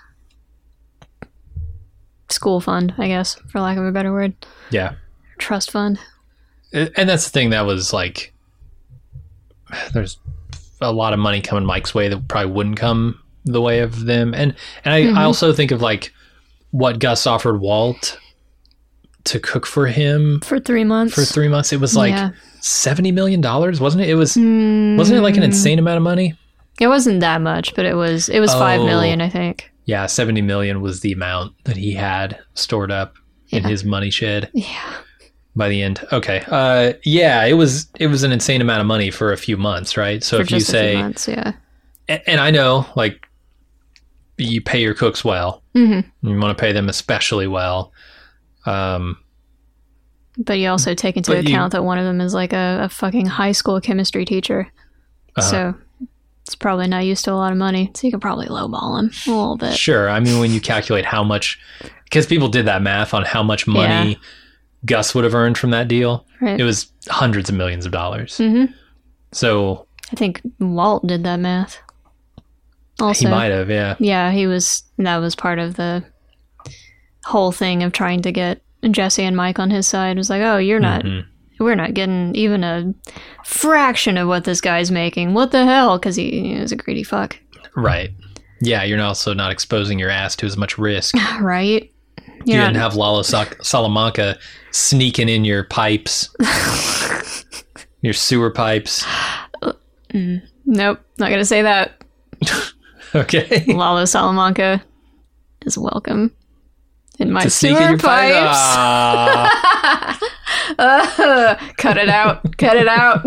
Speaker 3: school fund, I guess, for lack of a better word.
Speaker 2: Yeah.
Speaker 3: Trust fund.
Speaker 2: And that's the thing that was like, there's a lot of money coming Mike's way that probably wouldn't come the way of them. And and I, mm-hmm. I also think of like what Gus offered Walt to cook for him
Speaker 3: For three months.
Speaker 2: for three months, it was like
Speaker 3: Yeah.
Speaker 2: seventy million dollars, wasn't it? It was, wasn't it like an insane amount of money?
Speaker 3: It wasn't that much, but it was it was
Speaker 2: Oh.
Speaker 3: five million, I think.
Speaker 2: Yeah, seventy million was the amount that he had stored up in
Speaker 3: Yeah.
Speaker 2: his money shed
Speaker 3: Yeah.
Speaker 2: by the end. Okay. Uh, yeah, it was it was an insane amount of money for a few months, right? So
Speaker 3: For
Speaker 2: if you
Speaker 3: just a few
Speaker 2: say,
Speaker 3: months, yeah.
Speaker 2: and, and I know, like, you pay your cooks well.
Speaker 3: Mm-hmm.
Speaker 2: You want to pay them especially well. Um,
Speaker 3: But you also take into
Speaker 2: But you-
Speaker 3: account that one of them is like a, a fucking high school chemistry teacher.
Speaker 2: Uh-huh.
Speaker 3: So it's probably not used to a lot of money. So you could probably lowball him a little bit.
Speaker 2: Sure. I mean, when you calculate how much, because people did that math on how much money
Speaker 3: Yeah.
Speaker 2: Gus would have earned from that deal,
Speaker 3: Right.
Speaker 2: it was hundreds of millions of dollars.
Speaker 3: Mm-hmm.
Speaker 2: So
Speaker 3: I think Walt did that math. Also,
Speaker 2: he might have, yeah.
Speaker 3: yeah, he was. That was part of the whole thing of trying to get Jesse and Mike on his side. It was like, oh, you're not.
Speaker 2: Mhm.
Speaker 3: We're not getting even a fraction of what this guy's making. What the hell? Because he, he was a greedy fuck,
Speaker 2: Right. Yeah, you're also not exposing your ass to as much risk.
Speaker 3: right?
Speaker 2: You
Speaker 3: You're
Speaker 2: didn't
Speaker 3: not-
Speaker 2: have Lalo Sa- Salamanca sneaking in your pipes, your sewer pipes.
Speaker 3: Nope, not gonna say that.
Speaker 2: Okay.
Speaker 3: Lalo Salamanca is welcome in my
Speaker 2: To sneak
Speaker 3: sewer
Speaker 2: in your pipe.
Speaker 3: pipes.
Speaker 2: Ah,
Speaker 3: Uh, cut it out. Cut it out.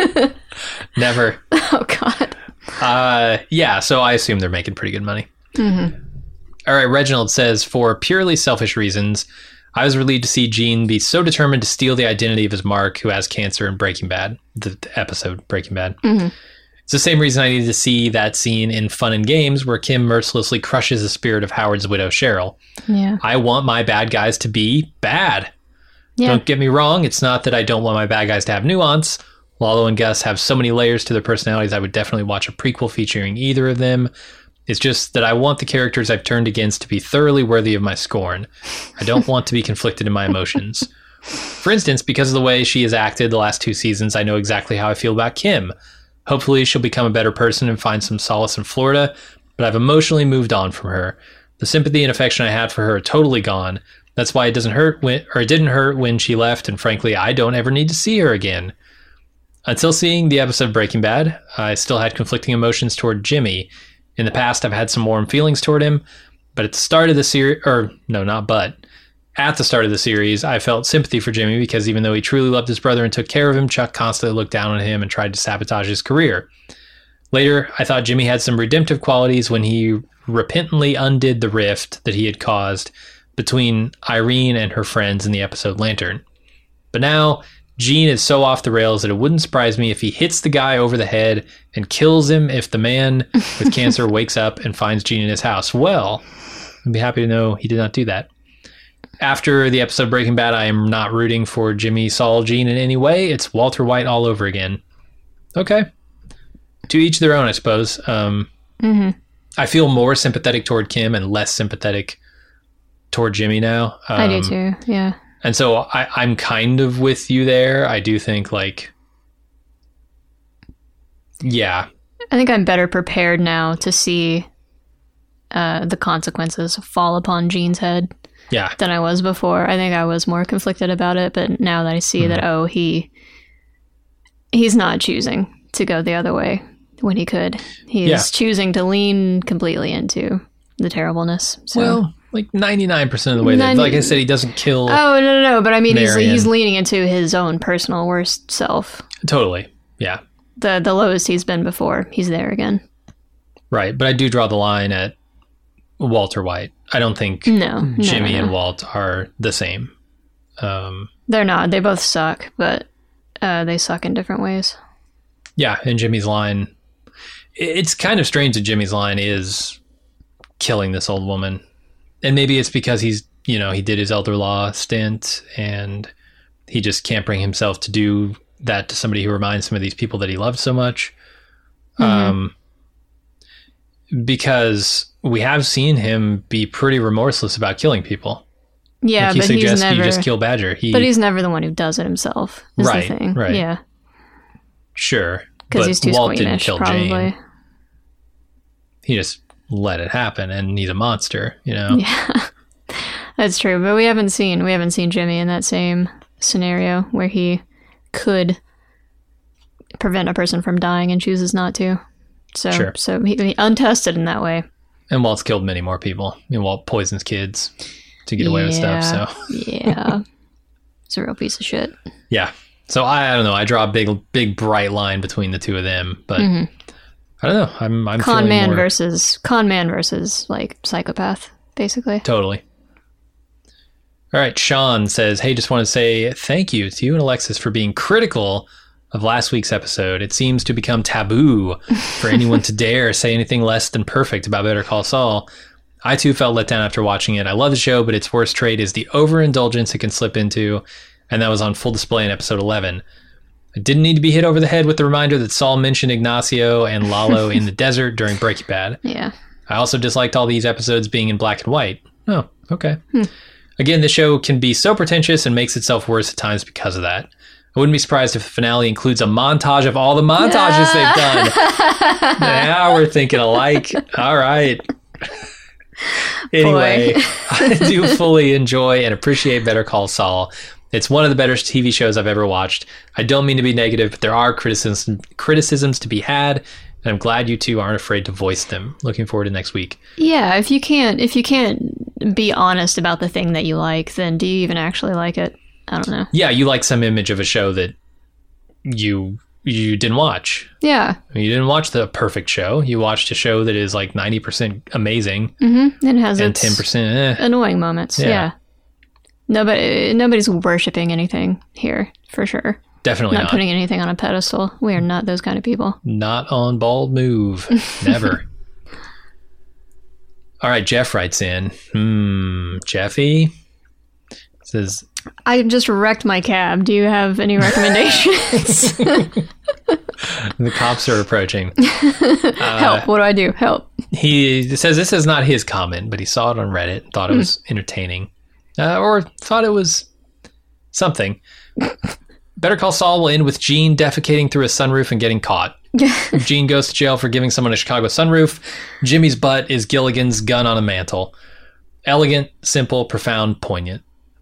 Speaker 2: never.
Speaker 3: Oh God.
Speaker 2: Uh, yeah, so I assume they're making pretty good money.
Speaker 3: Mm-hmm.
Speaker 2: All right, Reginald says, for purely selfish reasons, I was relieved to see Gene be so determined to steal the identity of his Mark, who has cancer in Breaking Bad, the, the episode Breaking Bad.
Speaker 3: Mm-hmm.
Speaker 2: It's the same reason I needed to see that scene in Fun and Games where Kim mercilessly crushes the spirit of Howard's widow, Cheryl.
Speaker 3: Yeah.
Speaker 2: I want my bad guys to be bad.
Speaker 3: Yeah.
Speaker 2: Don't get me wrong, it's not that I don't want my bad guys to have nuance. Lalo and Gus have so many layers to their personalities, I would definitely watch a prequel featuring either of them. It's just that I want the characters I've turned against to be thoroughly worthy of my scorn. I don't want to be conflicted in my emotions. For instance, because of the way she has acted the last two seasons, I know exactly how I feel about Kim. Hopefully she'll become a better person and find some solace in Florida, but I've emotionally moved on from her. The sympathy and affection I had for her are totally gone. That's why it doesn't hurt when, or it didn't hurt when she left, and frankly, I don't ever need to see her again. Until seeing the episode Breaking Bad, I still had conflicting emotions toward Jimmy. In the past, I've had some warm feelings toward him, but at the start of the series, or no, not but, at the start of the series, I felt sympathy for Jimmy because even though he truly loved his brother and took care of him, Chuck constantly looked down on him and tried to sabotage his career. Later, I thought Jimmy had some redemptive qualities when he repentantly undid the rift that he had caused between Irene and her friends in the episode Lantern. But now, Gene is so off the rails that it wouldn't surprise me if he hits the guy over the head and kills him if the man with cancer wakes up and finds Gene in his house. Well, I'd be happy to know he did not do that. After the episode Breaking Bad, I am not rooting for Jimmy, Saul, Gene in any way. It's Walter White all over again. Okay. To each their own, I suppose. Um,
Speaker 3: Mm-hmm.
Speaker 2: I feel more sympathetic toward Kim and less sympathetic toward Jimmy now. Um,
Speaker 3: I do too. Yeah.
Speaker 2: And so I, I'm kind of with you there. I do think, like, yeah.
Speaker 3: I think I'm better prepared now to see uh, the consequences fall upon Gene's head
Speaker 2: Yeah.
Speaker 3: than I was before. I think I was more conflicted about it, but now that I see
Speaker 2: Mm-hmm.
Speaker 3: that, oh, he he's not choosing to go the other way when he could. He
Speaker 2: Yeah.
Speaker 3: is choosing to lean completely into the terribleness. So.
Speaker 2: Well, like ninety-nine percent of the way.
Speaker 3: ninety
Speaker 2: That, like I said, he doesn't kill.
Speaker 3: Oh, no, no, no. But I mean, he's,
Speaker 2: Marion.
Speaker 3: he's leaning into his own personal worst self.
Speaker 2: Totally. Yeah.
Speaker 3: The the lowest he's been before. He's there again.
Speaker 2: Right. But I do draw the line at Walter White. I don't think
Speaker 3: No, no,
Speaker 2: Jimmy
Speaker 3: no, no.
Speaker 2: and Walt are the same. Um,
Speaker 3: They're not. They both suck, but uh, they suck in different ways.
Speaker 2: yeah. And Jimmy's line, it's kind of strange that Jimmy's line is killing this old woman. And maybe it's because he's, you know, he did his elder law stint and he just can't bring himself to do that to somebody who reminds him of these people that he loved so much.
Speaker 3: Mm-hmm.
Speaker 2: Um, because we have seen him be pretty remorseless about killing people.
Speaker 3: Yeah,
Speaker 2: Like he
Speaker 3: but he's
Speaker 2: suggests
Speaker 3: never.
Speaker 2: you just kill Badger. He,
Speaker 3: But he's never the one who does it himself. Is
Speaker 2: Right,
Speaker 3: the thing.
Speaker 2: right.
Speaker 3: Yeah,
Speaker 2: sure.
Speaker 3: because
Speaker 2: but
Speaker 3: he's too
Speaker 2: Walt didn't
Speaker 3: squeamish,
Speaker 2: kill
Speaker 3: probably.
Speaker 2: Jane. He just let it happen, and he's a monster, you know?
Speaker 3: Yeah. That's true, but we haven't seen we haven't seen Jimmy in that same scenario where he could prevent a person from dying and chooses not to. So,
Speaker 2: Sure.
Speaker 3: so he, he untested in that way.
Speaker 2: And Walt's killed many more people. And Walt poisons kids to get away with stuff.
Speaker 3: Yeah,
Speaker 2: So
Speaker 3: yeah, it's a real piece of shit.
Speaker 2: yeah. So I, I don't know. I draw a big, big bright line between the two of them, but
Speaker 3: Mm-hmm.
Speaker 2: I don't know. I'm, I'm
Speaker 3: Con
Speaker 2: feeling
Speaker 3: man
Speaker 2: more,
Speaker 3: versus con man versus like psychopath, basically.
Speaker 2: totally. All right. Sean says, "Hey, just want to say thank you to you and Alexis for being critical of last week's episode. It seems to become taboo for anyone to dare say anything less than perfect about Better Call Saul. I too felt let down after watching it. I love the show, but its worst trait is the overindulgence it can slip into, and that was on full display in episode eleven. I didn't need to be hit over the head with the reminder that Saul mentioned Ignacio and Lalo in the desert during Breaking Bad.
Speaker 3: Yeah.
Speaker 2: I also disliked all these episodes being in black and white. Oh, okay.
Speaker 3: Hmm.
Speaker 2: Again, the show can be so pretentious and makes itself worse at times because of that. I wouldn't be surprised if the finale includes a montage of all the montages they've done. Now we're thinking alike. All right. Anyway, I do fully enjoy and appreciate Better Call Saul. It's one of the better T V shows I've ever watched. I don't mean to be negative, but there are criticisms criticisms to be had, and I'm glad you two aren't afraid to voice them. Looking forward to next week.
Speaker 3: Yeah, if you can't if you can't be honest about the thing that you like, then do you even actually like it? I don't know.
Speaker 2: Yeah, you like some image of a show that you you didn't watch.
Speaker 3: Yeah.
Speaker 2: You didn't watch the perfect show. You watched a show that is like ninety percent amazing
Speaker 3: Mm-hmm. It has
Speaker 2: and
Speaker 3: its
Speaker 2: ten percent eh.
Speaker 3: annoying moments.
Speaker 2: Yeah.
Speaker 3: Yeah. Nobody nobody's worshipping anything here, for sure.
Speaker 2: Definitely
Speaker 3: Not,
Speaker 2: not.
Speaker 3: putting anything on a pedestal. We are not those kind of people.
Speaker 2: Not on Bald Move. Never. All right, Jeff writes in. Hmm, Jeffy says,
Speaker 3: I just wrecked my cab. Do you have any recommendations?
Speaker 2: the cops are approaching.
Speaker 3: Help. What do I do? Help.
Speaker 2: He says this is not his comment, but he saw it on Reddit, thought it was entertaining, uh, or thought it was something. Better Call Saul will end with Gene defecating through a sunroof and getting caught. Gene goes to jail for giving someone a Chicago sunroof. Jimmy's butt is Gilligan's gun on a mantle. Elegant, simple, profound, poignant.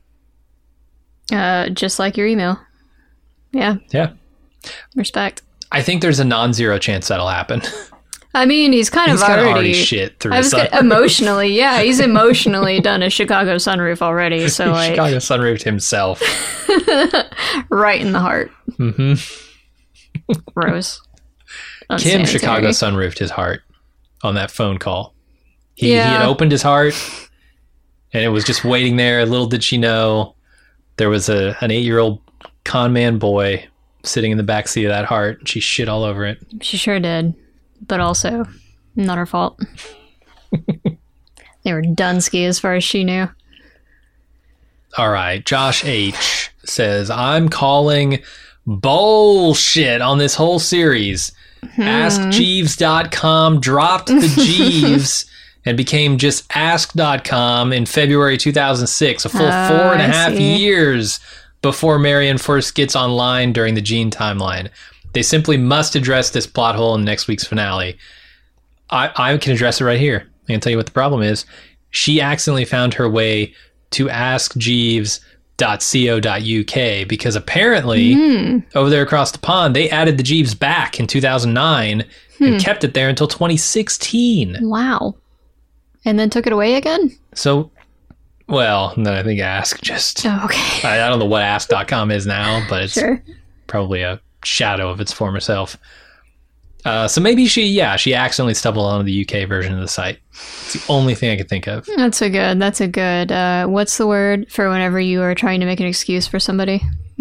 Speaker 3: Uh, just like your email. Yeah.
Speaker 2: Yeah.
Speaker 3: Respect.
Speaker 2: I think there's a non-zero chance that'll happen.
Speaker 3: I mean, he's kind
Speaker 2: He's
Speaker 3: of
Speaker 2: kind of
Speaker 3: already,
Speaker 2: already shit through
Speaker 3: I was
Speaker 2: the sun.
Speaker 3: gonna, emotionally, yeah, he's emotionally done a Chicago sunroof already. So like,
Speaker 2: Chicago sunroofed himself.
Speaker 3: right in the heart.
Speaker 2: Mm-hmm.
Speaker 3: Gross.
Speaker 2: Kim
Speaker 3: Unsanitary.
Speaker 2: Chicago sunroofed his heart on that phone call. He,
Speaker 3: Yeah.
Speaker 2: he had opened his heart, and it was just waiting there. Little did she know there was a an eight-year-old con man boy sitting in the backseat of that heart. And she shit all over it.
Speaker 3: She sure did, but also not her fault. They were Dunsky as far as she knew.
Speaker 2: All right. Josh H. says, I'm calling bullshit on this whole series.
Speaker 3: Hmm.
Speaker 2: Ask Jeeves dot com dropped the Jeeves and became just ask dot com in February two thousand six, a full
Speaker 3: Oh,
Speaker 2: four and a
Speaker 3: I
Speaker 2: half
Speaker 3: see.
Speaker 2: years before Marion first gets online during the Gene timeline. They simply must address this plot hole in next week's finale. I, I can address it right here. I can tell you what the problem is. She accidentally found her way to ask Jeeves dot co dot uk because apparently
Speaker 3: Mm.
Speaker 2: over there across the pond, they added the Jeeves back in two thousand nine
Speaker 3: Hmm.
Speaker 2: and kept it there until twenty sixteen.
Speaker 3: Wow. And then took it away again?
Speaker 2: So, well, then I think Ask just...
Speaker 3: Oh, okay.
Speaker 2: I, I don't know what ask dot com is now, but it's
Speaker 3: Sure.
Speaker 2: probably a shadow of its former self. Uh, so maybe she, yeah, she accidentally stumbled onto the U K version of the site. It's the only thing I could think of.
Speaker 3: That's a good, that's a good, uh, what's the word for whenever you are trying to make an excuse for somebody?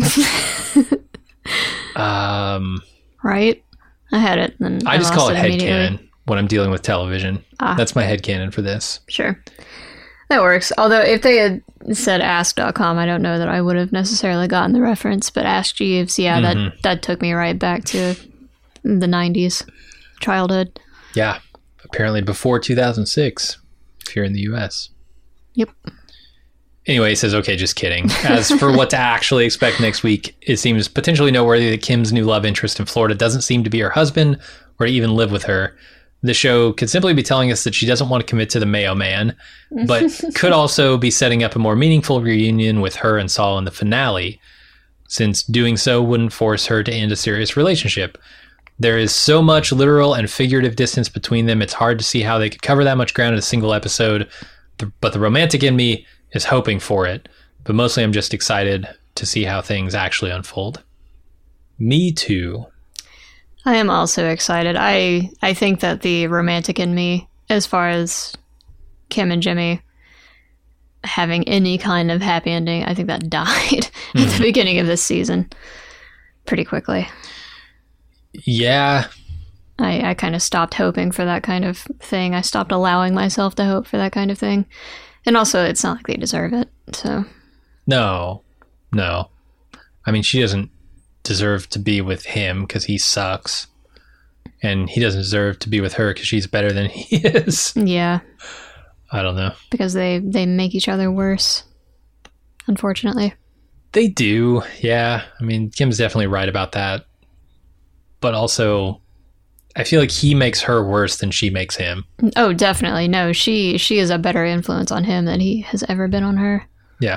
Speaker 2: Um,
Speaker 3: Right? I had it. And
Speaker 2: I just call it
Speaker 3: lost immediately.
Speaker 2: headcanon when I'm dealing with television.
Speaker 3: Ah.
Speaker 2: That's my headcanon for this.
Speaker 3: Sure. That works. Although if they had said ask dot com, I don't know that I would have necessarily gotten the reference, but Ask Jeeves, yeah,
Speaker 2: Mhm.
Speaker 3: that, that took me right back to the nineties, childhood.
Speaker 2: Yeah, apparently before two thousand six, if you're in the U S.
Speaker 3: Yep.
Speaker 2: Anyway, he says, okay, just kidding. As for what to actually expect next week, it seems potentially noteworthy that Kim's new love interest in Florida doesn't seem to be her husband or to even live with her. The show could simply be telling us that she doesn't want to commit to the Mayo Man, but could also be setting up a more meaningful reunion with her and Saul in the finale, since doing so wouldn't force her to end a serious relationship. There is so much literal and figurative distance between them, it's hard to see how they could cover that much ground in a single episode, but the romantic in me is hoping for it. But mostly I'm just excited to see how things actually unfold. Me too.
Speaker 3: I am also excited. I I think that the romantic in me, as far as Kim and Jimmy having any kind of happy ending, I think that died mm-hmm. at the beginning of this season pretty quickly.
Speaker 2: Yeah.
Speaker 3: I, I kind of stopped hoping for that kind of thing. I stopped allowing myself to hope for that kind of thing. And also, it's not like they deserve it, so...
Speaker 2: No. No. I mean, she doesn't deserve to be with him because he sucks, and he doesn't deserve to be with her because she's better than he is.
Speaker 3: Yeah,
Speaker 2: I don't know,
Speaker 3: because they they make each other worse, unfortunately.
Speaker 2: They do. Yeah, I mean, Kim's definitely right about that, but also I feel like he makes her worse than she makes him.
Speaker 3: Oh, definitely. No, she she is a better influence on him than he has ever been on her.
Speaker 2: Yeah.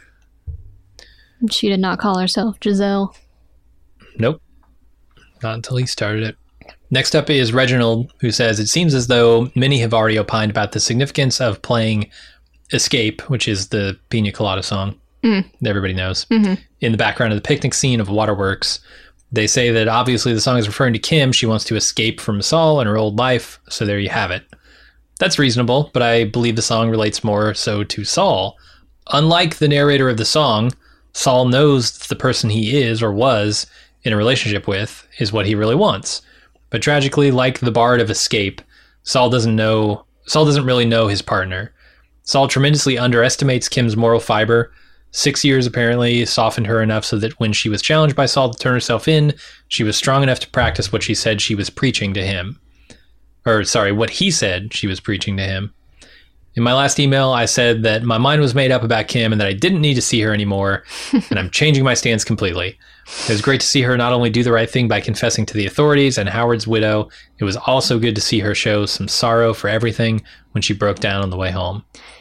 Speaker 3: She did not call herself Giselle.
Speaker 2: Nope. Not until he started it. Next up is Reginald, who says, it seems as though many have already opined about the significance of playing Escape, which is the Pina Colada song mm. that everybody knows, mm-hmm. in the background of the picnic scene of Waterworks. They say that obviously the song is referring to Kim. She wants to escape from Saul and her old life, so there you have it. That's reasonable, but I believe the song relates more so to Saul. Unlike the narrator of the song, Saul knows that the person he is or was in a relationship with is what he really wants. But tragically, like the bard of Escape, Saul doesn't know, Saul doesn't really know his partner. Saul tremendously underestimates Kim's moral fiber. Six years apparently softened her enough so that when she was challenged by Saul to turn herself in, she was strong enough to practice what she said she was preaching to him. Or, sorry, what he said she was preaching to him. In my last email, I said that my mind was made up about Kim and that I didn't need to see her anymore, and I'm changing my stance completely. It was great to see her not only do the right thing by confessing to the authorities and Howard's widow, it was also good to see her show some sorrow for everything when she broke down on the way home.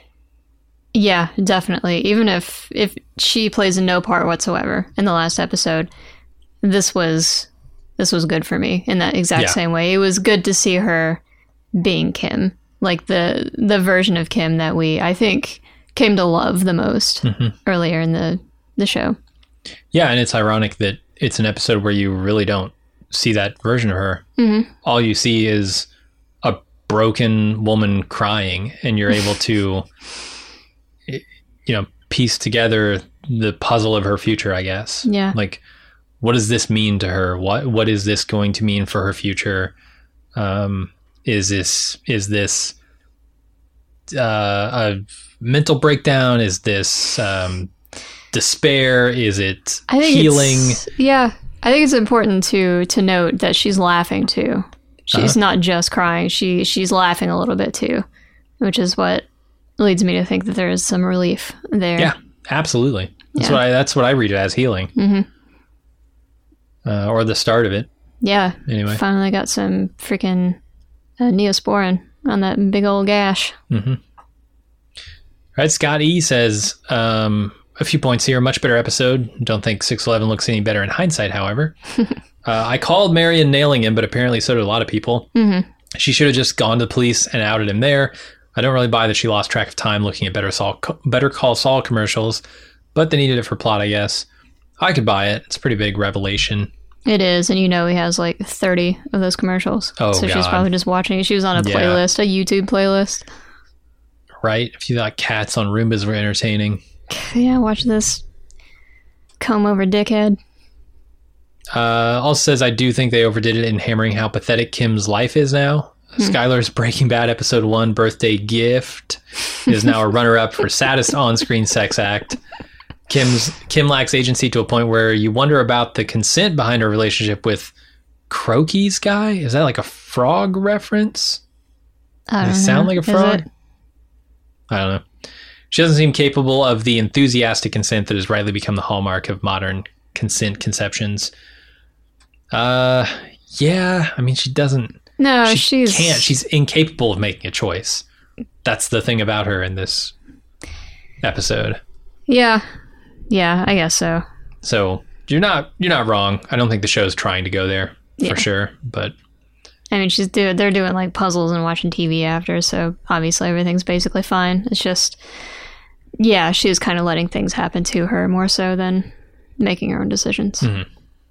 Speaker 3: Yeah, definitely. Even if, if she plays no part whatsoever in the last episode, this was this was good for me in that exact yeah. same way. It was good to see her being Kim. Like the the version of Kim that we, I think, came to love the most mm-hmm. earlier in the, the show.
Speaker 2: Yeah, and it's ironic that it's an episode where you really don't see that version of her.
Speaker 3: Mm-hmm.
Speaker 2: All you see is a broken woman crying, and you're able to, you know, piece together the puzzle of her future, I guess.
Speaker 3: Yeah.
Speaker 2: Like, what does this mean to her? What What is this going to mean for her future? Um... Is this is this uh, a mental breakdown? Is this um, despair? Is it
Speaker 3: I think
Speaker 2: healing?
Speaker 3: Yeah, I think it's important to to note that she's laughing too. She's uh-huh. not just crying. She she's laughing a little bit too, which is what leads me to think that there is some relief there.
Speaker 2: Yeah, absolutely. That's
Speaker 3: yeah.
Speaker 2: what I that's what I read it as, healing,
Speaker 3: mm-hmm.
Speaker 2: uh, or the start of it.
Speaker 3: Yeah.
Speaker 2: Anyway,
Speaker 3: finally got some freaking. Uh, Neosporin on that big old gash.
Speaker 2: Mm-hmm. Right, Scott E says, um, a few points here. Much better episode. Don't think six eleven looks any better in hindsight, however. uh, I called Marion nailing him, but apparently so did a lot of people.
Speaker 3: Mm-hmm.
Speaker 2: She should have just gone to the police and outed him there. I don't really buy that she lost track of time looking at Better, Saul, Better Call Saul commercials, but they needed it for plot, I guess. I could buy it. It's a pretty big revelation.
Speaker 3: It is, and you know he has like thirty of those commercials.
Speaker 2: Oh,
Speaker 3: so
Speaker 2: God.
Speaker 3: She's probably just watching it. She was on a playlist, yeah. a YouTube playlist.
Speaker 2: Right? If you thought cats on Roombas were entertaining.
Speaker 3: Yeah, watch this comb over dickhead.
Speaker 2: Uh, also says, I do think they overdid it in hammering how pathetic Kim's life is now. Hmm. Skylar's Breaking Bad episode one birthday gift is now a runner-up for saddest on-screen sex act. Kim's Kim lacks agency to a point where you wonder about the consent behind her relationship with Croaky's guy. Is that like a frog reference?
Speaker 3: I don't
Speaker 2: Does it
Speaker 3: know.
Speaker 2: sound like a frog?
Speaker 3: Is it?
Speaker 2: I don't know. She doesn't seem capable of the enthusiastic consent that has rightly become the hallmark of modern consent conceptions. Uh, yeah, I mean, she doesn't
Speaker 3: No,
Speaker 2: she
Speaker 3: she's
Speaker 2: can't. She's incapable of making a choice. That's the thing about her in this episode.
Speaker 3: Yeah. Yeah, I guess so.
Speaker 2: So you're not you're not wrong. I don't think the show's trying to go there
Speaker 3: Yeah.
Speaker 2: for sure. But
Speaker 3: I mean, she's do they're doing like puzzles and watching T V after, so obviously everything's basically fine. It's just, yeah, she was kind of letting things happen to her more so than making her own decisions.
Speaker 2: Mm-hmm.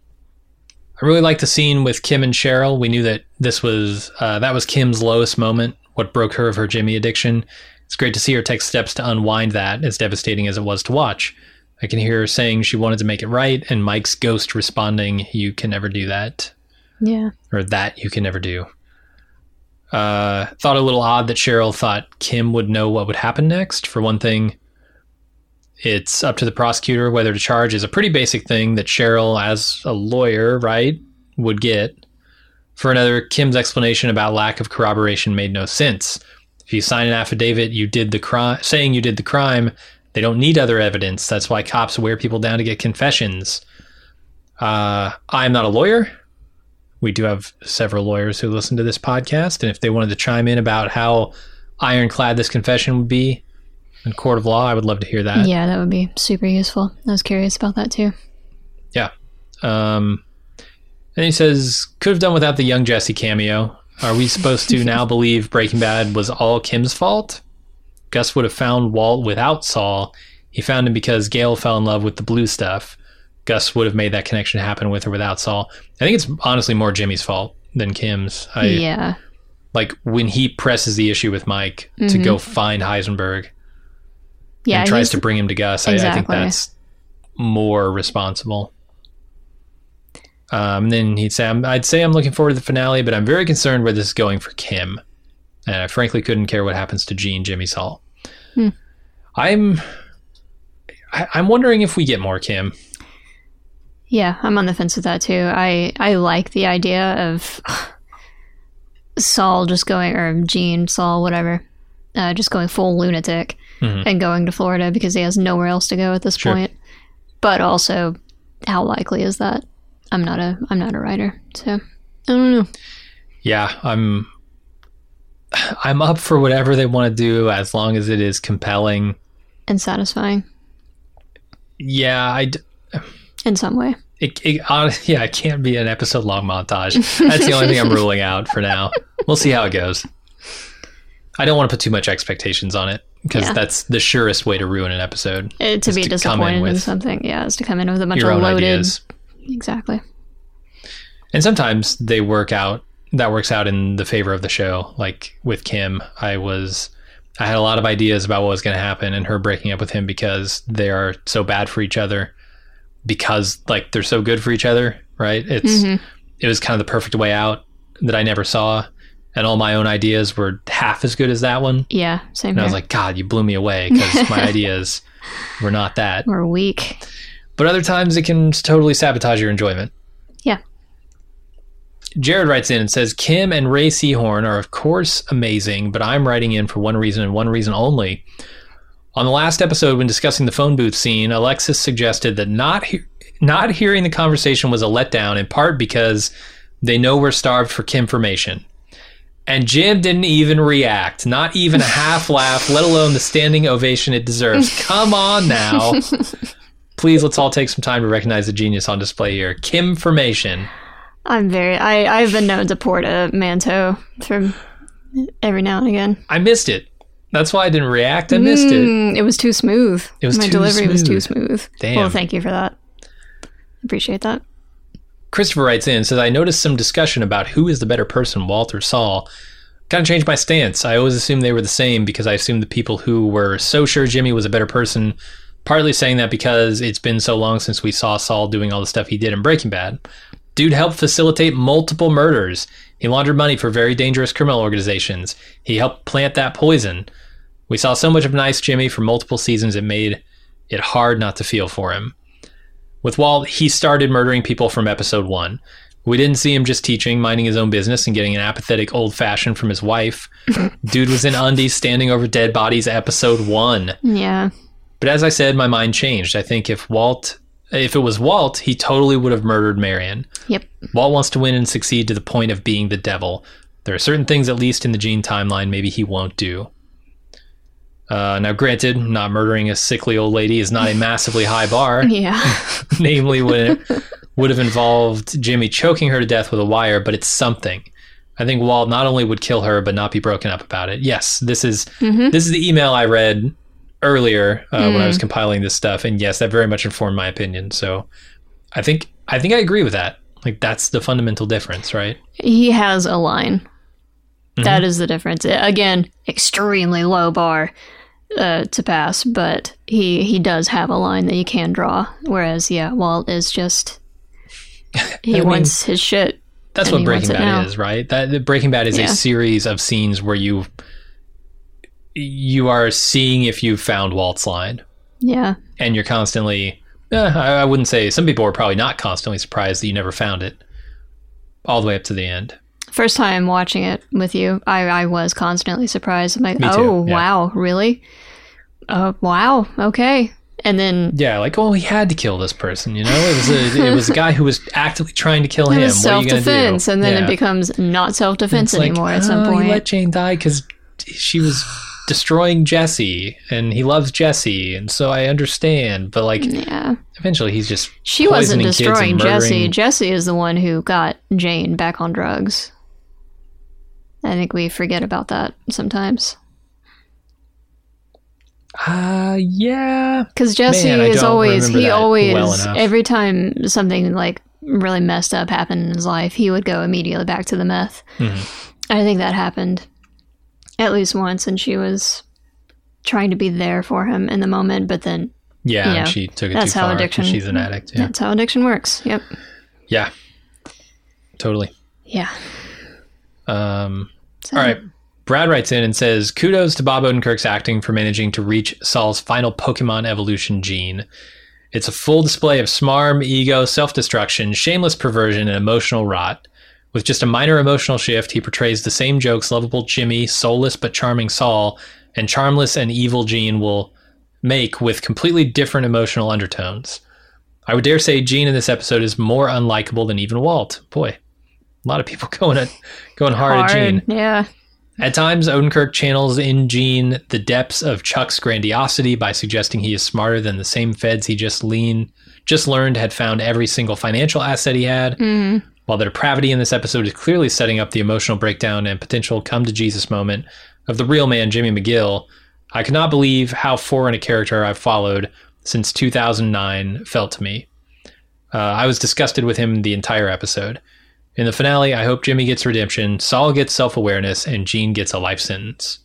Speaker 2: I really liked the scene with Kim and Cheryl. We knew that this was uh, that was Kim's lowest moment, what broke her of her Jimmy addiction. It's great to see her take steps to unwind that, as devastating as it was to watch. I can hear her saying she wanted to make it right, and Mike's ghost responding, "You can never do that."
Speaker 3: Yeah.
Speaker 2: Or that you can never do. Uh, thought a little odd that Cheryl thought Kim would know what would happen next. For one thing, it's up to the prosecutor whether to charge is a pretty basic thing that Cheryl, as a lawyer, right, would get. For another, Kim's explanation about lack of corroboration made no sense. If you sign an affidavit you did the crime, saying you did the crime, they don't need other evidence. That's why cops wear people down to get confessions. Uh, I'm not a lawyer. We do have several lawyers who listen to this podcast, and if they wanted to chime in about how ironclad this confession would be in court of law, I would love to hear that.
Speaker 3: Yeah, that would be super useful. I was curious about that too.
Speaker 2: Yeah. Um, and he says, could have done without the young Jesse cameo. Are we supposed to now believe Breaking Bad was all Kim's fault? Gus would have found Walt without Saul. He found him because Gale fell in love with the blue stuff. Gus would have made that connection happen with or without Saul. I think it's honestly more Jimmy's fault than Kim's. I,
Speaker 3: yeah.
Speaker 2: Like when he presses the issue with Mike mm-hmm. to go find Heisenberg
Speaker 3: yeah,
Speaker 2: and tries to bring him to Gus, exactly. I, I think that's more responsible. Um, and then he'd say, I'm, I'd say I'm looking forward to the finale, but I'm very concerned where this is going for Kim. And I frankly couldn't care what happens to Gene, Jimmy, Saul.
Speaker 3: Hmm.
Speaker 2: I'm, I, I'm wondering if we get more Kim.
Speaker 3: Yeah, I'm on the fence with that too. I, I like the idea of Saul just going, or Gene, Saul, whatever, uh, just going full lunatic mm-hmm. and going to Florida because he has nowhere else to go at this sure. point. But also, how likely is that? I'm not a I'm not a writer, so I don't know.
Speaker 2: Yeah, I'm I'm up for whatever they want to do as long as it is compelling
Speaker 3: and satisfying.
Speaker 2: Yeah, I. D-
Speaker 3: In some way.
Speaker 2: It, it uh, yeah, it can't be an episode long montage. That's the only thing I'm ruling out for now. We'll see how it goes. I don't want to put too much expectations on it because yeah. that's the surest way to ruin an episode.
Speaker 3: It, to be to disappointed in, in something, yeah, is to come in with a bunch of loaded ideas. Exactly.
Speaker 2: And sometimes they work out, that works out in the favor of the show. Like with Kim, I was, I had a lot of ideas about what was going to happen and her breaking up with him because they are so bad for each other because like they're so good for each other, right? It's, mm-hmm. it was kind of the perfect way out that I never saw. And all my own ideas were half as good as that one.
Speaker 3: Yeah, same
Speaker 2: And
Speaker 3: here.
Speaker 2: I was like, God, you blew me away because my ideas were not that.
Speaker 3: We're weak.
Speaker 2: But other times it can totally sabotage your enjoyment.
Speaker 3: Yeah.
Speaker 2: Jared writes in and says, Kim and Ray Seahorn are of course amazing, but I'm writing in for one reason and one reason only. On the last episode when discussing the phone booth scene, Alexis suggested that not he- not hearing the conversation was a letdown, in part because they know we're starved for Kimformation. And Jim didn't even react, not even a half laugh, let alone the standing ovation it deserves. Come on now. Please, let's all take some time to recognize the genius on display here. Kimformation.
Speaker 3: I'm very... I, I've been known to port a manto from every now and again.
Speaker 2: I missed it. That's why I didn't react. I missed
Speaker 3: mm,
Speaker 2: it.
Speaker 3: It was too smooth.
Speaker 2: It was
Speaker 3: My
Speaker 2: too
Speaker 3: delivery
Speaker 2: smooth.
Speaker 3: was too smooth.
Speaker 2: Damn.
Speaker 3: Well, thank you for that. Appreciate that.
Speaker 2: Christopher writes in and says, I noticed some discussion about who is the better person, Walt or Saul. Kind of changed my stance. I always assumed they were the same because I assumed the people who were so sure Jimmy was a better person, partly saying that because it's been so long since we saw Saul doing all the stuff he did in Breaking Bad. Dude helped facilitate multiple murders. He laundered money for very dangerous criminal organizations. He helped plant that poison. We saw so much of nice Jimmy for multiple seasons it made it hard not to feel for him. With Walt, he started murdering people from episode one. We didn't see him just teaching, minding his own business, and getting an apathetic old-fashioned from his wife. Dude was in undies standing over dead bodies episode one.
Speaker 3: Yeah.
Speaker 2: But as I said, my mind changed. I think if Walt, if it was Walt, he totally would have murdered Marion.
Speaker 3: Yep.
Speaker 2: Walt wants to win and succeed to the point of being the devil. There are certain things, at least in the Gene timeline, maybe he won't do. Uh, now, granted, not murdering a sickly old lady is not a massively high bar.
Speaker 3: Yeah.
Speaker 2: Namely, when it would have involved Jimmy choking her to death with a wire, but it's something. I think Walt not only would kill her, but not be broken up about it. Yes, this is mm-hmm. this is the email I read earlier uh, mm. when I was compiling this stuff, and yes, that very much informed my opinion. So, I think I think I agree with that. Like, that's the fundamental difference, right?
Speaker 3: He has a line. Mm-hmm. That is the difference. Again, extremely low bar uh, to pass, but he he does have a line that you can draw. Whereas, yeah, Walt is just he I wants mean, his shit.
Speaker 2: That's what Breaking Bad is, right? That Breaking Bad is yeah. a series of scenes where you you are seeing if you found Walt's line.
Speaker 3: Yeah,
Speaker 2: and you're constantly. Eh, I, I wouldn't say some people are probably not constantly surprised that you never found it all the way up to the end.
Speaker 3: First time watching it with you, I, I was constantly surprised. I'm like,
Speaker 2: Me too,
Speaker 3: oh,
Speaker 2: yeah.
Speaker 3: wow, really? Uh, wow, okay. And then...
Speaker 2: Yeah, like, well, he had to kill this person, you know? It was a, it was a guy who was actively trying to kill
Speaker 3: it
Speaker 2: him.
Speaker 3: Was
Speaker 2: what are you going to do?
Speaker 3: Self-defense, and then yeah. it becomes not self-defense anymore
Speaker 2: like,
Speaker 3: at some
Speaker 2: oh,
Speaker 3: point.
Speaker 2: He let Jane die because she was destroying Jesse, and he loves Jesse, and so I understand. But, like,
Speaker 3: yeah.
Speaker 2: eventually he's just
Speaker 3: She wasn't
Speaker 2: kids and
Speaker 3: destroying
Speaker 2: murdering...
Speaker 3: Jesse. Jesse is the one who got Jane back on drugs. I think we forget about that sometimes.
Speaker 2: Uh, yeah.
Speaker 3: Because Jesse
Speaker 2: Man,
Speaker 3: is always, he always,
Speaker 2: well
Speaker 3: every time something like really messed up happened in his life, he would go immediately back to the meth. Mm-hmm. I think that happened at least once, and she was trying to be there for him in the moment, but then,
Speaker 2: yeah,
Speaker 3: you know,
Speaker 2: she took it
Speaker 3: that's
Speaker 2: too
Speaker 3: how
Speaker 2: far.
Speaker 3: Addiction,
Speaker 2: She's an addict. Yeah.
Speaker 3: That's how addiction works. Yep.
Speaker 2: Yeah. Totally.
Speaker 3: Yeah.
Speaker 2: Um. So. All right. Brad writes in and says, kudos to Bob Odenkirk's acting for managing to reach Saul's final Pokemon evolution gene. It's a full display of smarm, ego, self-destruction, shameless perversion, and emotional rot. With just a minor emotional shift, he portrays the same jokes lovable Jimmy, soulless but charming Saul, and charmless and evil Gene will make with completely different emotional undertones. I would dare say Gene in this episode is more unlikable than even Walt. Boy, a lot of people going at going hard, hard at Gene.
Speaker 3: Yeah.
Speaker 2: At times, Odenkirk channels in Gene the depths of Chuck's grandiosity by suggesting he is smarter than the same feds he just lean, just learned had found every single financial asset he had.
Speaker 3: Mm.
Speaker 2: While the depravity in this episode is clearly setting up the emotional breakdown and potential come-to-Jesus moment of the real man, Jimmy McGill, I cannot believe how foreign a character I've followed since two thousand nine felt to me. Uh, I was disgusted with him the entire episode. In the finale, I hope Jimmy gets redemption, Saul gets self-awareness, and Gene gets a life sentence.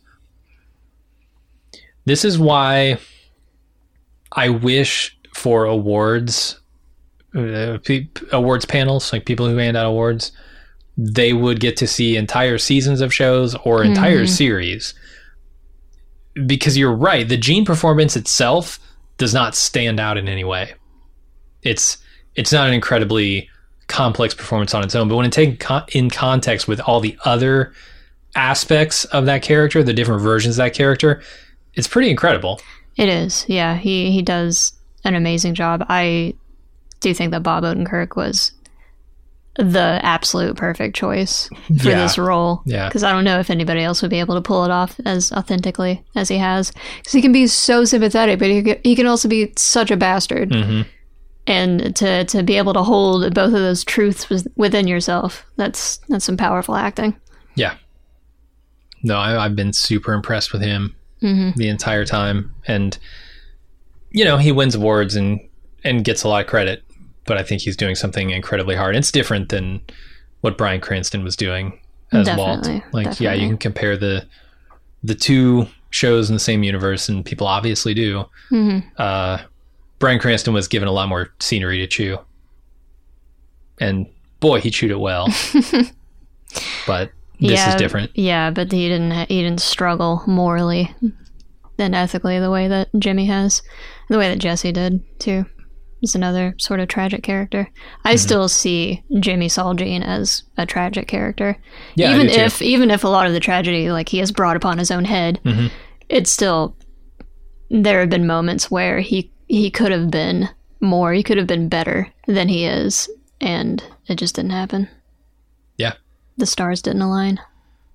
Speaker 2: This is why I wish for awards, uh, p- awards panels, like people who hand out awards, they would get to see entire seasons of shows or entire mm-hmm. series. Because you're right, the Gene performance itself does not stand out in any way. It's it's not an incredibly complex performance on its own, but when it taken con- in context with all the other aspects of that character, the different versions of that character, it's pretty incredible.
Speaker 3: It is. Yeah, he he does an amazing job. I do think that Bob Odenkirk was the absolute perfect choice for
Speaker 2: yeah.
Speaker 3: this role.
Speaker 2: Yeah.
Speaker 3: Because I don't know if anybody else would be able to pull it off as authentically as he has. Because he can be so sympathetic, but he, he can also be such a bastard.
Speaker 2: Mm-hmm.
Speaker 3: And to, to be able to hold both of those truths within yourself, that's that's some powerful acting.
Speaker 2: Yeah. No, I, I've been super impressed with him
Speaker 3: mm-hmm.
Speaker 2: the entire time. And, you know, he wins awards and, and gets a lot of credit, but I think he's doing something incredibly hard. It's different than what Bryan Cranston was doing as
Speaker 3: definitely,
Speaker 2: Walt. Like,
Speaker 3: definitely.
Speaker 2: yeah, you can compare the the two shows in the same universe, and people obviously do.
Speaker 3: Mm-hmm.
Speaker 2: Uh, Bryan Cranston was given a lot more scenery to chew. And boy, he chewed it well. But this
Speaker 3: yeah,
Speaker 2: is different.
Speaker 3: Yeah, but he didn't ha- he didn't struggle morally and ethically the way that Jimmy has. The way that Jesse did, too. Is another sort of tragic character. I mm-hmm. still see Jimmy Saul Gene as a tragic character.
Speaker 2: Yeah,
Speaker 3: even
Speaker 2: I do too.
Speaker 3: if even if a lot of the tragedy like he has brought upon his own head,
Speaker 2: mm-hmm.
Speaker 3: it's still there have been moments where he he could have been more, he could have been better than he is, and it just didn't happen.
Speaker 2: Yeah.
Speaker 3: The stars didn't align.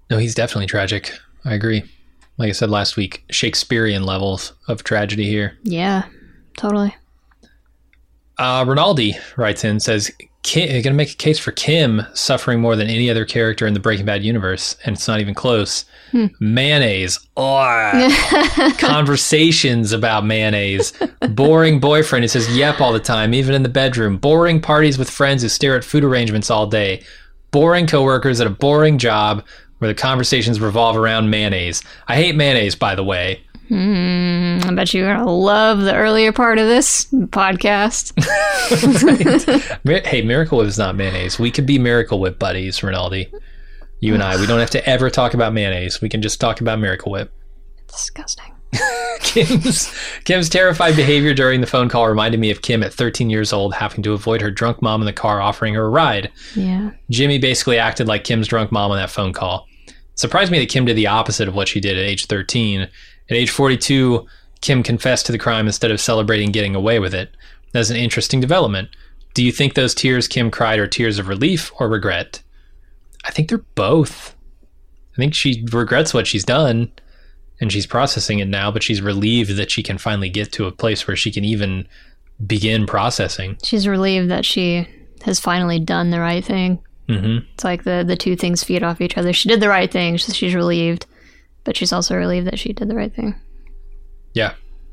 Speaker 2: No, he's definitely tragic. I agree. Like I said last week, Shakespearean levels of tragedy here.
Speaker 3: Yeah, totally.
Speaker 2: Uh, Rinaldi writes in, says, Kim, you're going to make a case for Kim suffering more than any other character in the Breaking Bad universe, and it's not even close. Hmm. Mayonnaise. Oh, conversations about mayonnaise. Boring boyfriend who says yep all the time, even in the bedroom. Boring parties with friends who stare at food arrangements all day. Boring coworkers at a boring job where the conversations revolve around mayonnaise. I hate mayonnaise, by the way.
Speaker 3: Hmm, I bet you're going to love the earlier part of this podcast.
Speaker 2: Right. Hey, Miracle Whip is not mayonnaise. We could be Miracle Whip buddies, Rinaldi. You and I. We don't have to ever talk about mayonnaise. We can just talk about Miracle Whip.
Speaker 3: Disgusting.
Speaker 2: Kim's, Kim's terrified behavior during the phone call reminded me of Kim at thirteen years old having to avoid her drunk mom in the car offering her a ride.
Speaker 3: Yeah.
Speaker 2: Jimmy basically acted like Kim's drunk mom on that phone call. It surprised me that Kim did the opposite of what she did at age thirteen. At age forty-two, Kim confessed to the crime instead of celebrating getting away with it. That's an interesting development. Do you think those tears Kim cried are tears of relief or regret? I think they're both. I think she regrets what she's done, and she's processing it now, but she's relieved that she can finally get to a place where she can even begin processing.
Speaker 3: She's relieved that she has finally done the right thing.
Speaker 2: Mm-hmm.
Speaker 3: It's like the, the two things feed off each other. She did the right thing, so she's relieved. But she's also relieved that she did the right thing.
Speaker 2: Yeah.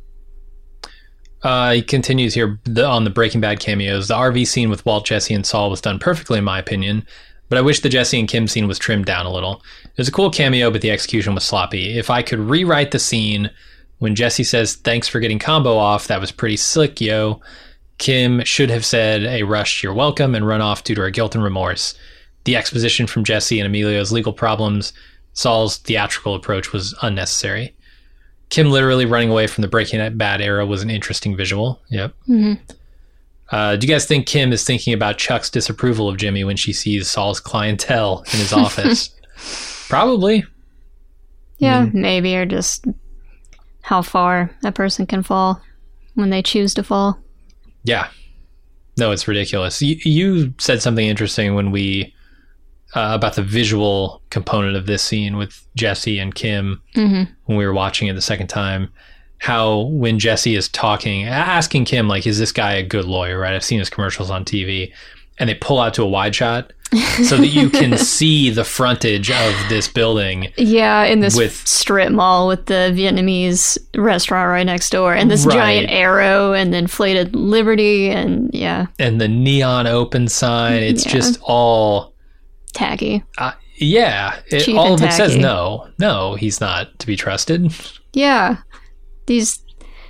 Speaker 2: Uh, he continues here the, on the Breaking Bad cameos. The R V scene with Walt, Jesse, and Saul was done perfectly, in my opinion. But I wish the Jesse and Kim scene was trimmed down a little. It was a cool cameo, but the execution was sloppy. If I could rewrite the scene when Jesse says, thanks for getting combo off, that was pretty slick, yo. Kim should have said a rushed you're welcome and run off due to her guilt and remorse. The exposition from Jesse and Emilio's legal problems, Saul's theatrical approach was unnecessary. Kim literally running away from the Breaking Bad era was an interesting visual. Yep.
Speaker 3: Mm-hmm.
Speaker 2: Uh, do you guys think Kim is thinking about Chuck's disapproval of Jimmy when she sees Saul's clientele in his office? Probably.
Speaker 3: Yeah,
Speaker 2: I mean,
Speaker 3: maybe, or just how far a person can fall when they choose to fall.
Speaker 2: Yeah. No, it's ridiculous. You, you said something interesting when we... Uh, about the visual component of this scene with Jesse and Kim
Speaker 3: mm-hmm.
Speaker 2: when we were watching it the second time, how when Jesse is talking, asking Kim, like, is this guy a good lawyer, right? I've seen his commercials on T V, and they pull out to a wide shot so that you can see the frontage of this building.
Speaker 3: Yeah, in this
Speaker 2: with,
Speaker 3: strip mall with the Vietnamese restaurant right next door, and this
Speaker 2: right.
Speaker 3: giant arrow and the inflated Liberty, and yeah.
Speaker 2: And the neon open sign. It's
Speaker 3: yeah.
Speaker 2: just all...
Speaker 3: tacky.
Speaker 2: Uh, yeah. It, all of it tacky. Says no. No, he's not to be trusted.
Speaker 3: Yeah. These...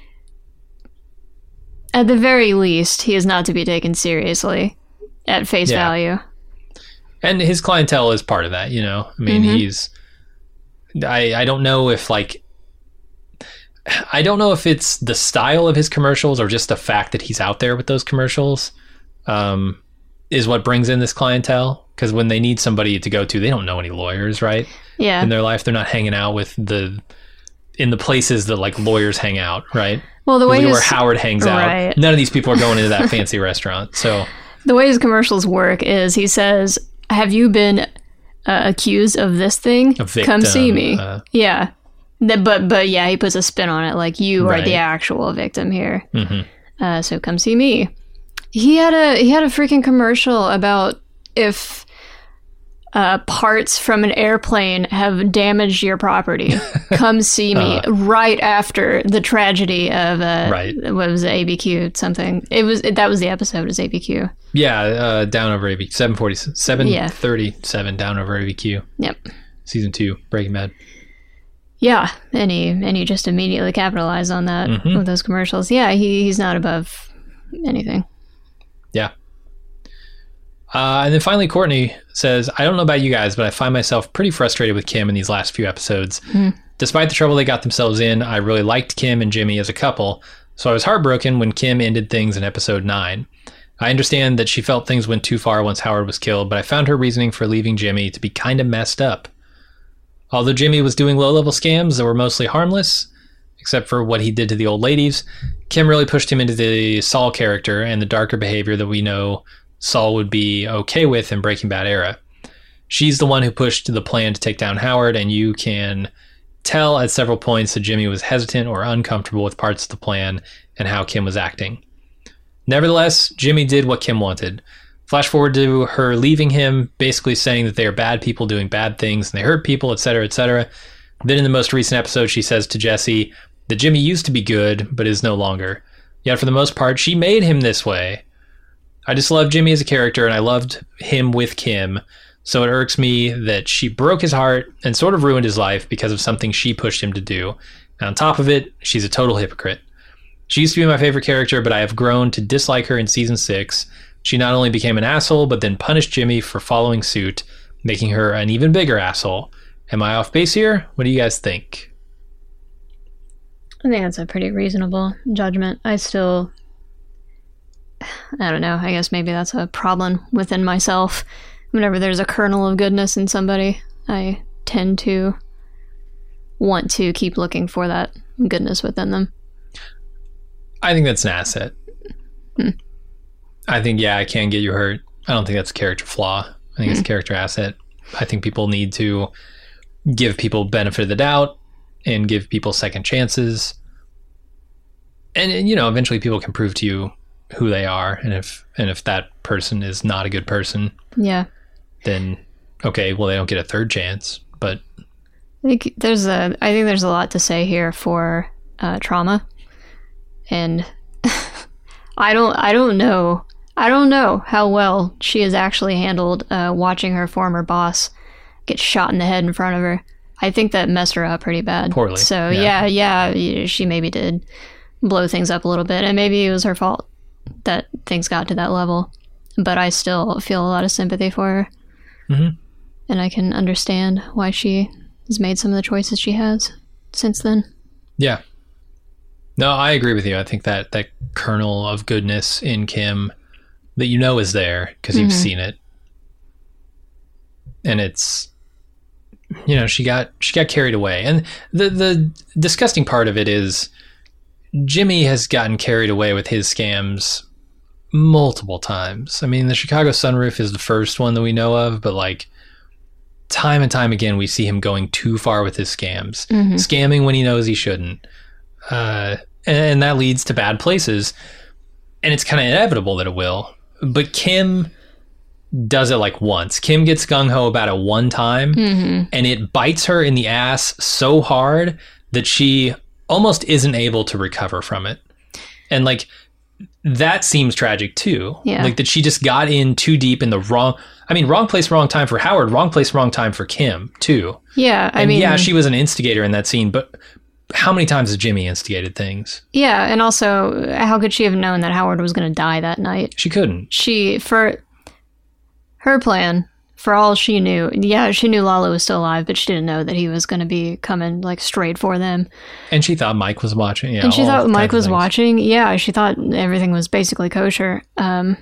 Speaker 3: At the very least, he is not to be taken seriously at face yeah. value.
Speaker 2: And his clientele is part of that, you know? I mean, mm-hmm. he's... I, I don't know if, like... I don't know if it's the style of his commercials or just the fact that he's out there with those commercials um, is what brings in this clientele. Because when they need somebody to go to, they don't know any lawyers, right?
Speaker 3: Yeah.
Speaker 2: In their life, they're not hanging out with the... in the places that, like, lawyers hang out, right?
Speaker 3: Well, the way
Speaker 2: where
Speaker 3: his,
Speaker 2: Howard hangs
Speaker 3: right.
Speaker 2: out. None of these people are going into that fancy restaurant. So
Speaker 3: the way his commercials work is he says, have you been uh, accused of this thing?
Speaker 2: A victim,
Speaker 3: Come see me.
Speaker 2: Uh,
Speaker 3: yeah. The, but, but yeah, he puts a spin on it. Like, you right. are the actual victim here.
Speaker 2: Mm-hmm.
Speaker 3: Uh, so come see me. He had a, he had a freaking commercial about if... Uh, parts from an airplane have damaged your property. Come see me. uh, right after the tragedy of uh,
Speaker 2: right.
Speaker 3: what was it, A B Q something. It was that was the episode. Was A B Q?
Speaker 2: Yeah, uh, down over A B Q. seven forty, seven
Speaker 3: yeah.
Speaker 2: thirty-seven down over A B Q.
Speaker 3: Yep.
Speaker 2: Season two, Breaking Bad.
Speaker 3: Yeah, and he and he just immediately capitalized on that mm-hmm. with those commercials. Yeah, he he's not above anything.
Speaker 2: Yeah. Uh, and then finally, Courtney says, I don't know about you guys, but I find myself pretty frustrated with Kim in these last few episodes.
Speaker 3: Mm.
Speaker 2: Despite the trouble they got themselves in, I really liked Kim and Jimmy as a couple, so I was heartbroken when Kim ended things in episode nine. I understand that she felt things went too far once Howard was killed, but I found her reasoning for leaving Jimmy to be kind of messed up. Although Jimmy was doing low-level scams that were mostly harmless, except for what he did to the old ladies, Kim really pushed him into the Saul character and the darker behavior that we know Saul would be okay with in Breaking Bad era. she's the one who pushed the plan to take down Howard, and you can tell at several points that Jimmy was hesitant or uncomfortable with parts of the plan and how Kim was acting. Nevertheless, Jimmy did what Kim wanted. Flash forward to her leaving him, basically saying that they are bad people doing bad things and they hurt people, et cetera, et cetera. Then in the most recent episode, she says to Jesse that Jimmy used to be good, but is no longer. Yet for the most part, she made him this way. I just love Jimmy as a character, and I loved him with Kim, so it irks me that she broke his heart and sort of ruined his life because of something she pushed him to do. And on top of it, she's a total hypocrite. She used to be my favorite character, but I have grown to dislike her in season six. She not only became an asshole, but then punished Jimmy for following suit, making her an even bigger asshole. Am I off base here? What do you guys think?
Speaker 3: I think that's a pretty reasonable judgment. I still, I don't know, I guess maybe that's a problem within myself. Whenever there's a kernel of goodness in somebody, I tend to want to keep looking for that goodness within them.
Speaker 2: I think that's an asset.
Speaker 3: Hmm.
Speaker 2: I think, yeah, it can get you hurt. I don't think that's a character flaw. I think hmm. it's a character asset. I think people need to give people benefit of the doubt and give people second chances. And, you know, eventually people can prove to you who they are. And if and if that person is not a good person,
Speaker 3: yeah, then,
Speaker 2: okay, well, they don't get a third chance. But
Speaker 3: I think there's a, I think there's a lot to say here for uh, trauma. And I don't, I don't know. I don't know how well she has actually handled uh, watching her former boss get shot in the head in front of her. I think that messed her up pretty bad.
Speaker 2: Poorly.
Speaker 3: So yeah, yeah, yeah, she maybe did blow things up a little bit, and maybe it was her fault that things got to that level. But I still feel a lot of sympathy for her,
Speaker 2: mm-hmm.
Speaker 3: and I can understand why she has made some of the choices she has since then.
Speaker 2: Yeah. No, I agree with you. I think that that kernel of goodness in Kim that you know is there because you've mm-hmm. seen it, and it's, you know, she got she got carried away. And the the disgusting part of it is Jimmy has gotten carried away with his scams multiple times. I mean, the Chicago sunroof is the first one that we know of, but like time and time again, we see him going too far with his scams,
Speaker 3: mm-hmm.
Speaker 2: scamming when he knows he shouldn't. Uh, and that leads to bad places. And it's kind of inevitable that it will. But Kim does it like once. Kim gets gung-ho about it one time,
Speaker 3: mm-hmm.
Speaker 2: and it bites her in the ass so hard that she almost isn't able to recover from it. And like, that seems tragic too.
Speaker 3: Yeah.
Speaker 2: Like that she just got in too deep in the wrong, I mean, wrong place, wrong time for Howard, wrong place, wrong time for Kim too.
Speaker 3: Yeah. I
Speaker 2: and
Speaker 3: mean,
Speaker 2: yeah, she was an instigator in that scene, but how many times has Jimmy instigated things?
Speaker 3: Yeah. And also, how could she have known that Howard was going to die that night?
Speaker 2: She couldn't.
Speaker 3: She, for her plan, for all she knew, yeah, she knew Lalo was still alive, but she didn't know that he was going to be coming like straight for them.
Speaker 2: And she thought Mike was watching. Yeah,
Speaker 3: and she thought Mike was
Speaker 2: things.
Speaker 3: watching. Yeah, she thought everything was basically kosher. Um,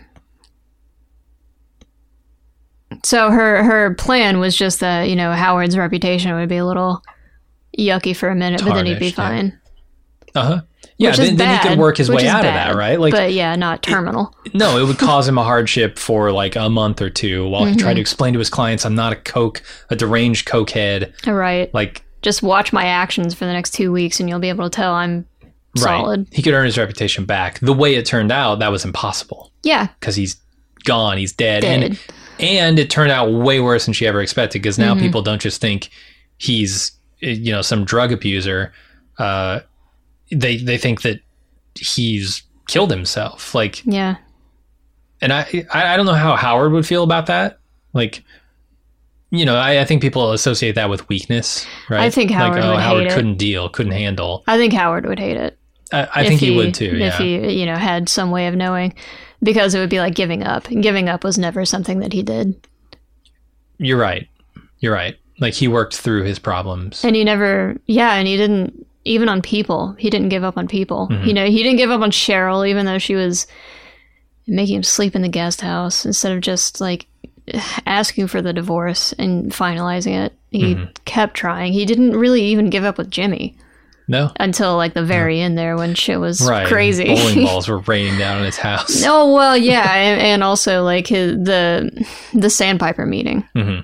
Speaker 3: so her her plan was just that, you know, Howard's reputation would be a little yucky for a minute,
Speaker 2: Tarnished,
Speaker 3: but then he'd be fine.
Speaker 2: Yeah. Uh-huh. Yeah, then, then he could work his way out bad, of that, right? Like,
Speaker 3: but yeah, not terminal.
Speaker 2: It, no, it would cause him a hardship for like a month or two while mm-hmm. he tried to explain to his clients, I'm not a coke, a deranged cokehead.
Speaker 3: Right.
Speaker 2: Like,
Speaker 3: just watch my actions for the next two weeks and you'll be able to tell I'm solid.
Speaker 2: Right. He could earn his reputation back. The way it turned out, that was impossible.
Speaker 3: Yeah.
Speaker 2: Because he's gone, he's dead.
Speaker 3: dead.
Speaker 2: And, and it turned out way worse than she ever expected, because now mm-hmm. people don't just think he's, you know, some drug abuser. Uh, they they think that he's killed himself. Like,
Speaker 3: yeah.
Speaker 2: And I, I don't know how Howard would feel about that. Like, you know, I, I think people associate that with weakness, right?
Speaker 3: I think Howard
Speaker 2: like, oh,
Speaker 3: would
Speaker 2: Howard
Speaker 3: hate
Speaker 2: couldn't
Speaker 3: it.
Speaker 2: deal, couldn't handle.
Speaker 3: I think Howard would hate it.
Speaker 2: I, I think he, he would too, yeah.
Speaker 3: If he, you know, had some way of knowing, because it would be like giving up. And giving up was never something that he did.
Speaker 2: You're right. You're right. Like, he worked through his problems.
Speaker 3: And he never, yeah, and he didn't, even on people, he didn't give up on people.
Speaker 2: Mm-hmm.
Speaker 3: You know, he didn't give up on Cheryl, even though she was making him sleep in the guest house instead of just like asking for the divorce and finalizing it. He
Speaker 2: mm-hmm.
Speaker 3: kept trying. He didn't really even give up with Jimmy.
Speaker 2: No.
Speaker 3: Until like the very no. end there when shit was
Speaker 2: right.
Speaker 3: crazy.
Speaker 2: Bowling balls were raining down in his house.
Speaker 3: Oh, well, yeah. and, and also like his, the, the Sandpiper meeting.
Speaker 2: Mm-hmm.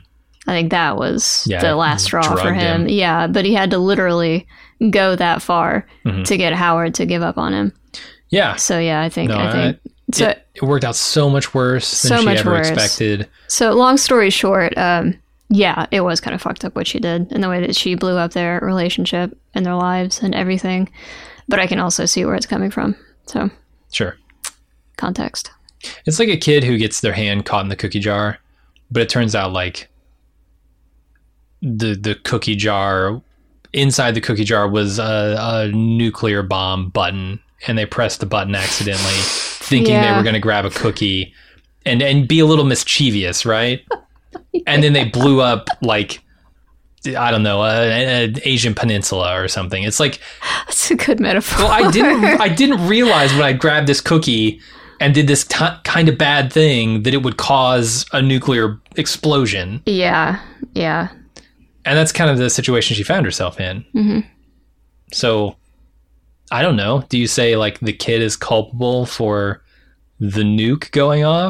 Speaker 3: I think that was
Speaker 2: yeah,
Speaker 3: the last straw for him. him. Yeah, but he had to literally go that far mm-hmm. to get Howard to give up on him.
Speaker 2: Yeah.
Speaker 3: So yeah, I think no, I think
Speaker 2: I,
Speaker 3: so.
Speaker 2: It, it worked out so much worse than
Speaker 3: so
Speaker 2: she
Speaker 3: much
Speaker 2: ever
Speaker 3: worse.
Speaker 2: expected.
Speaker 3: So long story short, um, yeah, it was kind of fucked up what she did and the way that she blew up their relationship and their lives and everything. But I can also see where it's coming from. So
Speaker 2: sure.
Speaker 3: Context.
Speaker 2: It's like a kid who gets their hand caught in the cookie jar, but it turns out like the the cookie jar, inside the cookie jar was a, a nuclear bomb button, and they pressed the button accidentally, thinking yeah. they were going to grab a cookie and, and be a little mischievous, right? yeah. And then they blew up like, I don't know, an Asian peninsula or something. It's like...
Speaker 3: That's a good metaphor.
Speaker 2: Well, I didn't, I didn't realize when I grabbed this cookie and did this t- kind of bad thing that it would cause a nuclear explosion.
Speaker 3: Yeah, yeah.
Speaker 2: And that's kind of the situation she found herself in.
Speaker 3: Mm-hmm.
Speaker 2: So, I don't know. Do you say, like, the kid is culpable for the nuke going off?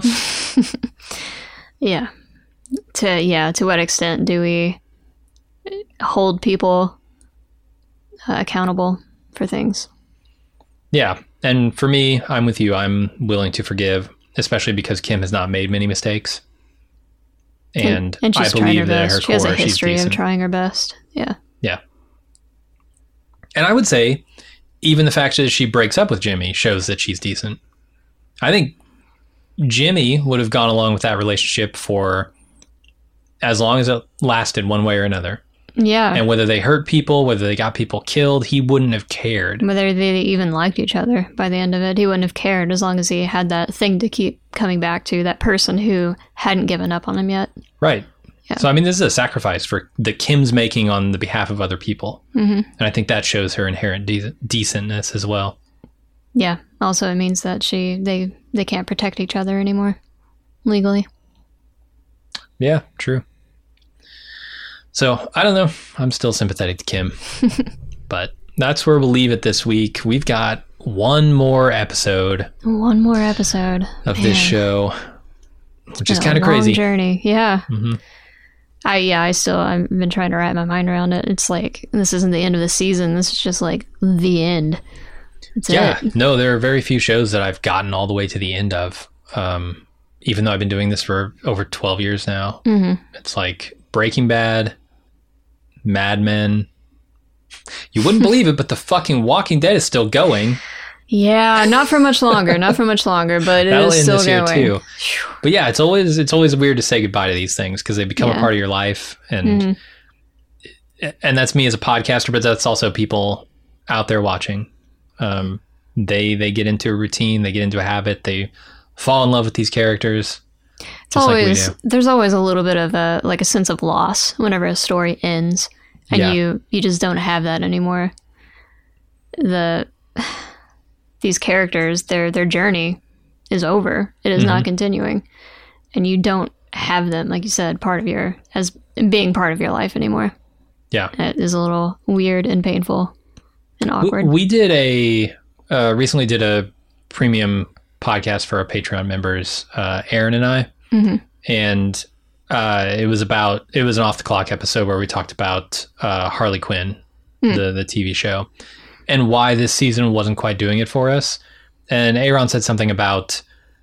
Speaker 3: yeah. To yeah, to what extent do we hold people uh, accountable for things?
Speaker 2: Yeah. And for me, I'm with you. I'm willing to forgive, especially because Kim has not made many mistakes. And,
Speaker 3: and she's
Speaker 2: I
Speaker 3: trying her
Speaker 2: believe that at
Speaker 3: best.
Speaker 2: her
Speaker 3: She has
Speaker 2: core,
Speaker 3: a history
Speaker 2: she's
Speaker 3: of
Speaker 2: decent.
Speaker 3: trying her best. Yeah.
Speaker 2: Yeah. And I would say even the fact that she breaks up with Jimmy shows that she's decent. I think Jimmy would have gone along with that relationship for as long as it lasted one way or another.
Speaker 3: Yeah.
Speaker 2: And whether they hurt people, whether they got people killed, he wouldn't have cared.
Speaker 3: Whether they even liked each other by the end of it, he wouldn't have cared as long as he had that thing to keep coming back to, that person who hadn't given up on him yet.
Speaker 2: Right.
Speaker 3: Yeah.
Speaker 2: So, I mean, this is a sacrifice for the Kim's making on the behalf of other people.
Speaker 3: Mm-hmm.
Speaker 2: And I think that shows her inherent de- decentness as well.
Speaker 3: Yeah. Also, it means that she they, they can't protect each other anymore legally.
Speaker 2: Yeah, true. So, I don't know. I'm still sympathetic to Kim. But that's where we'll leave it this week. We've got one more episode.
Speaker 3: One more episode.
Speaker 2: Of
Speaker 3: Man.
Speaker 2: this show, which is kind of
Speaker 3: long
Speaker 2: crazy.
Speaker 3: Journey. Yeah.
Speaker 2: Mm-hmm.
Speaker 3: I, yeah, I still, I've been trying to wrap my mind around it. It's like, this isn't the end of the season. This is just like the end. That's
Speaker 2: yeah.
Speaker 3: it.
Speaker 2: No, there are very few shows that I've gotten all the way to the end of. Um, even though I've been doing this for over twelve years now.
Speaker 3: Mm-hmm.
Speaker 2: It's like Breaking Bad, Mad Men. You wouldn't believe it, but the fucking Walking Dead is still going.
Speaker 3: Yeah, not for much longer, not for much longer, but it
Speaker 2: That'll
Speaker 3: is
Speaker 2: end
Speaker 3: still
Speaker 2: this year
Speaker 3: going.
Speaker 2: too. But yeah, it's always it's always weird to say goodbye to these things because they become
Speaker 3: Yeah.
Speaker 2: a part of your life, and
Speaker 3: Mm-hmm.
Speaker 2: and that's me as a podcaster, but that's also people out there watching. Um, they they get into a routine, they get into a habit, they fall in love with these characters.
Speaker 3: It's
Speaker 2: just like we
Speaker 3: always
Speaker 2: do.
Speaker 3: there's always a little bit of a like a sense of loss whenever a story ends, and
Speaker 2: Yeah.
Speaker 3: you you just don't have that anymore. The these characters, their their journey is over. It is
Speaker 2: Mm-hmm.
Speaker 3: not continuing, and you don't have them, like you said, part of your as being part of your life anymore.
Speaker 2: Yeah.
Speaker 3: It is a little weird and painful and
Speaker 2: We,
Speaker 3: awkward.
Speaker 2: we did a uh, recently did a premium podcast for our Patreon members, uh, Aaron and I,
Speaker 3: Mhm.
Speaker 2: and uh, it was about it was an off the clock episode where we talked about uh, Harley Quinn, the the T V show, and why this season wasn't quite doing it for us. And Aaron said something about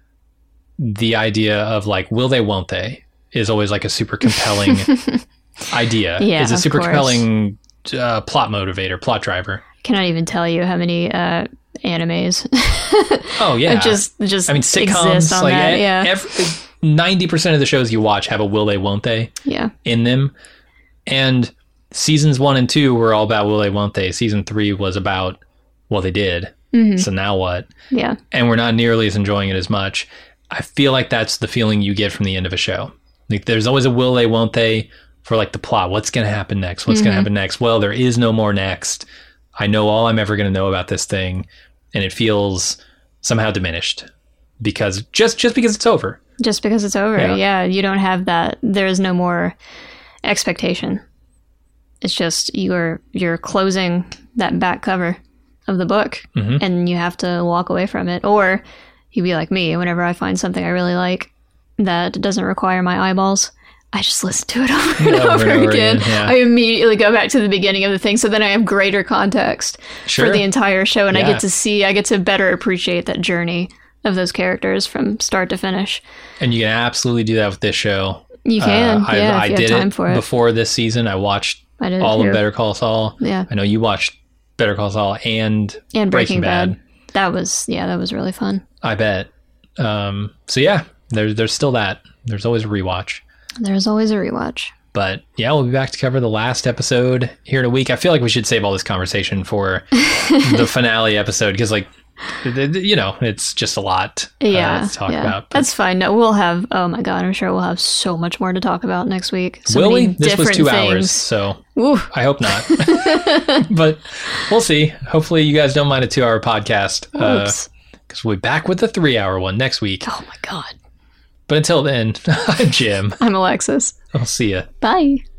Speaker 2: the idea of like, will they, won't they, is always like a super compelling idea.
Speaker 3: Yeah,
Speaker 2: It's a
Speaker 3: of
Speaker 2: super
Speaker 3: course.
Speaker 2: compelling uh, plot motivator, plot driver.
Speaker 3: Cannot even tell you how many uh, animes
Speaker 2: Oh yeah,
Speaker 3: just just
Speaker 2: I mean sitcoms.
Speaker 3: exist on
Speaker 2: Like
Speaker 3: that.
Speaker 2: e-
Speaker 3: Yeah,
Speaker 2: every, ninety percent of the shows you watch have a will they, won't they
Speaker 3: yeah.
Speaker 2: in them, and seasons one and two were all about will they, won't they. Season three was about well they did.
Speaker 3: Mm-hmm.
Speaker 2: So now what?
Speaker 3: Yeah.
Speaker 2: And we're not nearly as enjoying it as much. I feel like that's the feeling you get from the end of a show. Like there's always a will they, won't they for like the plot. What's going to happen next? What's
Speaker 3: Mm-hmm.
Speaker 2: going to happen next? Well, there is no more next. I know all I'm ever going to know about this thing, and it feels somehow diminished because just just because it's over.
Speaker 3: Just because it's over.
Speaker 2: Yeah.
Speaker 3: Yeah. You don't have that. There is no more expectation. It's just you're you're closing that back cover of the book,
Speaker 2: Mhm.
Speaker 3: and you have to walk away from it, or you be like me. Whenever I find something I really like that doesn't require my eyeballs, I just listen to it over and
Speaker 2: over,
Speaker 3: over,
Speaker 2: and over
Speaker 3: again.
Speaker 2: again, yeah.
Speaker 3: I immediately go back to the beginning of the thing, so then I have greater context
Speaker 2: Sure.
Speaker 3: for the entire show, and I
Speaker 2: Yeah.
Speaker 3: get to see, I get to better appreciate that journey of those characters from start to finish.
Speaker 2: And you can absolutely do that with this show.
Speaker 3: You can,
Speaker 2: Uh, I,
Speaker 3: yeah,
Speaker 2: I
Speaker 3: if you
Speaker 2: did
Speaker 3: have time
Speaker 2: it
Speaker 3: for it.
Speaker 2: before this season. I watched
Speaker 3: I did
Speaker 2: all
Speaker 3: too.
Speaker 2: of Better Call Saul.
Speaker 3: Yeah.
Speaker 2: I know you watched Better Call Saul and,
Speaker 3: And Breaking, Bad. That was, yeah, that was really fun.
Speaker 2: I bet. Um, so yeah, there's there's still that. There's always a rewatch.
Speaker 3: There's always a rewatch.
Speaker 2: But yeah, we'll be back to cover the last episode here in a week. I feel like we should save all this conversation for the finale episode because, like, th- th- you know, it's just a lot uh,
Speaker 3: Yeah,
Speaker 2: to talk
Speaker 3: yeah.
Speaker 2: about. But
Speaker 3: That's fine. No, we'll have, oh my God, I'm sure we'll have so much more to talk about next week. So
Speaker 2: will we?
Speaker 3: many
Speaker 2: This was
Speaker 3: different
Speaker 2: two
Speaker 3: things.
Speaker 2: hours, so
Speaker 3: Ooh.
Speaker 2: I hope not. But we'll see. Hopefully you guys don't mind a two-hour podcast because uh, we'll be back with a three-hour one next week.
Speaker 3: Oh my God.
Speaker 2: But until then, I'm Jim.
Speaker 3: I'm Alexis.
Speaker 2: I'll see ya.
Speaker 3: Bye.